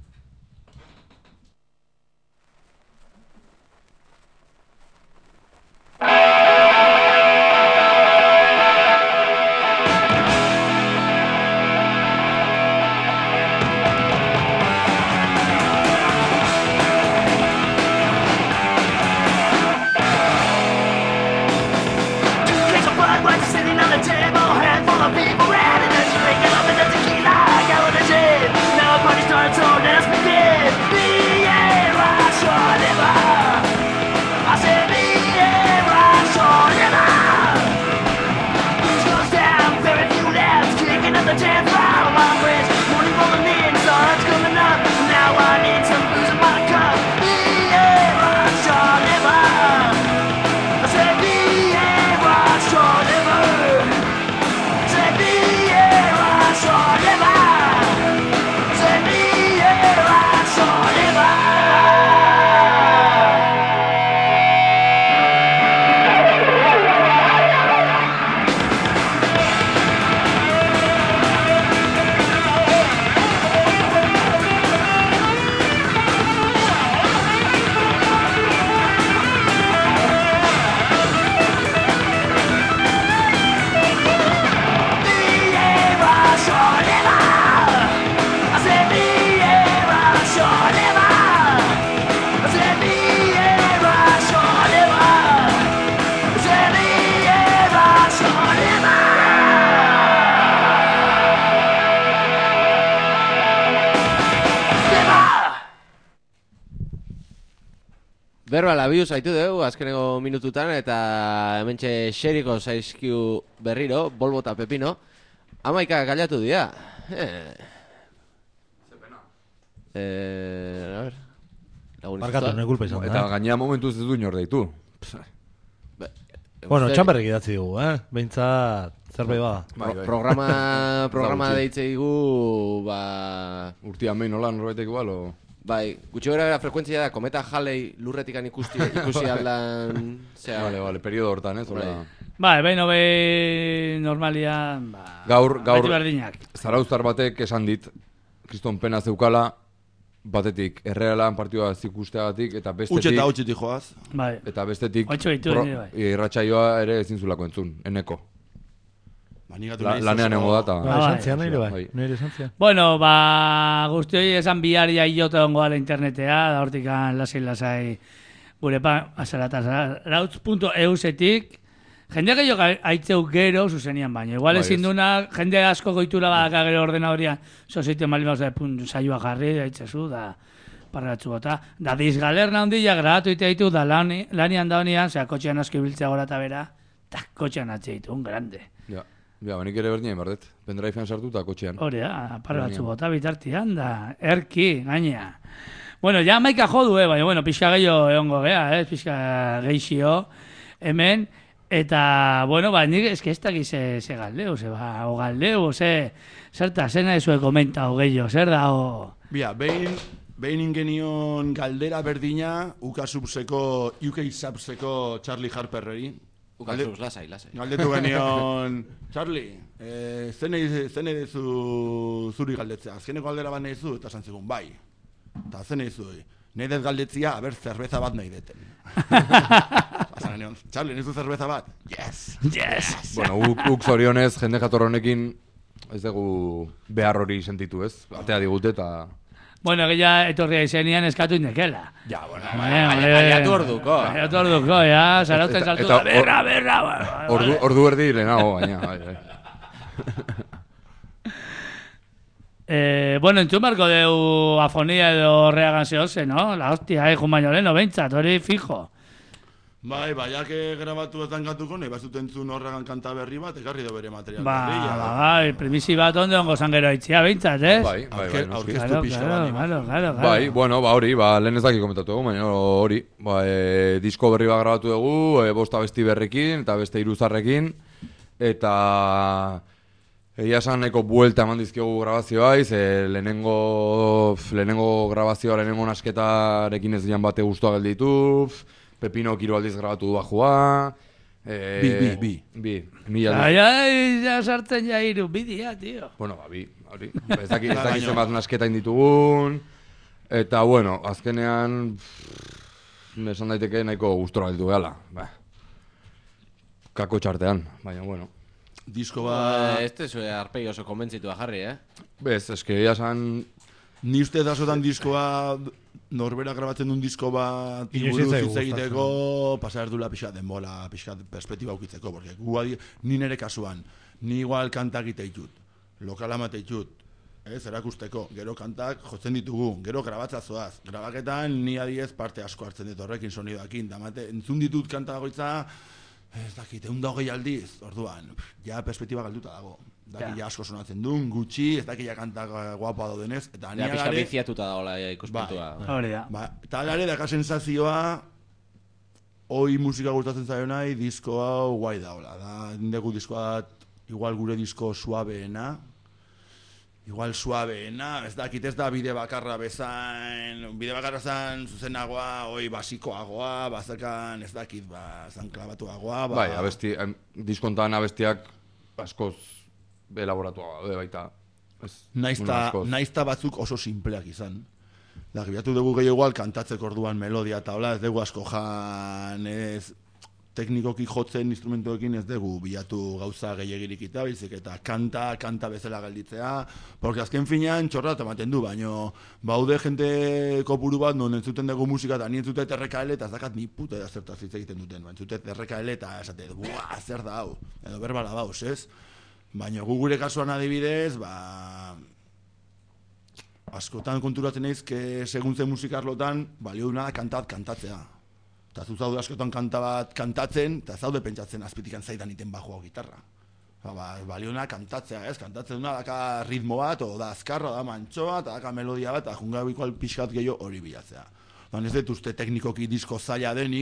Speaker 5: Berbala biuz haitu dugu, azkeneko minututan, eta hementxe xeriko zaizkiu berriro, Bolbo eta Pepino. Amaika galiatu dira. Eh.
Speaker 7: Zepena.
Speaker 5: Eh, a ver.
Speaker 6: Barkatu, ne kulpa izan da.
Speaker 7: Eta gainea momentuz ez du inor deitu.
Speaker 6: Bueno, txamberrek idatzi dugu, eh? Behintzat, zerbait bada.
Speaker 5: Bai, bai. Programa, programa deitze digu, ba...
Speaker 7: Urtian behin nola norbaitek igual, o...
Speaker 5: Bai, gutxi gara frekuentzia da, kometa jalei lurretikan ikusti, ikusi aldan... Zea,
Speaker 7: Vale, vale, periodo hortan, ez?
Speaker 5: Bai.
Speaker 4: Ba, behin hobe normalian, ba...
Speaker 7: Gaur, gaur,
Speaker 4: beti berdinak.
Speaker 7: zarauztar batek esan dit, kriston pena zeukala, batetik, errealan partidua zikusteagatik, eta bestetik...
Speaker 8: Utxe eta utxetik joaz.
Speaker 4: Bai.
Speaker 7: Eta bestetik...
Speaker 4: Oitxo ditu,
Speaker 7: pro-
Speaker 4: nire bai.
Speaker 7: irratsaioa ere ezin zulako entzun, eneko.
Speaker 8: Ba, nigatu
Speaker 7: La,
Speaker 8: nahi
Speaker 7: lanean
Speaker 8: zozo-
Speaker 7: nengo da, eta...
Speaker 6: Ba,
Speaker 4: bai.
Speaker 6: esan zian, nire bai.
Speaker 7: Bai.
Speaker 6: Nire esan zian.
Speaker 4: Bueno, ba, guzti hori esan bihar ja hilota ongo ala internetea, da hortikan lasai-lasai gure pa, azarata, rautz punto eusetik, jende gehiago aitzeu gero zuzenian baino. Igual
Speaker 7: Bai,
Speaker 4: ezin
Speaker 7: ez.
Speaker 4: duna, jende asko goitura badaka gero ordenadorian, zozeiten bali mauz da, pun, saioa jarri, aitzezu, da, parratxu bota. Da, dizgalerna ondila grabatu ite ditu, da lani, lanian da honian, zera, kotxean asko ibiltzea gora eta bera, eta kotxean atxe ditu, un grande.
Speaker 7: Ja, ja, banik ere berdina bardet. Pendrivean sartu eta kotxean.
Speaker 4: Hore, da, parratxu bota bitartian, da, erki, gaina. Bueno, ja maika jodu, eh, baina, bueno, pixka gehiago egongo gea, eh, pixka geixio, hemen, eta, bueno, ba, nik eske ez dakiz ze, ze galdeu, ze, ba, o galdeu, ze, zerta, zena ezue komenta, o gehiago, zer da, o...
Speaker 8: Bia, behin, behin ingenion galdera berdina, ukasubseko, U K Subseko Charlie Harperreri.
Speaker 5: Ukazuz, lasai, lasai.
Speaker 8: Galdetu genion, Charlie, eh, zene dizu zuri galdetzea, azkeneko galdera bat nahi zu, eta esan zigun, bai. Eta zene dizu, nahi dez galdetzia, aber, zerbeza bat nahi deten. Azan genion, Charlie, nahi zu zerbeza bat? Yes!
Speaker 4: Yes!
Speaker 7: Bueno, uk, uk zorionez, jende jator honekin, ez dugu behar hori sentitu, ez? Atea digute eta...
Speaker 4: Bueno, gila etorria izenian eskatu indekela.
Speaker 7: Ja, bueno,
Speaker 5: Baiatu orduko.
Speaker 4: Baiatu orduko, ja, zarautzen
Speaker 7: Eta-
Speaker 4: saltu
Speaker 7: eta
Speaker 4: da, berra,
Speaker 7: or-
Speaker 4: berra, ba,
Speaker 7: Ordu, ordu erdi lehenago, baina, bai, bai.
Speaker 4: Eh, bueno, entzun barko deu afonia edo reagan zehose, no? La hostia, eh, jun baino leheno, behintzat, hori fijo.
Speaker 8: Bai, baiak grabatu etan gatuko, nahi bazut entzun horregan kanta berri bat, ekarri da bere material
Speaker 4: Ba,
Speaker 8: berria.
Speaker 4: ba, bai, premisi bat onde ongo zangero aitzia, behintzat, eh?
Speaker 7: Bai, bai, bai,
Speaker 8: Aurke-
Speaker 7: noski.
Speaker 8: aurkeztu
Speaker 4: Claro,
Speaker 8: pixka
Speaker 4: claro,
Speaker 8: bat.
Speaker 4: claro, claro, claro.
Speaker 7: Bai, bueno, ba hori, ba, lehen ez daki komentatu dugu, baina hori, ba, e, disko berri bat grabatu dugu, e, bosta besti berrekin, eta beste iruzarrekin, eta egia esan nahiko buelta eman dizkiogu grabazioa, ze lehenengo, lehenengo grabazioa, lehenengo nasketarekin ez dian bate guztua gelditu, Pepino hiru aldiz grabatu du bajua, e,
Speaker 8: Bi, bi, bi.
Speaker 7: Bi, mila
Speaker 4: Ai,
Speaker 7: aldiz.
Speaker 4: ai, ja sartzen ja hiru bidia, tío.
Speaker 7: Bueno, ba, bi, hori. Ez daki, ez daki zenbat nasketa inditugun. Eta, bueno, azkenean, pff, esan daiteke nahiko gustora gelditu gehala. Ba. Kako txartean, baina, bueno.
Speaker 8: Disko
Speaker 5: Ba,
Speaker 8: bat...
Speaker 5: ez tezu arpegi oso konbentzitua jarri, eh?
Speaker 7: Bez, eske, ia esan...
Speaker 8: Ni uste da azotan diskoa, norbera grabatzen duen disko bat
Speaker 6: Inoiz
Speaker 8: buruz
Speaker 6: ez zaigu
Speaker 8: hitz egiteko, pasa erdula pixka denbola, pixka perspektiba ukitzeko, porque gu adi, ni nere kasuan, ni igual kantak iteitut, lokala mateitut, ez, erakusteko, gero kantak jotzen ditugu, gero grabatza zoaz, grabaketan ni adiez parte asko hartzen dut horrekin sonidoakin, da mate, entzun ditut kanta goitza, ez dakit, egun da hogei aldiz, orduan, ja perspektiba galduta dago. Daki ja asko sonatzen duen, gutxi, ez daki ja kantak guapa daudenez, eta
Speaker 5: Ja,
Speaker 8: ni
Speaker 5: pixka
Speaker 8: alare...
Speaker 5: biziatuta dagoela ja, ikuspuntua.
Speaker 4: Hori da.
Speaker 8: Ba, eta alare daka sensazioa, hoi musika gustatzen zaio nahi, disko hau guai daola. Da, indegu diskoa, igual gure disko suabeena, igual suabeena, ez dakit ez da bide bakarra bezain, bide bakarra zan zuzenagoa, hoi basikoagoa, bazerkan ez dakit, ba, zan klavatuagoa, ba...
Speaker 7: Bai, abesti, em, diskontan abestiak askoz elaboratua daude baita. Ez,
Speaker 8: Naizta,
Speaker 7: bueno, askoz.
Speaker 8: naizta batzuk oso simpleak izan. Da, bilatu dugu gehi igual kantatzeko orduan melodia eta hola, ez dugu asko jan, ez teknikoki jotzen instrumentoekin ez dugu bilatu gauza gehiagirik eta bilzik eta kanta, kanta bezala gelditzea, porque azken finean txorra ematen du, baino baude jente kopuru bat non entzuten dugu musika eta ni entzutet R K L eta ez dakat ni puta da zertaz hitz egiten duten, ba, entzutet R K L eta esate, buah, zer da hau, edo berbala bauz, ez? Baina gu gure kasuan adibidez, ba... askotan konturatzen naiz, que segun ze musikarlotan, balio duna da kantat kantatzea. Eta zu zaude askotan kanta bat kantatzen, eta zaude pentsatzen azpitikan zaidan iten bajoa gitarra. Ba, ba, balio duna kantatzea, ez? Kantatzen duna daka ritmo bat, o da azkarra, da mantxoa, eta daka melodia bat, eta junga ikual pixkat gehiago hori bilatzea. Dan ez dut uste teknikoki disko zaila denik,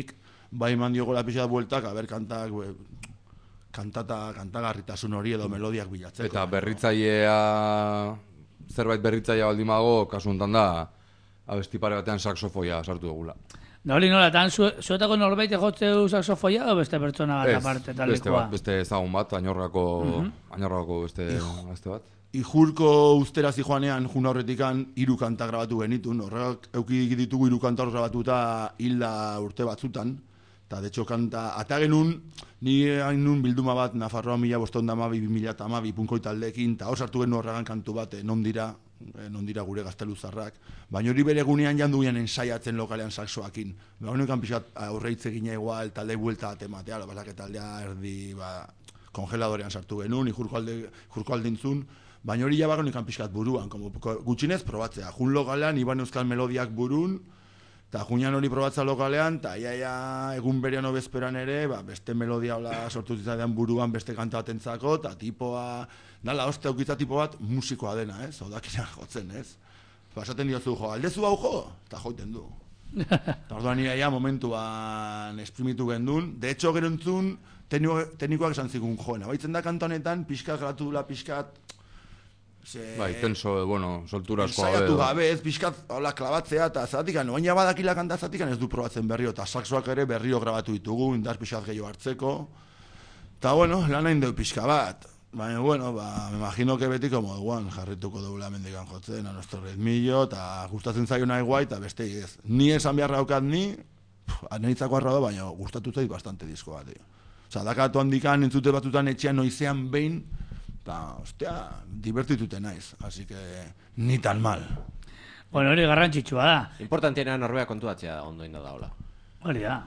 Speaker 8: bai eman diogola pixat bueltak, aber kantak, be, kantata, kantagarritasun hori edo melodiak bilatzeko.
Speaker 7: Eta berritzailea, zerbait berritzailea baldin bago, kasu honetan da, abesti pare batean saxofoia sartu dugula.
Speaker 4: Da hori nola, tan zuetako norbait jotze du saxofoia o beste pertsona bat
Speaker 7: Ez,
Speaker 4: aparte
Speaker 7: beste
Speaker 4: taldekoa?
Speaker 7: bat, beste ezagun bat, añorrako,
Speaker 4: Mhm.
Speaker 7: añorrako beste, beste bat.
Speaker 8: Ijurko ustera zijoanean, juna horretikan, hiru kanta grabatu genitun. Horrek euki ditugu hiru kanta hor grabatuta hilda urte batzutan. Eta, de hecho, kanta, ata genuen, ni hain nun bilduma bat, Nafarroa mila boston damabi, bi mila tamabi, punkoi taldekin, eta hor sartu genuen horregan kantu bat, eh, non dira, eh, non dira gure gazteluzarrak. Baina hori bere gunean jandu ginen ensaiatzen lokalean saxoakin. Ba, honekan pixat aurreitze gine igual, talde buelta atematea, lo basak taldea erdi, ba, kongeladorean sartu genuen, ijurko alde, ijurko aldintzun, baina hori jabago nikan pixkat buruan, como gutxinez probatzea. Jun lokalean, Iban Euskal melodiak burun, eta junean hori probatza lokalean, eta iaia egun berean obezperan ere, ba, beste melodia hola sortu zitzadean buruan beste kanta batentzako, eta tipoa, nala, oste aukitza tipo bat musikoa dena, ez? Odakina jotzen, ez? Ba, esaten diozu, jo, aldezu hau jo? Eta joiten du. Eta orduan iaia momentuan esprimitu gendun. De hecho, gero entzun, teknikoak esan zigun joena. Baitzen da kanta honetan, pixkat gratu dula, pixkat, Se...
Speaker 7: Bai, tenso, bueno, soltura asko gabe.
Speaker 8: Ensaiatu gabe, ez pixkat, hola, klabatzea, eta zatikan, oaina badakila kanta zatikan ez du probatzen berrio, eta saxoak ere berrio grabatu ditugu, indar pixkat gehiago hartzeko. Eta, bueno, lan hain deu pixka bat. Baina, bueno, ba, me imagino que betiko moduan jarrituko dugula mendikan jotzen, a nuestro ritmillo, eta gustatzen zaio nahi guai, eta beste ez. Ni esan beharra daukat ni, aneritzako arra da, baina gustatu zait bastante disko bat, tío. Osa, dakatu handikan, entzute batutan etxean noizean behin, eta, ostia, divertitute naiz, así que ni tan mal.
Speaker 4: Bueno, hori garrantzitsua da.
Speaker 5: Importantiena norbea kontuatzea ondo inda daola.
Speaker 4: Hori da.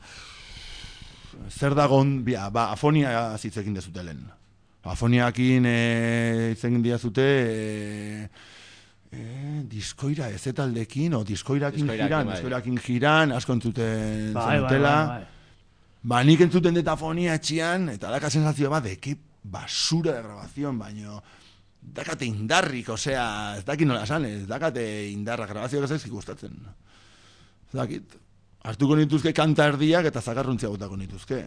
Speaker 8: Zer dagon, bia, ba, afonia zitzekin dezutelen. Afoniakin e, itzen diazute e, e, diskoira ezetaldekin, o diskoirakin
Speaker 5: Diskoirakin,
Speaker 8: jiran,
Speaker 5: bai.
Speaker 8: diskoirakin jiran, asko entzuten
Speaker 4: Bai, bai,
Speaker 8: zenutela.
Speaker 4: bai, bai.
Speaker 8: Ba, nik entzuten dut afonia etxian, eta daka sensazio bat, de que basura de grabación, baino dakate indarrik, osea, ez dakit nola esan, ez dakate indarra, grabazioak ez ezki gustatzen. Ez dakit, hartuko nituzke kanta erdiak eta zakarruntzia botako nituzke.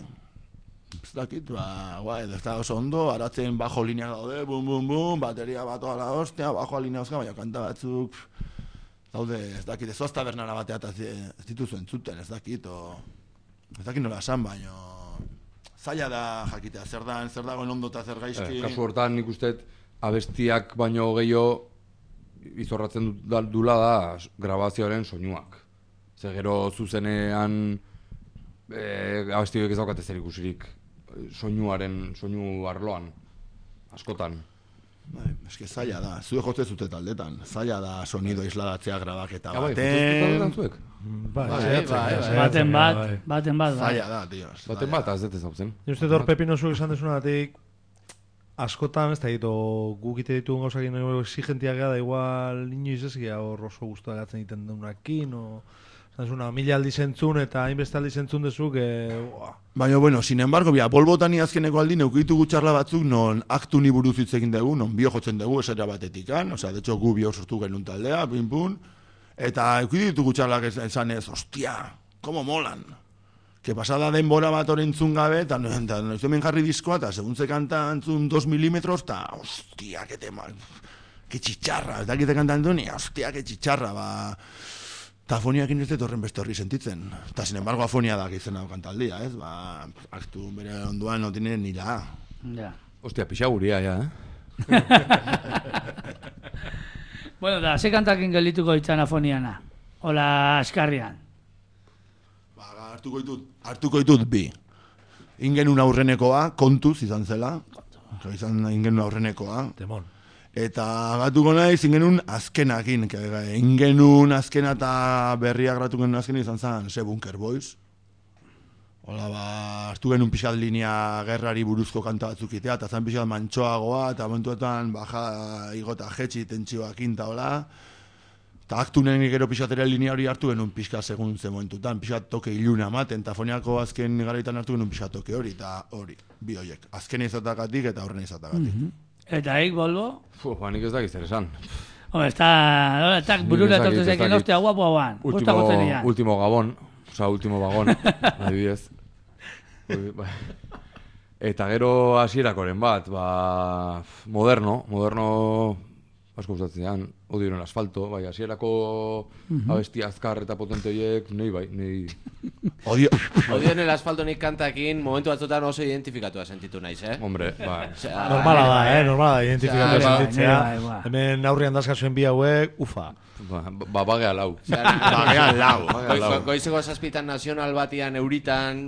Speaker 8: Ez dakit, ba, guai, ez da oso ondo, aratzen bajo linea daude, bum, bum, bum, bateria bat ala hostia, bajo linea oska, baina kanta batzuk, daude, ez dakit, ez oazta bernara batea, eta ez dituzu entzuten, ez dakit, o, ez dakit nola esan, baino, zaila da jakitea, zer da, zer dagoen ondo eta zer gaizki.
Speaker 7: Eh, kasu hortan nik uste abestiak baino gehiago izorratzen du- dula da grabazioaren soinuak. Ze gero zuzenean eh, abestiak ez daukate zer ikusirik soinuaren, soinu arloan, askotan.
Speaker 8: Bai, eske zaila da, zuek jotze zute taldetan, zaila da sonido isladatzea grabaketa
Speaker 7: Ja, bai,
Speaker 8: baten.
Speaker 7: taldetan zuek?
Speaker 6: Bai,
Speaker 5: Bai,
Speaker 6: saiatzen
Speaker 5: bai,
Speaker 6: gara,
Speaker 5: bai.
Speaker 6: saiatzen
Speaker 4: Baten
Speaker 6: gara,
Speaker 4: bat,
Speaker 6: bai.
Speaker 4: baten bat, bai.
Speaker 8: Zaila da, tíos.
Speaker 7: Baten bat, ez dut ezautzen.
Speaker 6: Ni uste dut Pepino zuek esan desunatik askotan, ez da ditu, guk ite ditugun gauzakin exigentiak gara, da igual inoiz ez gira hor oso guztua gatzen egiten dunakin, o... Zuna, mila aldiz entzun eta hainbeste aldiz entzun dezuk, e, uah.
Speaker 8: Baina, bueno, sin embargo, bia, bolbotani azkeneko aldi neukitugu txarla batzuk non aktu ni buruz hitz egin dugu, non bio jotzen dugu esera batetikan, osea, de hecho, gu bio sortu genuen taldea, pin pun, eta eukitugu txarlak esan ez, hostia, como molan. Que pasada denbora bat hori entzun gabe, eta noiz hemen jarri diskoa, eta seguntze kanta entzun dos milimetros, eta hostia, que tema, que txitxarra, ez dakite kantan duen, hostia, que txitxarra, ba... Eta afoniakin ez dut horren beste horri sentitzen. Eta, sin embargo, afonia da izena daukan taldia, ez? Ba, aktu bere onduan no tiene ni la.
Speaker 4: Ja.
Speaker 7: Ostia, pixaguria, ja, eh?
Speaker 4: Bueno, da, ze kantakin gelituko ditzan afoniana? Ola, askarrian.
Speaker 8: Ba, hartuko ditut, hartuko ditut bi. Ingenun aurrenekoa, kontuz izan zela. Izan ingenun aurrenekoa.
Speaker 6: Temon.
Speaker 8: Eta gatuko naiz ingenun azkenakin. que, Ingenun azkena eta berriak gratu genuen azkena izan zen ze Bunker Boys. Hola, ba, hartu genuen pixat linea gerrari buruzko kanta batzuk itea, eta zan pixat mantxoagoa, eta momentuetan baja igota jetxi tentsioakin eta hola. Eta aktu nien gero pixatera linea hori hartu genuen pixka segun ze momentutan, pixat toke iluna ematen, eta foniako azken garaitan hartu genuen pixat toke hori, eta hori, bi horiek. Azken izatakatik eta horren izatakatik.
Speaker 4: Mm -hmm. Eta eik, Bolbo?
Speaker 7: Fu, ba, nik ez dakiz zer esan.
Speaker 4: Hombre, está... Eta burura
Speaker 7: Nik ez dakit,
Speaker 4: tortu
Speaker 7: ez
Speaker 4: zekin,
Speaker 7: dakit.
Speaker 4: ostia, guapo hauan.
Speaker 7: Último, último Gabon. Osa, último vagón, adibidez. Bai. Eta gero hasierakoren bat, ba, moderno, moderno asko gustatzean, odioren asfalto, bai, hasierako abesti azkar eta potente horiek, nei bai, nei...
Speaker 8: Odio...
Speaker 5: Odioren el asfalto nik kantakin momentu batzutan oso identifikatua sentitu naiz, eh?
Speaker 7: Hombre, bai.
Speaker 6: Normala da, eh? Normala da, identifikatua
Speaker 1: Bai,
Speaker 6: sentitzea.
Speaker 1: bai, bai.
Speaker 6: Hemen aurrian dazkazuen bi hauek, ufa.
Speaker 7: Ba, ba bagea lau.
Speaker 8: Bagea lau.
Speaker 5: Goizeko goizeko zazpitan nazional batian, euritan,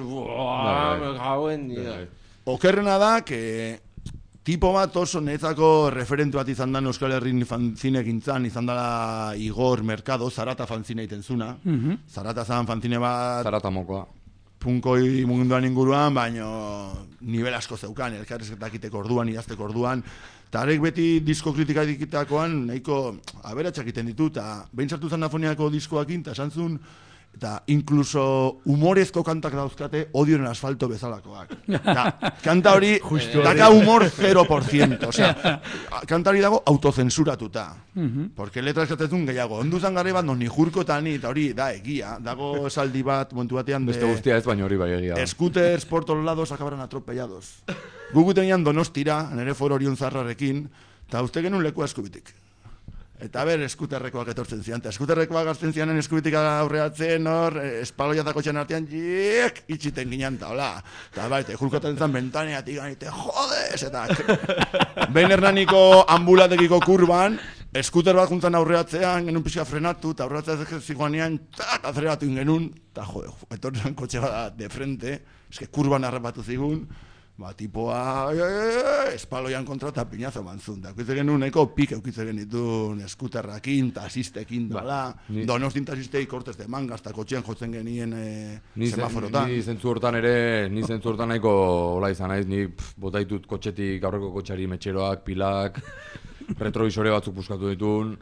Speaker 5: gauen...
Speaker 8: Okerrena da, que tipo bat oso netzako referentu bat izan da Euskal Herrin fanzine gintzan, izan dela Igor Mercado, Zarata fanzine egiten zuna. Zarata zan fanzine bat...
Speaker 7: Zarata mokoa.
Speaker 8: Punkoi munduan inguruan, baino nivel asko zeukan, elkarrezketakiteko orduan, idazteko orduan. Eta arek beti disko kritika dikitakoan, nahiko aberatsak egiten ditu, eta behin sartu zanafoniako diskoakin, eta esan zuen, eta inkluso humorezko kantak dauzkate odioren asfalto bezalakoak. Da, kanta hori, daka humor zero por ciento. Osea, kanta hori dago autozensuratuta. Porque letra eskatzen gehiago. Onduzan garri bat, non nijurko eta ni, eta hori, da, egia. Dago esaldi bat, momentu batean,
Speaker 7: Beste guztia ez, baina hori bai egia.
Speaker 8: Scooters por todos lados acabaran atropellados. Gugu tenían Donostira, nere foro Orion Zarrarekin, eta uste genuen leku eskubitik. Eta ber, eskuterrekoak etortzen zian. Eta eskuterrekoak gazten zianen eskubitik aurreatzen, hor, espaloia dako txan artean, jik, itxiten ginen, eta hola. Eta baite, julkoten zan bentaneatik ganite, jodes, eta... Behin hernaniko ambulatekiko kurban, eskuter bat juntzan aurreatzean, genuen pixka frenatu, eta aurreatzea zikoanean, tak, azeratu ingenun, eta jode, etortzen kotxe bat de frente, eske kurban arrapatu zigun, ba, tipoa, espaloian kontra eta pinazo manzun. Da, eukitze genuen nahiko pik eukitze genitun eskuterrakin, tasistekin, dola, donostin tasistei kortez de mangas, eta kotxean jotzen genien semaforotan.
Speaker 7: Ni zentzu hortan ere, ni zentzu hortan nahiko hola izan naiz, ni botaitut kotxetik aurreko kotxari metxeroak, pilak, retrovisore batzuk puskatu ditun,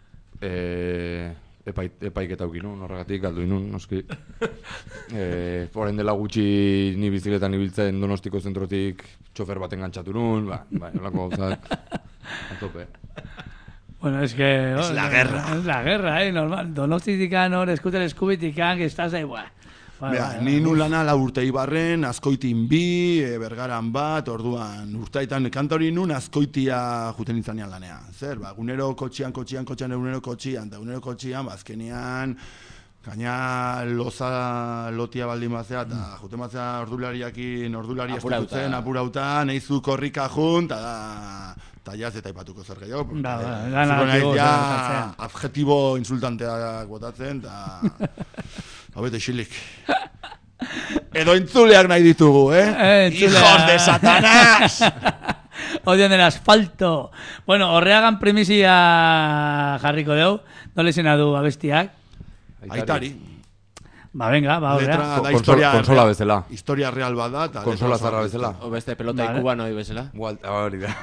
Speaker 7: eh... Epaik, epaik eta aukinun, horregatik, galdu inun, noski. E, Horen dela gutxi ni bizikletan ibiltzen Donostiko zentrotik txofer baten gantzatu nun, ba, ba, nolako gauzak, a tope.
Speaker 4: Bueno, es que...
Speaker 8: Es la guerra.
Speaker 4: Es la guerra, eh, normal. Donostitikan, hor, eskuter eskubitikan, que estás ahí, buah.
Speaker 8: Bea, ni nun lana la urte ibarren, azkoitin bi, e, bergaran bat, orduan urtaitan kanta hori nun azkoitia juten izanean lanea. Zer, ba, gunero kotxian, kotxian, kotxian, egunero kotxian, eta egunero kotxian, bazkenean, gaina loza lotia baldin bazea, eta juten bazea ordulariakin, ordulari estututzen, apurauta, neizu korrika jun, eta da... Eta jaz eta ipatuko zer gehiago.
Speaker 4: Da, da, gana
Speaker 8: adjetibo, ja, adjetibo insultanteak botatzen, eta... Habete xilik. Edo entzuleak nahi ditugu, eh?
Speaker 4: eh
Speaker 8: ¡Hijos de Satanás!
Speaker 4: Odian el asfalto. Bueno, horreagan primizia jarriko deu. Nola izena du abestiak?
Speaker 8: Aitari.
Speaker 4: Ba, venga, ba, horrea.
Speaker 8: Letra da historia...
Speaker 7: Konsola bezala.
Speaker 8: Historia real bat da.
Speaker 7: Konsola zarra bezala.
Speaker 5: O beste pelota vale. Ikuban hori bezala.
Speaker 7: Gualta, hori da.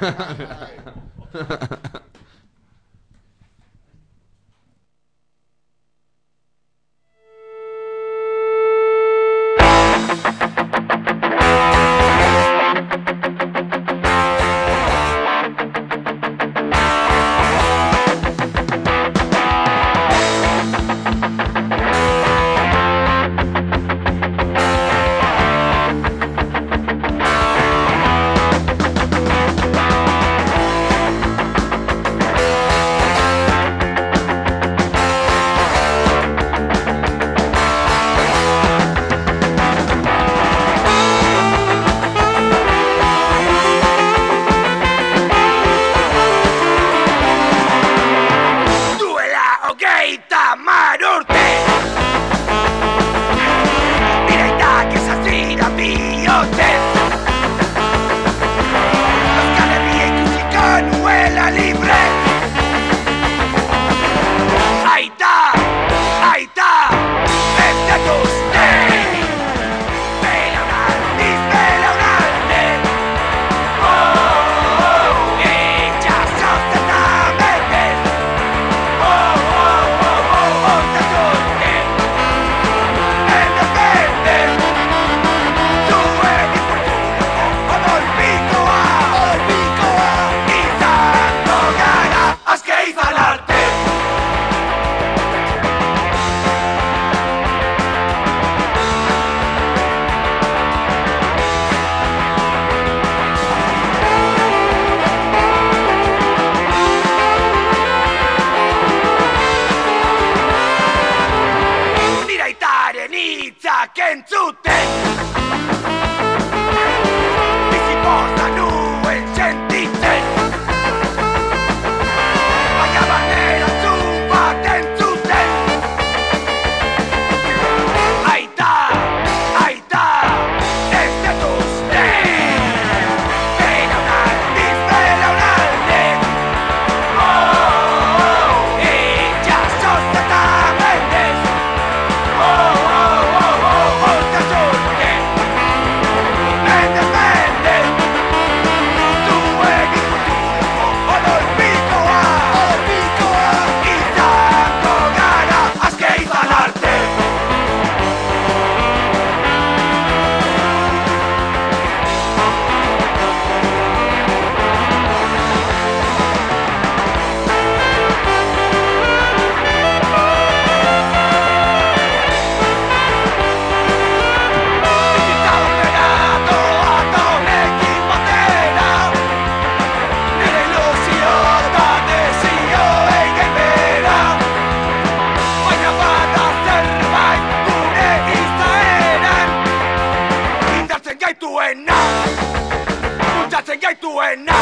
Speaker 10: gaituena, bultzatzen gaituena,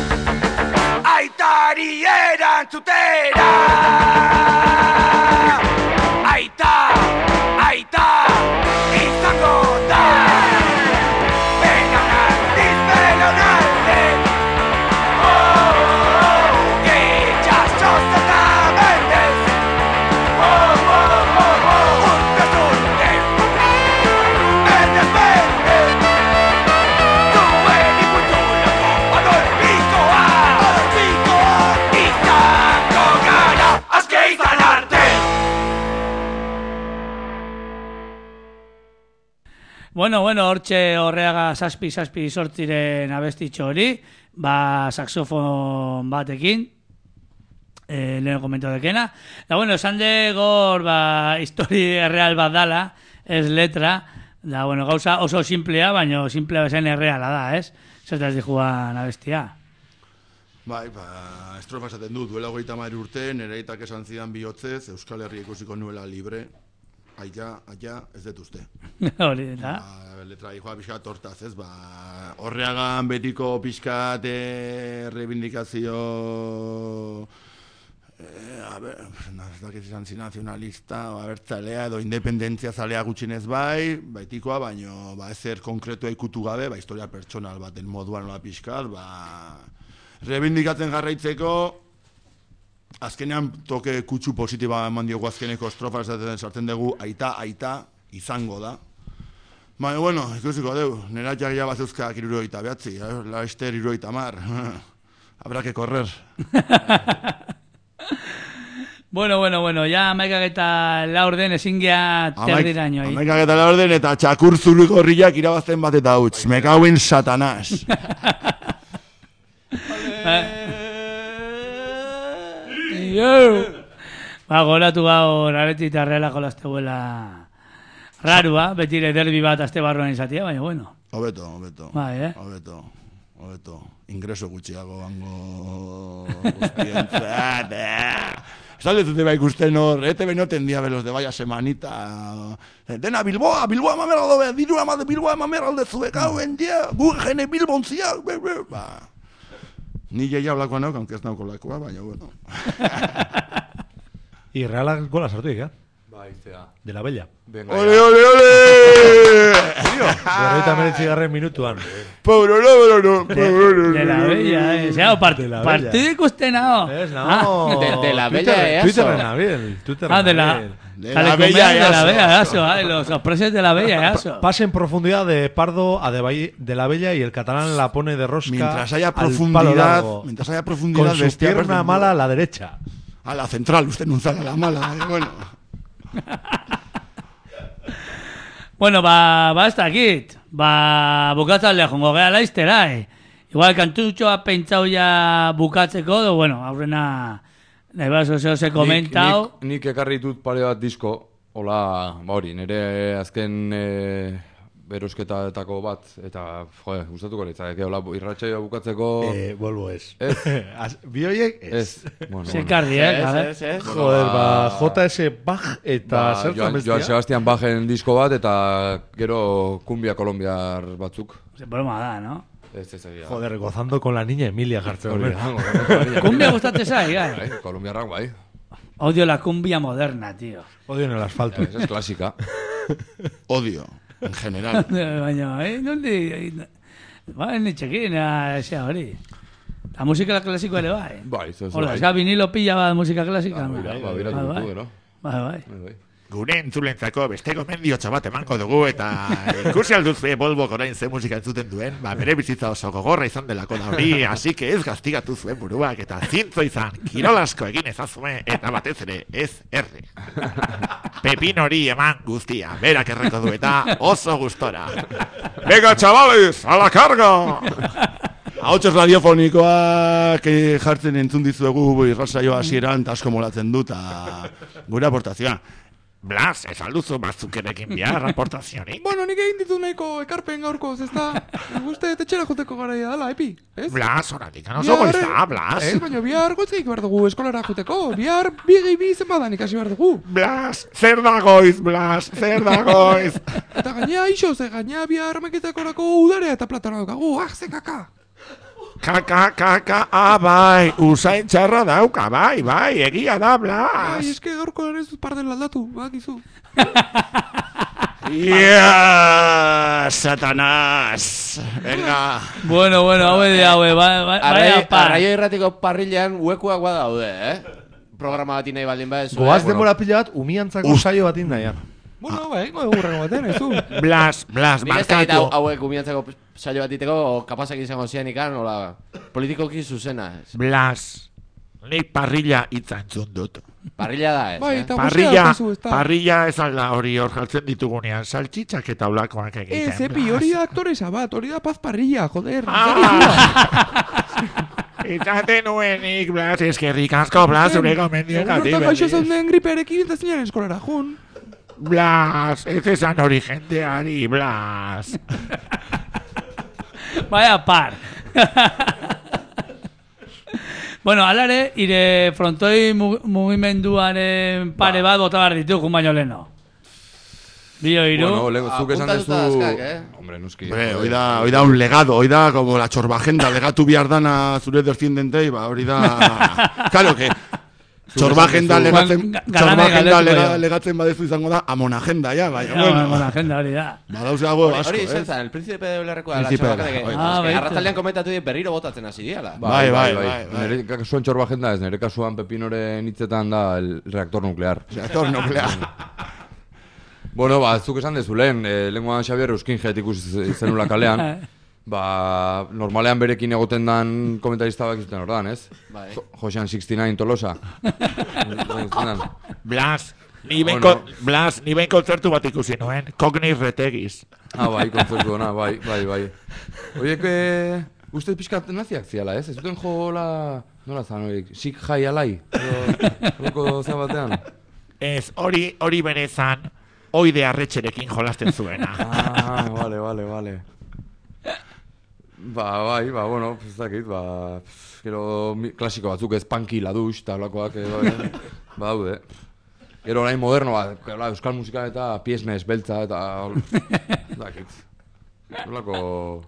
Speaker 10: aitari erantzutera. Aita, aita, izango da, belaunaldiz belaunaldi. Oh, oh, oh, itxasoz eta mendez. Oh, oh, oh, oh, urtez urte, mendez mendez. Duen ikulturako adolpikoa, adolpikoa, izango gara, azke izan arte.
Speaker 4: Bueno, bueno, hortxe horreaga zazpi, zazpi sortziren abestitxo hori, ba, saxofon batekin, eh, lehen komento dekena. Da, bueno, esan de gor, ba, histori erreal bat dala, ez letra, da, bueno, gauza oso simplea, baina simplea bezen erreala da, ez? Zertaz di juan abestia.
Speaker 8: Bai, ba, estrofa esaten du, duela hogeita hamar urte, nire aitak esan zidan bihotzez, Euskal Herria ikusiko nuela libre, aia, aia, ez dut uste.
Speaker 4: Hori, eta?
Speaker 8: Ba, letra dijoa pixkat hortaz, ez, ba, horreagan betiko pixkat eh, reivindikazio, eh, a ber, ez dakit izan zi nazionalista, o abertzalea edo independentzia zalea gutxinez bai, baitikoa, baino, ba, ezer konkretua ikutu gabe, ba, historia pertsonal baten moduan nola pixkat, ba, reivindikatzen jarraitzeko, azkenean toke kutsu positiba eman diogu azkeneko estrofa esaten sartzen dugu aita, aita, izango da. Baina, bueno, ikusiko deu, nera jagia bat euzkak iruroita behatzi, eh? La ester iruroita mar. Habrá que correr.
Speaker 4: Bueno, bueno, bueno, ya amaikak eta laurden ezin gea terdiraino.
Speaker 8: Amaikak eta laurden eta txakur zuruko horriak irabazten bat eta huts. Me cago en Satanás.
Speaker 4: Yo. Ba, goratu gaur Areti eta Reala jolazteuela rarua, betire derbi bat azte barruan izatea, baina bueno.
Speaker 8: Hobeto, hobeto.
Speaker 4: Bai, eh?
Speaker 8: Hobeto, hobeto. Ingreso gutxiago bango guztientzat. Esalde zute bai ikusten hor, E T V no tendía velos de vaya semanita. Dena Bilboa, Bilboa mamerra dobe, diru ama de Bilboa mamerra alde zube, gauen dia, gugene Bilbontzia, ba. Ni jaia blakoa nauk, aunque ez nauko lakoa, baina bueno.
Speaker 6: Y Realak gola sartu dik, eh?
Speaker 7: Bai, zea.
Speaker 6: De la Bella.
Speaker 8: Ole, ole, ole!
Speaker 6: Berroita meretzi garren minutuan.
Speaker 8: Pobre, no, no,
Speaker 4: De la Bella, eh? Zea, partidu ikusten hau.
Speaker 6: Ez, no.
Speaker 5: De la Bella, eh?
Speaker 6: Twitterren nabil.
Speaker 4: Ah, de la...
Speaker 8: De la Bella,
Speaker 4: de la Bella, eso, los sorpreses de la Bella, eso.
Speaker 6: Pase en profundidad de Pardo a de, de la Bella y el catalán la pone de rosca.
Speaker 8: Mientras haya
Speaker 6: al palo
Speaker 8: profundidad,
Speaker 6: largo,
Speaker 8: mientras haya profundidad,
Speaker 6: con su pierna mala a la derecha.
Speaker 8: A la central, usted no usa la mala, eh, bueno.
Speaker 4: Bueno, ba, ba ez dakit. Ba, bukatzaldea jongo geha laiztera, eh? Igual kantutxoa pentsau ja bukatzeko, do, bueno, aurrena nahi bat zozeo ze komentau.
Speaker 7: Nik, nik ekarri dut pare bat disko, hola, ba hori, nire azken e, berosketatako bat, eta, joe, gustatuko litzak, hola, irratxaioa bukatzeko...
Speaker 6: Eh, vuelvo ez.
Speaker 7: Ez?
Speaker 6: Bi horiek ez.
Speaker 7: Ez. Bueno,
Speaker 4: Sekardi, eh?
Speaker 5: Ez, ez, ez.
Speaker 6: Joder, ba, J S Bach eta
Speaker 7: ba,
Speaker 6: zertan
Speaker 7: Joan,
Speaker 6: bestia.
Speaker 7: Joan Sebastian Bachen disko bat, eta gero kumbia kolombiar batzuk.
Speaker 4: Se broma da, no?
Speaker 7: Ez, ez egia.
Speaker 6: Joder, gozando con la niña Emilia jartzen.
Speaker 7: Hori da, gozando con la niña
Speaker 4: Kumbia gustatzen zai, gai?
Speaker 7: Bai, kolombiarrak bai.
Speaker 4: Odio la cumbia moderna, tío.
Speaker 6: Odio en el asfalto.
Speaker 7: Esa es clásica.
Speaker 8: Odio, en general.
Speaker 4: Baina, eh, nondi... Ba, nitxekin, eza hori. La música klasiko ere bai.
Speaker 7: Bai, ez
Speaker 4: Hola, eza vinilo pila bat musika klasika.
Speaker 7: Ba, bira, ba, bira
Speaker 4: Bai,
Speaker 7: dugu, no?
Speaker 4: Bai, bai.
Speaker 7: Bai, bai.
Speaker 11: Gure entzulentzako beste gomendiotxo bat emango dugu eta ikusi alduzue Volvok orain ze musika entzuten duen, ba bere bizitza oso gogorra izan delako da hori, así que ez gaztigatu zuen buruak eta zintzo izan, kirolasko egin ezazue eta batez ere ez erre. Pepin hori eman guztia, berak erreko du eta oso gustora.
Speaker 8: Venga, chavales, a la carga! Ahotxos radiofonikoak jartzen entzun dizuegu irratsaioa hasieran eta asko molatzen dut, gure aportazioa.
Speaker 11: Blas, ez alduzu bazukerekin bihar aportazionik.
Speaker 12: Bueno, nik egin ditu nahiko ekarpen gaurkoz, ez da? Uste, etxera joteko garaia dela, epi, ez?
Speaker 11: Blas, oratik, oso goiz da, Blas.
Speaker 12: Ez, baina bihar gotzeik behar dugu eskolara joteko. Bihar bi gehi bi izen badan ikasi behar dugu.
Speaker 11: Blas, zer da goiz, Blas, zer da goiz.
Speaker 12: Eta gainea iso, ze gainea bihar maketakorako udarea eta platana daukagu, ah, ze kaka.
Speaker 11: Kaka, kaka, ah, bai, usain txarra dauka, bai, bai, egia da, Blas.
Speaker 12: Bai, eske gaurko ez dut parden aldatu, bakizu.
Speaker 8: Ia, satanaz. Venga.
Speaker 4: Bueno, bueno, hau edo, hau edo, baina pa.
Speaker 5: Arraio irratiko parrilean huekuak badaude, eh? Programa bat nahi baldin badezu.
Speaker 6: Goaz demora pila bat, umiantzako saio bat nahian.
Speaker 12: Bueno, bai, ingo egurrengo baten, ez du.
Speaker 11: Blas, Blas,
Speaker 5: markatu. Hauek umiantzako saio bat diteko, kapazak izango zian ikan, hola, politikoki zuzena.
Speaker 11: Blas, nik parrilla hitza entzun dut.
Speaker 5: Parrilla da, ez,
Speaker 12: bai,
Speaker 5: eh?
Speaker 12: Parrilla,
Speaker 11: parrilla ez alda hori hor jartzen ditugunean, saltxitxak eta olakoak egiten.
Speaker 12: Ez, epi, hori da aktoresa bat, hori da Paz Parrilla, joder.
Speaker 11: Izaten nuenik, Blas, eskerrik asko, Blas, zure gomendiogatik.
Speaker 12: Hortan gaixo zaunden gripearekin eta zinaren eskolara, jun.
Speaker 11: Blas, ez esan hori jendeari, Blas.
Speaker 4: Vaya par. Bueno, alare, ire frontoi mugimenduaren pare bat bota behar ditu, kun baino leheno. Bio iru.
Speaker 7: Bueno, lego, zuk esan dezu...
Speaker 11: Hombre, nuski. Hombre, hoi da, hoi da un legado, hoi da como la chorbagenda, legatu bihar dana zure desciendentei, ba, hori da... Claro que... Chorbagenda legatzen, chorbagenda legatzen badezu izango da, amonagenda, ya, bai.
Speaker 4: Amonagenda, hori da.
Speaker 5: Badauz dago asko, hori izan zan, el príncipe de Belarreko da la chorbagenda, arratzaldean komentatu di berriro botatzen hasi diala.
Speaker 7: Bai, bai, bai. Nere kasuan chorbagenda ez, nere kasuan Pepinoren hitzetan da el reaktor nuklear.
Speaker 11: Reaktor nuklear.
Speaker 7: Bueno, ba, zuk esan dezu lehen, lehenkoan Xabier Euskin jet ikusi zenula kalean. Ba, normalean berekin egoten dan komentarista bak izuten ordan, ez?
Speaker 5: Bai.
Speaker 7: Josean sesenta y nueve Tolosa.
Speaker 11: Blas, ni benko, Blas, ni benko kontzertu bat ikusi nuen, Kogniz Retegiz.
Speaker 7: Ah, bai, kontzertu dona, bai, bai, bai. Oiek, eh, uste pixkat naziak ziala, ez? Ez duten jola, nola zan horiek, sik jai alai? Horoko zan batean?
Speaker 11: Ez, hori, hori bere zan, oide arretxerekin jolasten zuena.
Speaker 7: Ah, vale, vale, vale. Ba, bai, ba, bueno, ez dakit, ba, gero klasiko batzuk ez punky laduz, eta holakoak, bai, ba, daude. Gero orain moderno, ba, euskal musika eta piesnes, beltza, eta, ez dakit. Holako...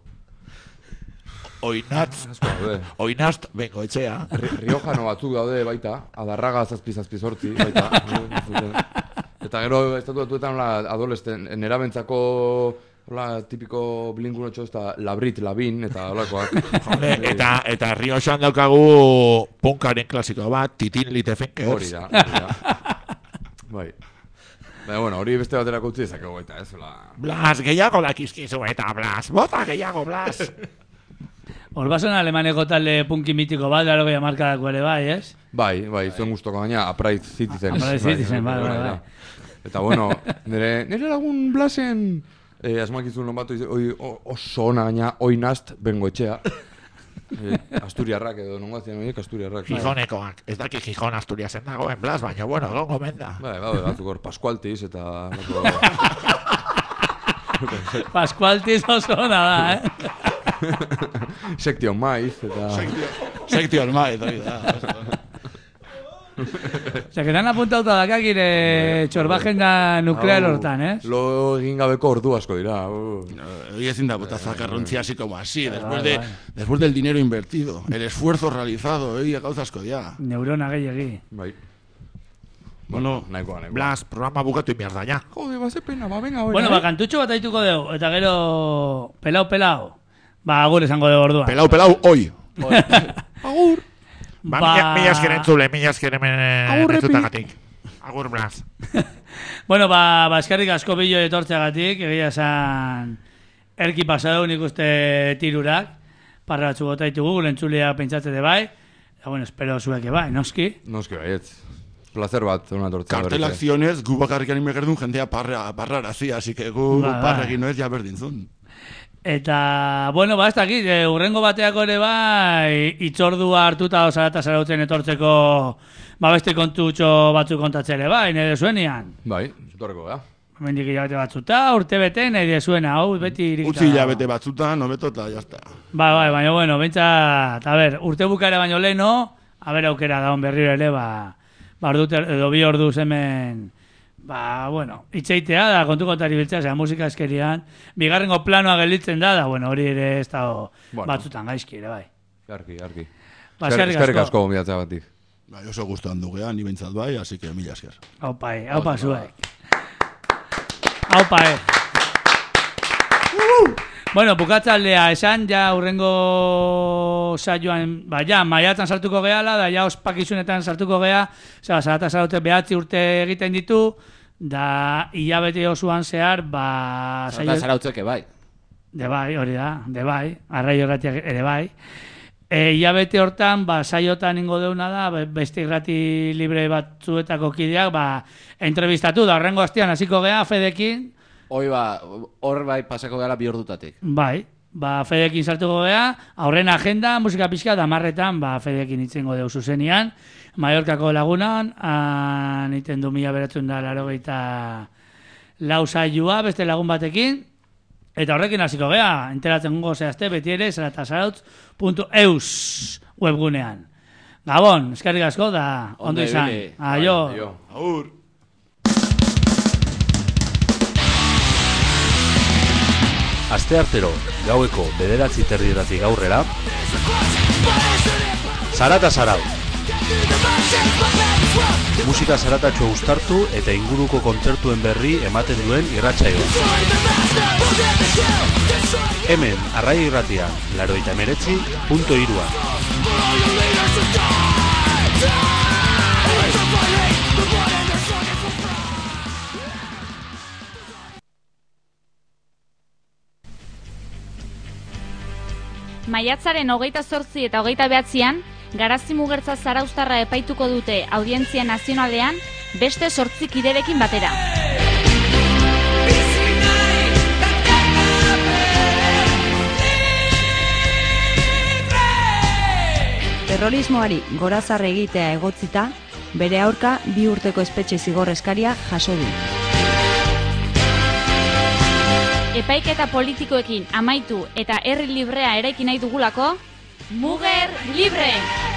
Speaker 11: Oinatz, oinatz, bengo etxea.
Speaker 7: Riojano batzuk daude baita, adarraga zazpi zazpi sortzi, baita. Eta gero, estatu batuetan, adolesten, nerabentzako... Hola, tipiko bilingunotxo, ez da labrit, labin, eta holakoak.
Speaker 11: eta, eta Rioxan daukagu punkaren klasiko bat, Titin Litefenkers.
Speaker 7: Hori da, hori da. Bai. Baina, bueno, hori beste baterako utzi ezakego eta, ez? Hola...
Speaker 11: Blas, gehiago dakizkizu eta, Blas, bota gehiago, Blas.
Speaker 4: Hor basen alemaneko talde punki mitiko bat, laro gehiago markadako ere bai, ez?
Speaker 7: Bai, bai, zuen guztoko gaina, Upright Citizens.
Speaker 4: Upright Citizens, bai, bai, bai.
Speaker 7: Eta, bueno, nire, nire lagun Blasen... Eh, asmakizun non batu, oso ona gaina, oinazt, bengo etxea. Eh, Asturiarrak edo, non gazien horiek Asturiarrak.
Speaker 11: Gijonekoak, ez daki Gijon Asturiasen dagoen, Blas, baina, bueno, gongo menda.
Speaker 7: Bai, bai, batzuk hor, Pascualtiz eta...
Speaker 4: Pascualtiz oso ona da, eh?
Speaker 7: Sektion maiz, eta...
Speaker 8: Sektion maiz, hori da.
Speaker 4: Osea, que te han apuntado dakak ire txorbagenda nuklear hortan, ¿eh?
Speaker 7: Lo egin gabeko ordu asko dira.
Speaker 8: Hoy ezin da bota zakarrontzia así como así, después de después del dinero invertido, el esfuerzo realizado, eh, gauza asko dira.
Speaker 4: Neurona gehiegi.
Speaker 7: Bai.
Speaker 8: Bueno,
Speaker 7: nahikoa, nahikoa.
Speaker 11: Blas, programa bukatu inbiar da, ja.
Speaker 12: Jode, ba, ze pena, ba, venga,
Speaker 4: bueno, ba, kantutxo bat aituko dugu, eta gero pelau, pelau. Ba, agur esango dugu orduan.
Speaker 8: Pelau, pelau, oi.
Speaker 12: Agur.
Speaker 11: Ba, ba... mila eskeren zule, mila eskeren entzutagatik. Agur, Blas.
Speaker 4: Bueno, ba, ba eskerrik asko bilo etortzeagatik, egia esan erki pasadu nik uste tirurak, parra batzu bota ditugu, gulentzulea pentsatzete de bai, eta bueno, espero zueke bai, noski?
Speaker 7: Noski bai, ez. Placer bat, una tortzea.
Speaker 8: Kartel akzionez, gu bakarrikan inbegerdun jendea parra, parrara zi, así que gu ba, parregin noiz ja berdintzun.
Speaker 4: Eta, bueno, ba, ez dakit, e, urrengo bateako ere bai, itzordua hartuta Zarata Zarautzen etortzeko ba beste kontutxo batzuk kontatzea ere bai, nire zuenian.
Speaker 7: Bai, zutorreko gara.
Speaker 4: Mendik hilabete batzuta, urte bete, nire zuena, hau, beti irikita.
Speaker 8: Utzi hilabete batzuta, nobeto eta jazta.
Speaker 4: Bai, bai, baina, bueno, bentsat, a ber, urte bukaera baino leheno, a ber, aukera daun berriro ere, ba, ba, ordut, edo bi orduz hemen, ba, bueno, itxeitea da, kontu kontari biltzea, zera, musika eskerian, bigarrengo planoa gelditzen da, da, bueno, hori ere ez da bueno, batzutan gaizki ere, bai.
Speaker 7: Garki, garki.
Speaker 4: Ba, eskerrik asko.
Speaker 7: Eskerrik asko gombidatzea batik.
Speaker 8: Bai, oso guztuan dugea, ni bentsat bai, así que mila esker.
Speaker 4: Aupa, eh, aupa zuek. Aupa, eh. Bueno, bukatzaldea esan, ja urrengo saioan, ba, ja, maiatzan sartuko gehala, da, ja, ospakizunetan sartuko geha, zera, Zarata Zaraute behatzi urte egiten ditu, da, hilabete osoan zehar, ba...
Speaker 5: Zarata Zarautzeke bai.
Speaker 4: De bai, hori da, de bai, arraio irratiak ere bai. E, hilabete hortan, ba, saiotan ingo deuna da, beste irrati libre batzuetako kideak, ba, entrevistatu da, horrengo hastian hasiko geha, Fedekin.
Speaker 5: Hoi ba, hor bai pasako gara bi ordutatik.
Speaker 4: Bai, ba, Fedekin sartuko geha, aurren agenda, musika pixka, da marretan, ba, Fedekin itzengo deu zuzenian, Mallorcako lagunan, han iten du mila beratzen da, laro geita lau saioa, beste lagun batekin, eta horrekin hasiko geha, enteratzen gongo zehazte, beti ere, zarata zarautz puntu eus webgunean. Gabon, eskerrik asko, da, ondo izan. Aio.
Speaker 8: Aur.
Speaker 3: Asteartero, gaueko bederatzi terdietatik aurrera, Zarata Zarau. Musika zaratatxo uztartu eta inguruko kontzertuen berri ematen duen irratsaioa. Hemen, Arraia Irratian, laurogeita hemeretzi puntu hiru.
Speaker 1: Maiatzaren hogeita zortzi eta hogeita behatzian, Garazi Mugertza Zarauztarra epaituko dute Audientzia Nazionalean beste zortzi kiderekin batera.
Speaker 2: Terrorismoari gorazarre egitea egotzita, bere aurka bi urteko espetxe zigor eskaria jaso du.
Speaker 1: Epaiketa politikoekin amaitu eta herri librea eraiki nahi dugulako, Muger Libre!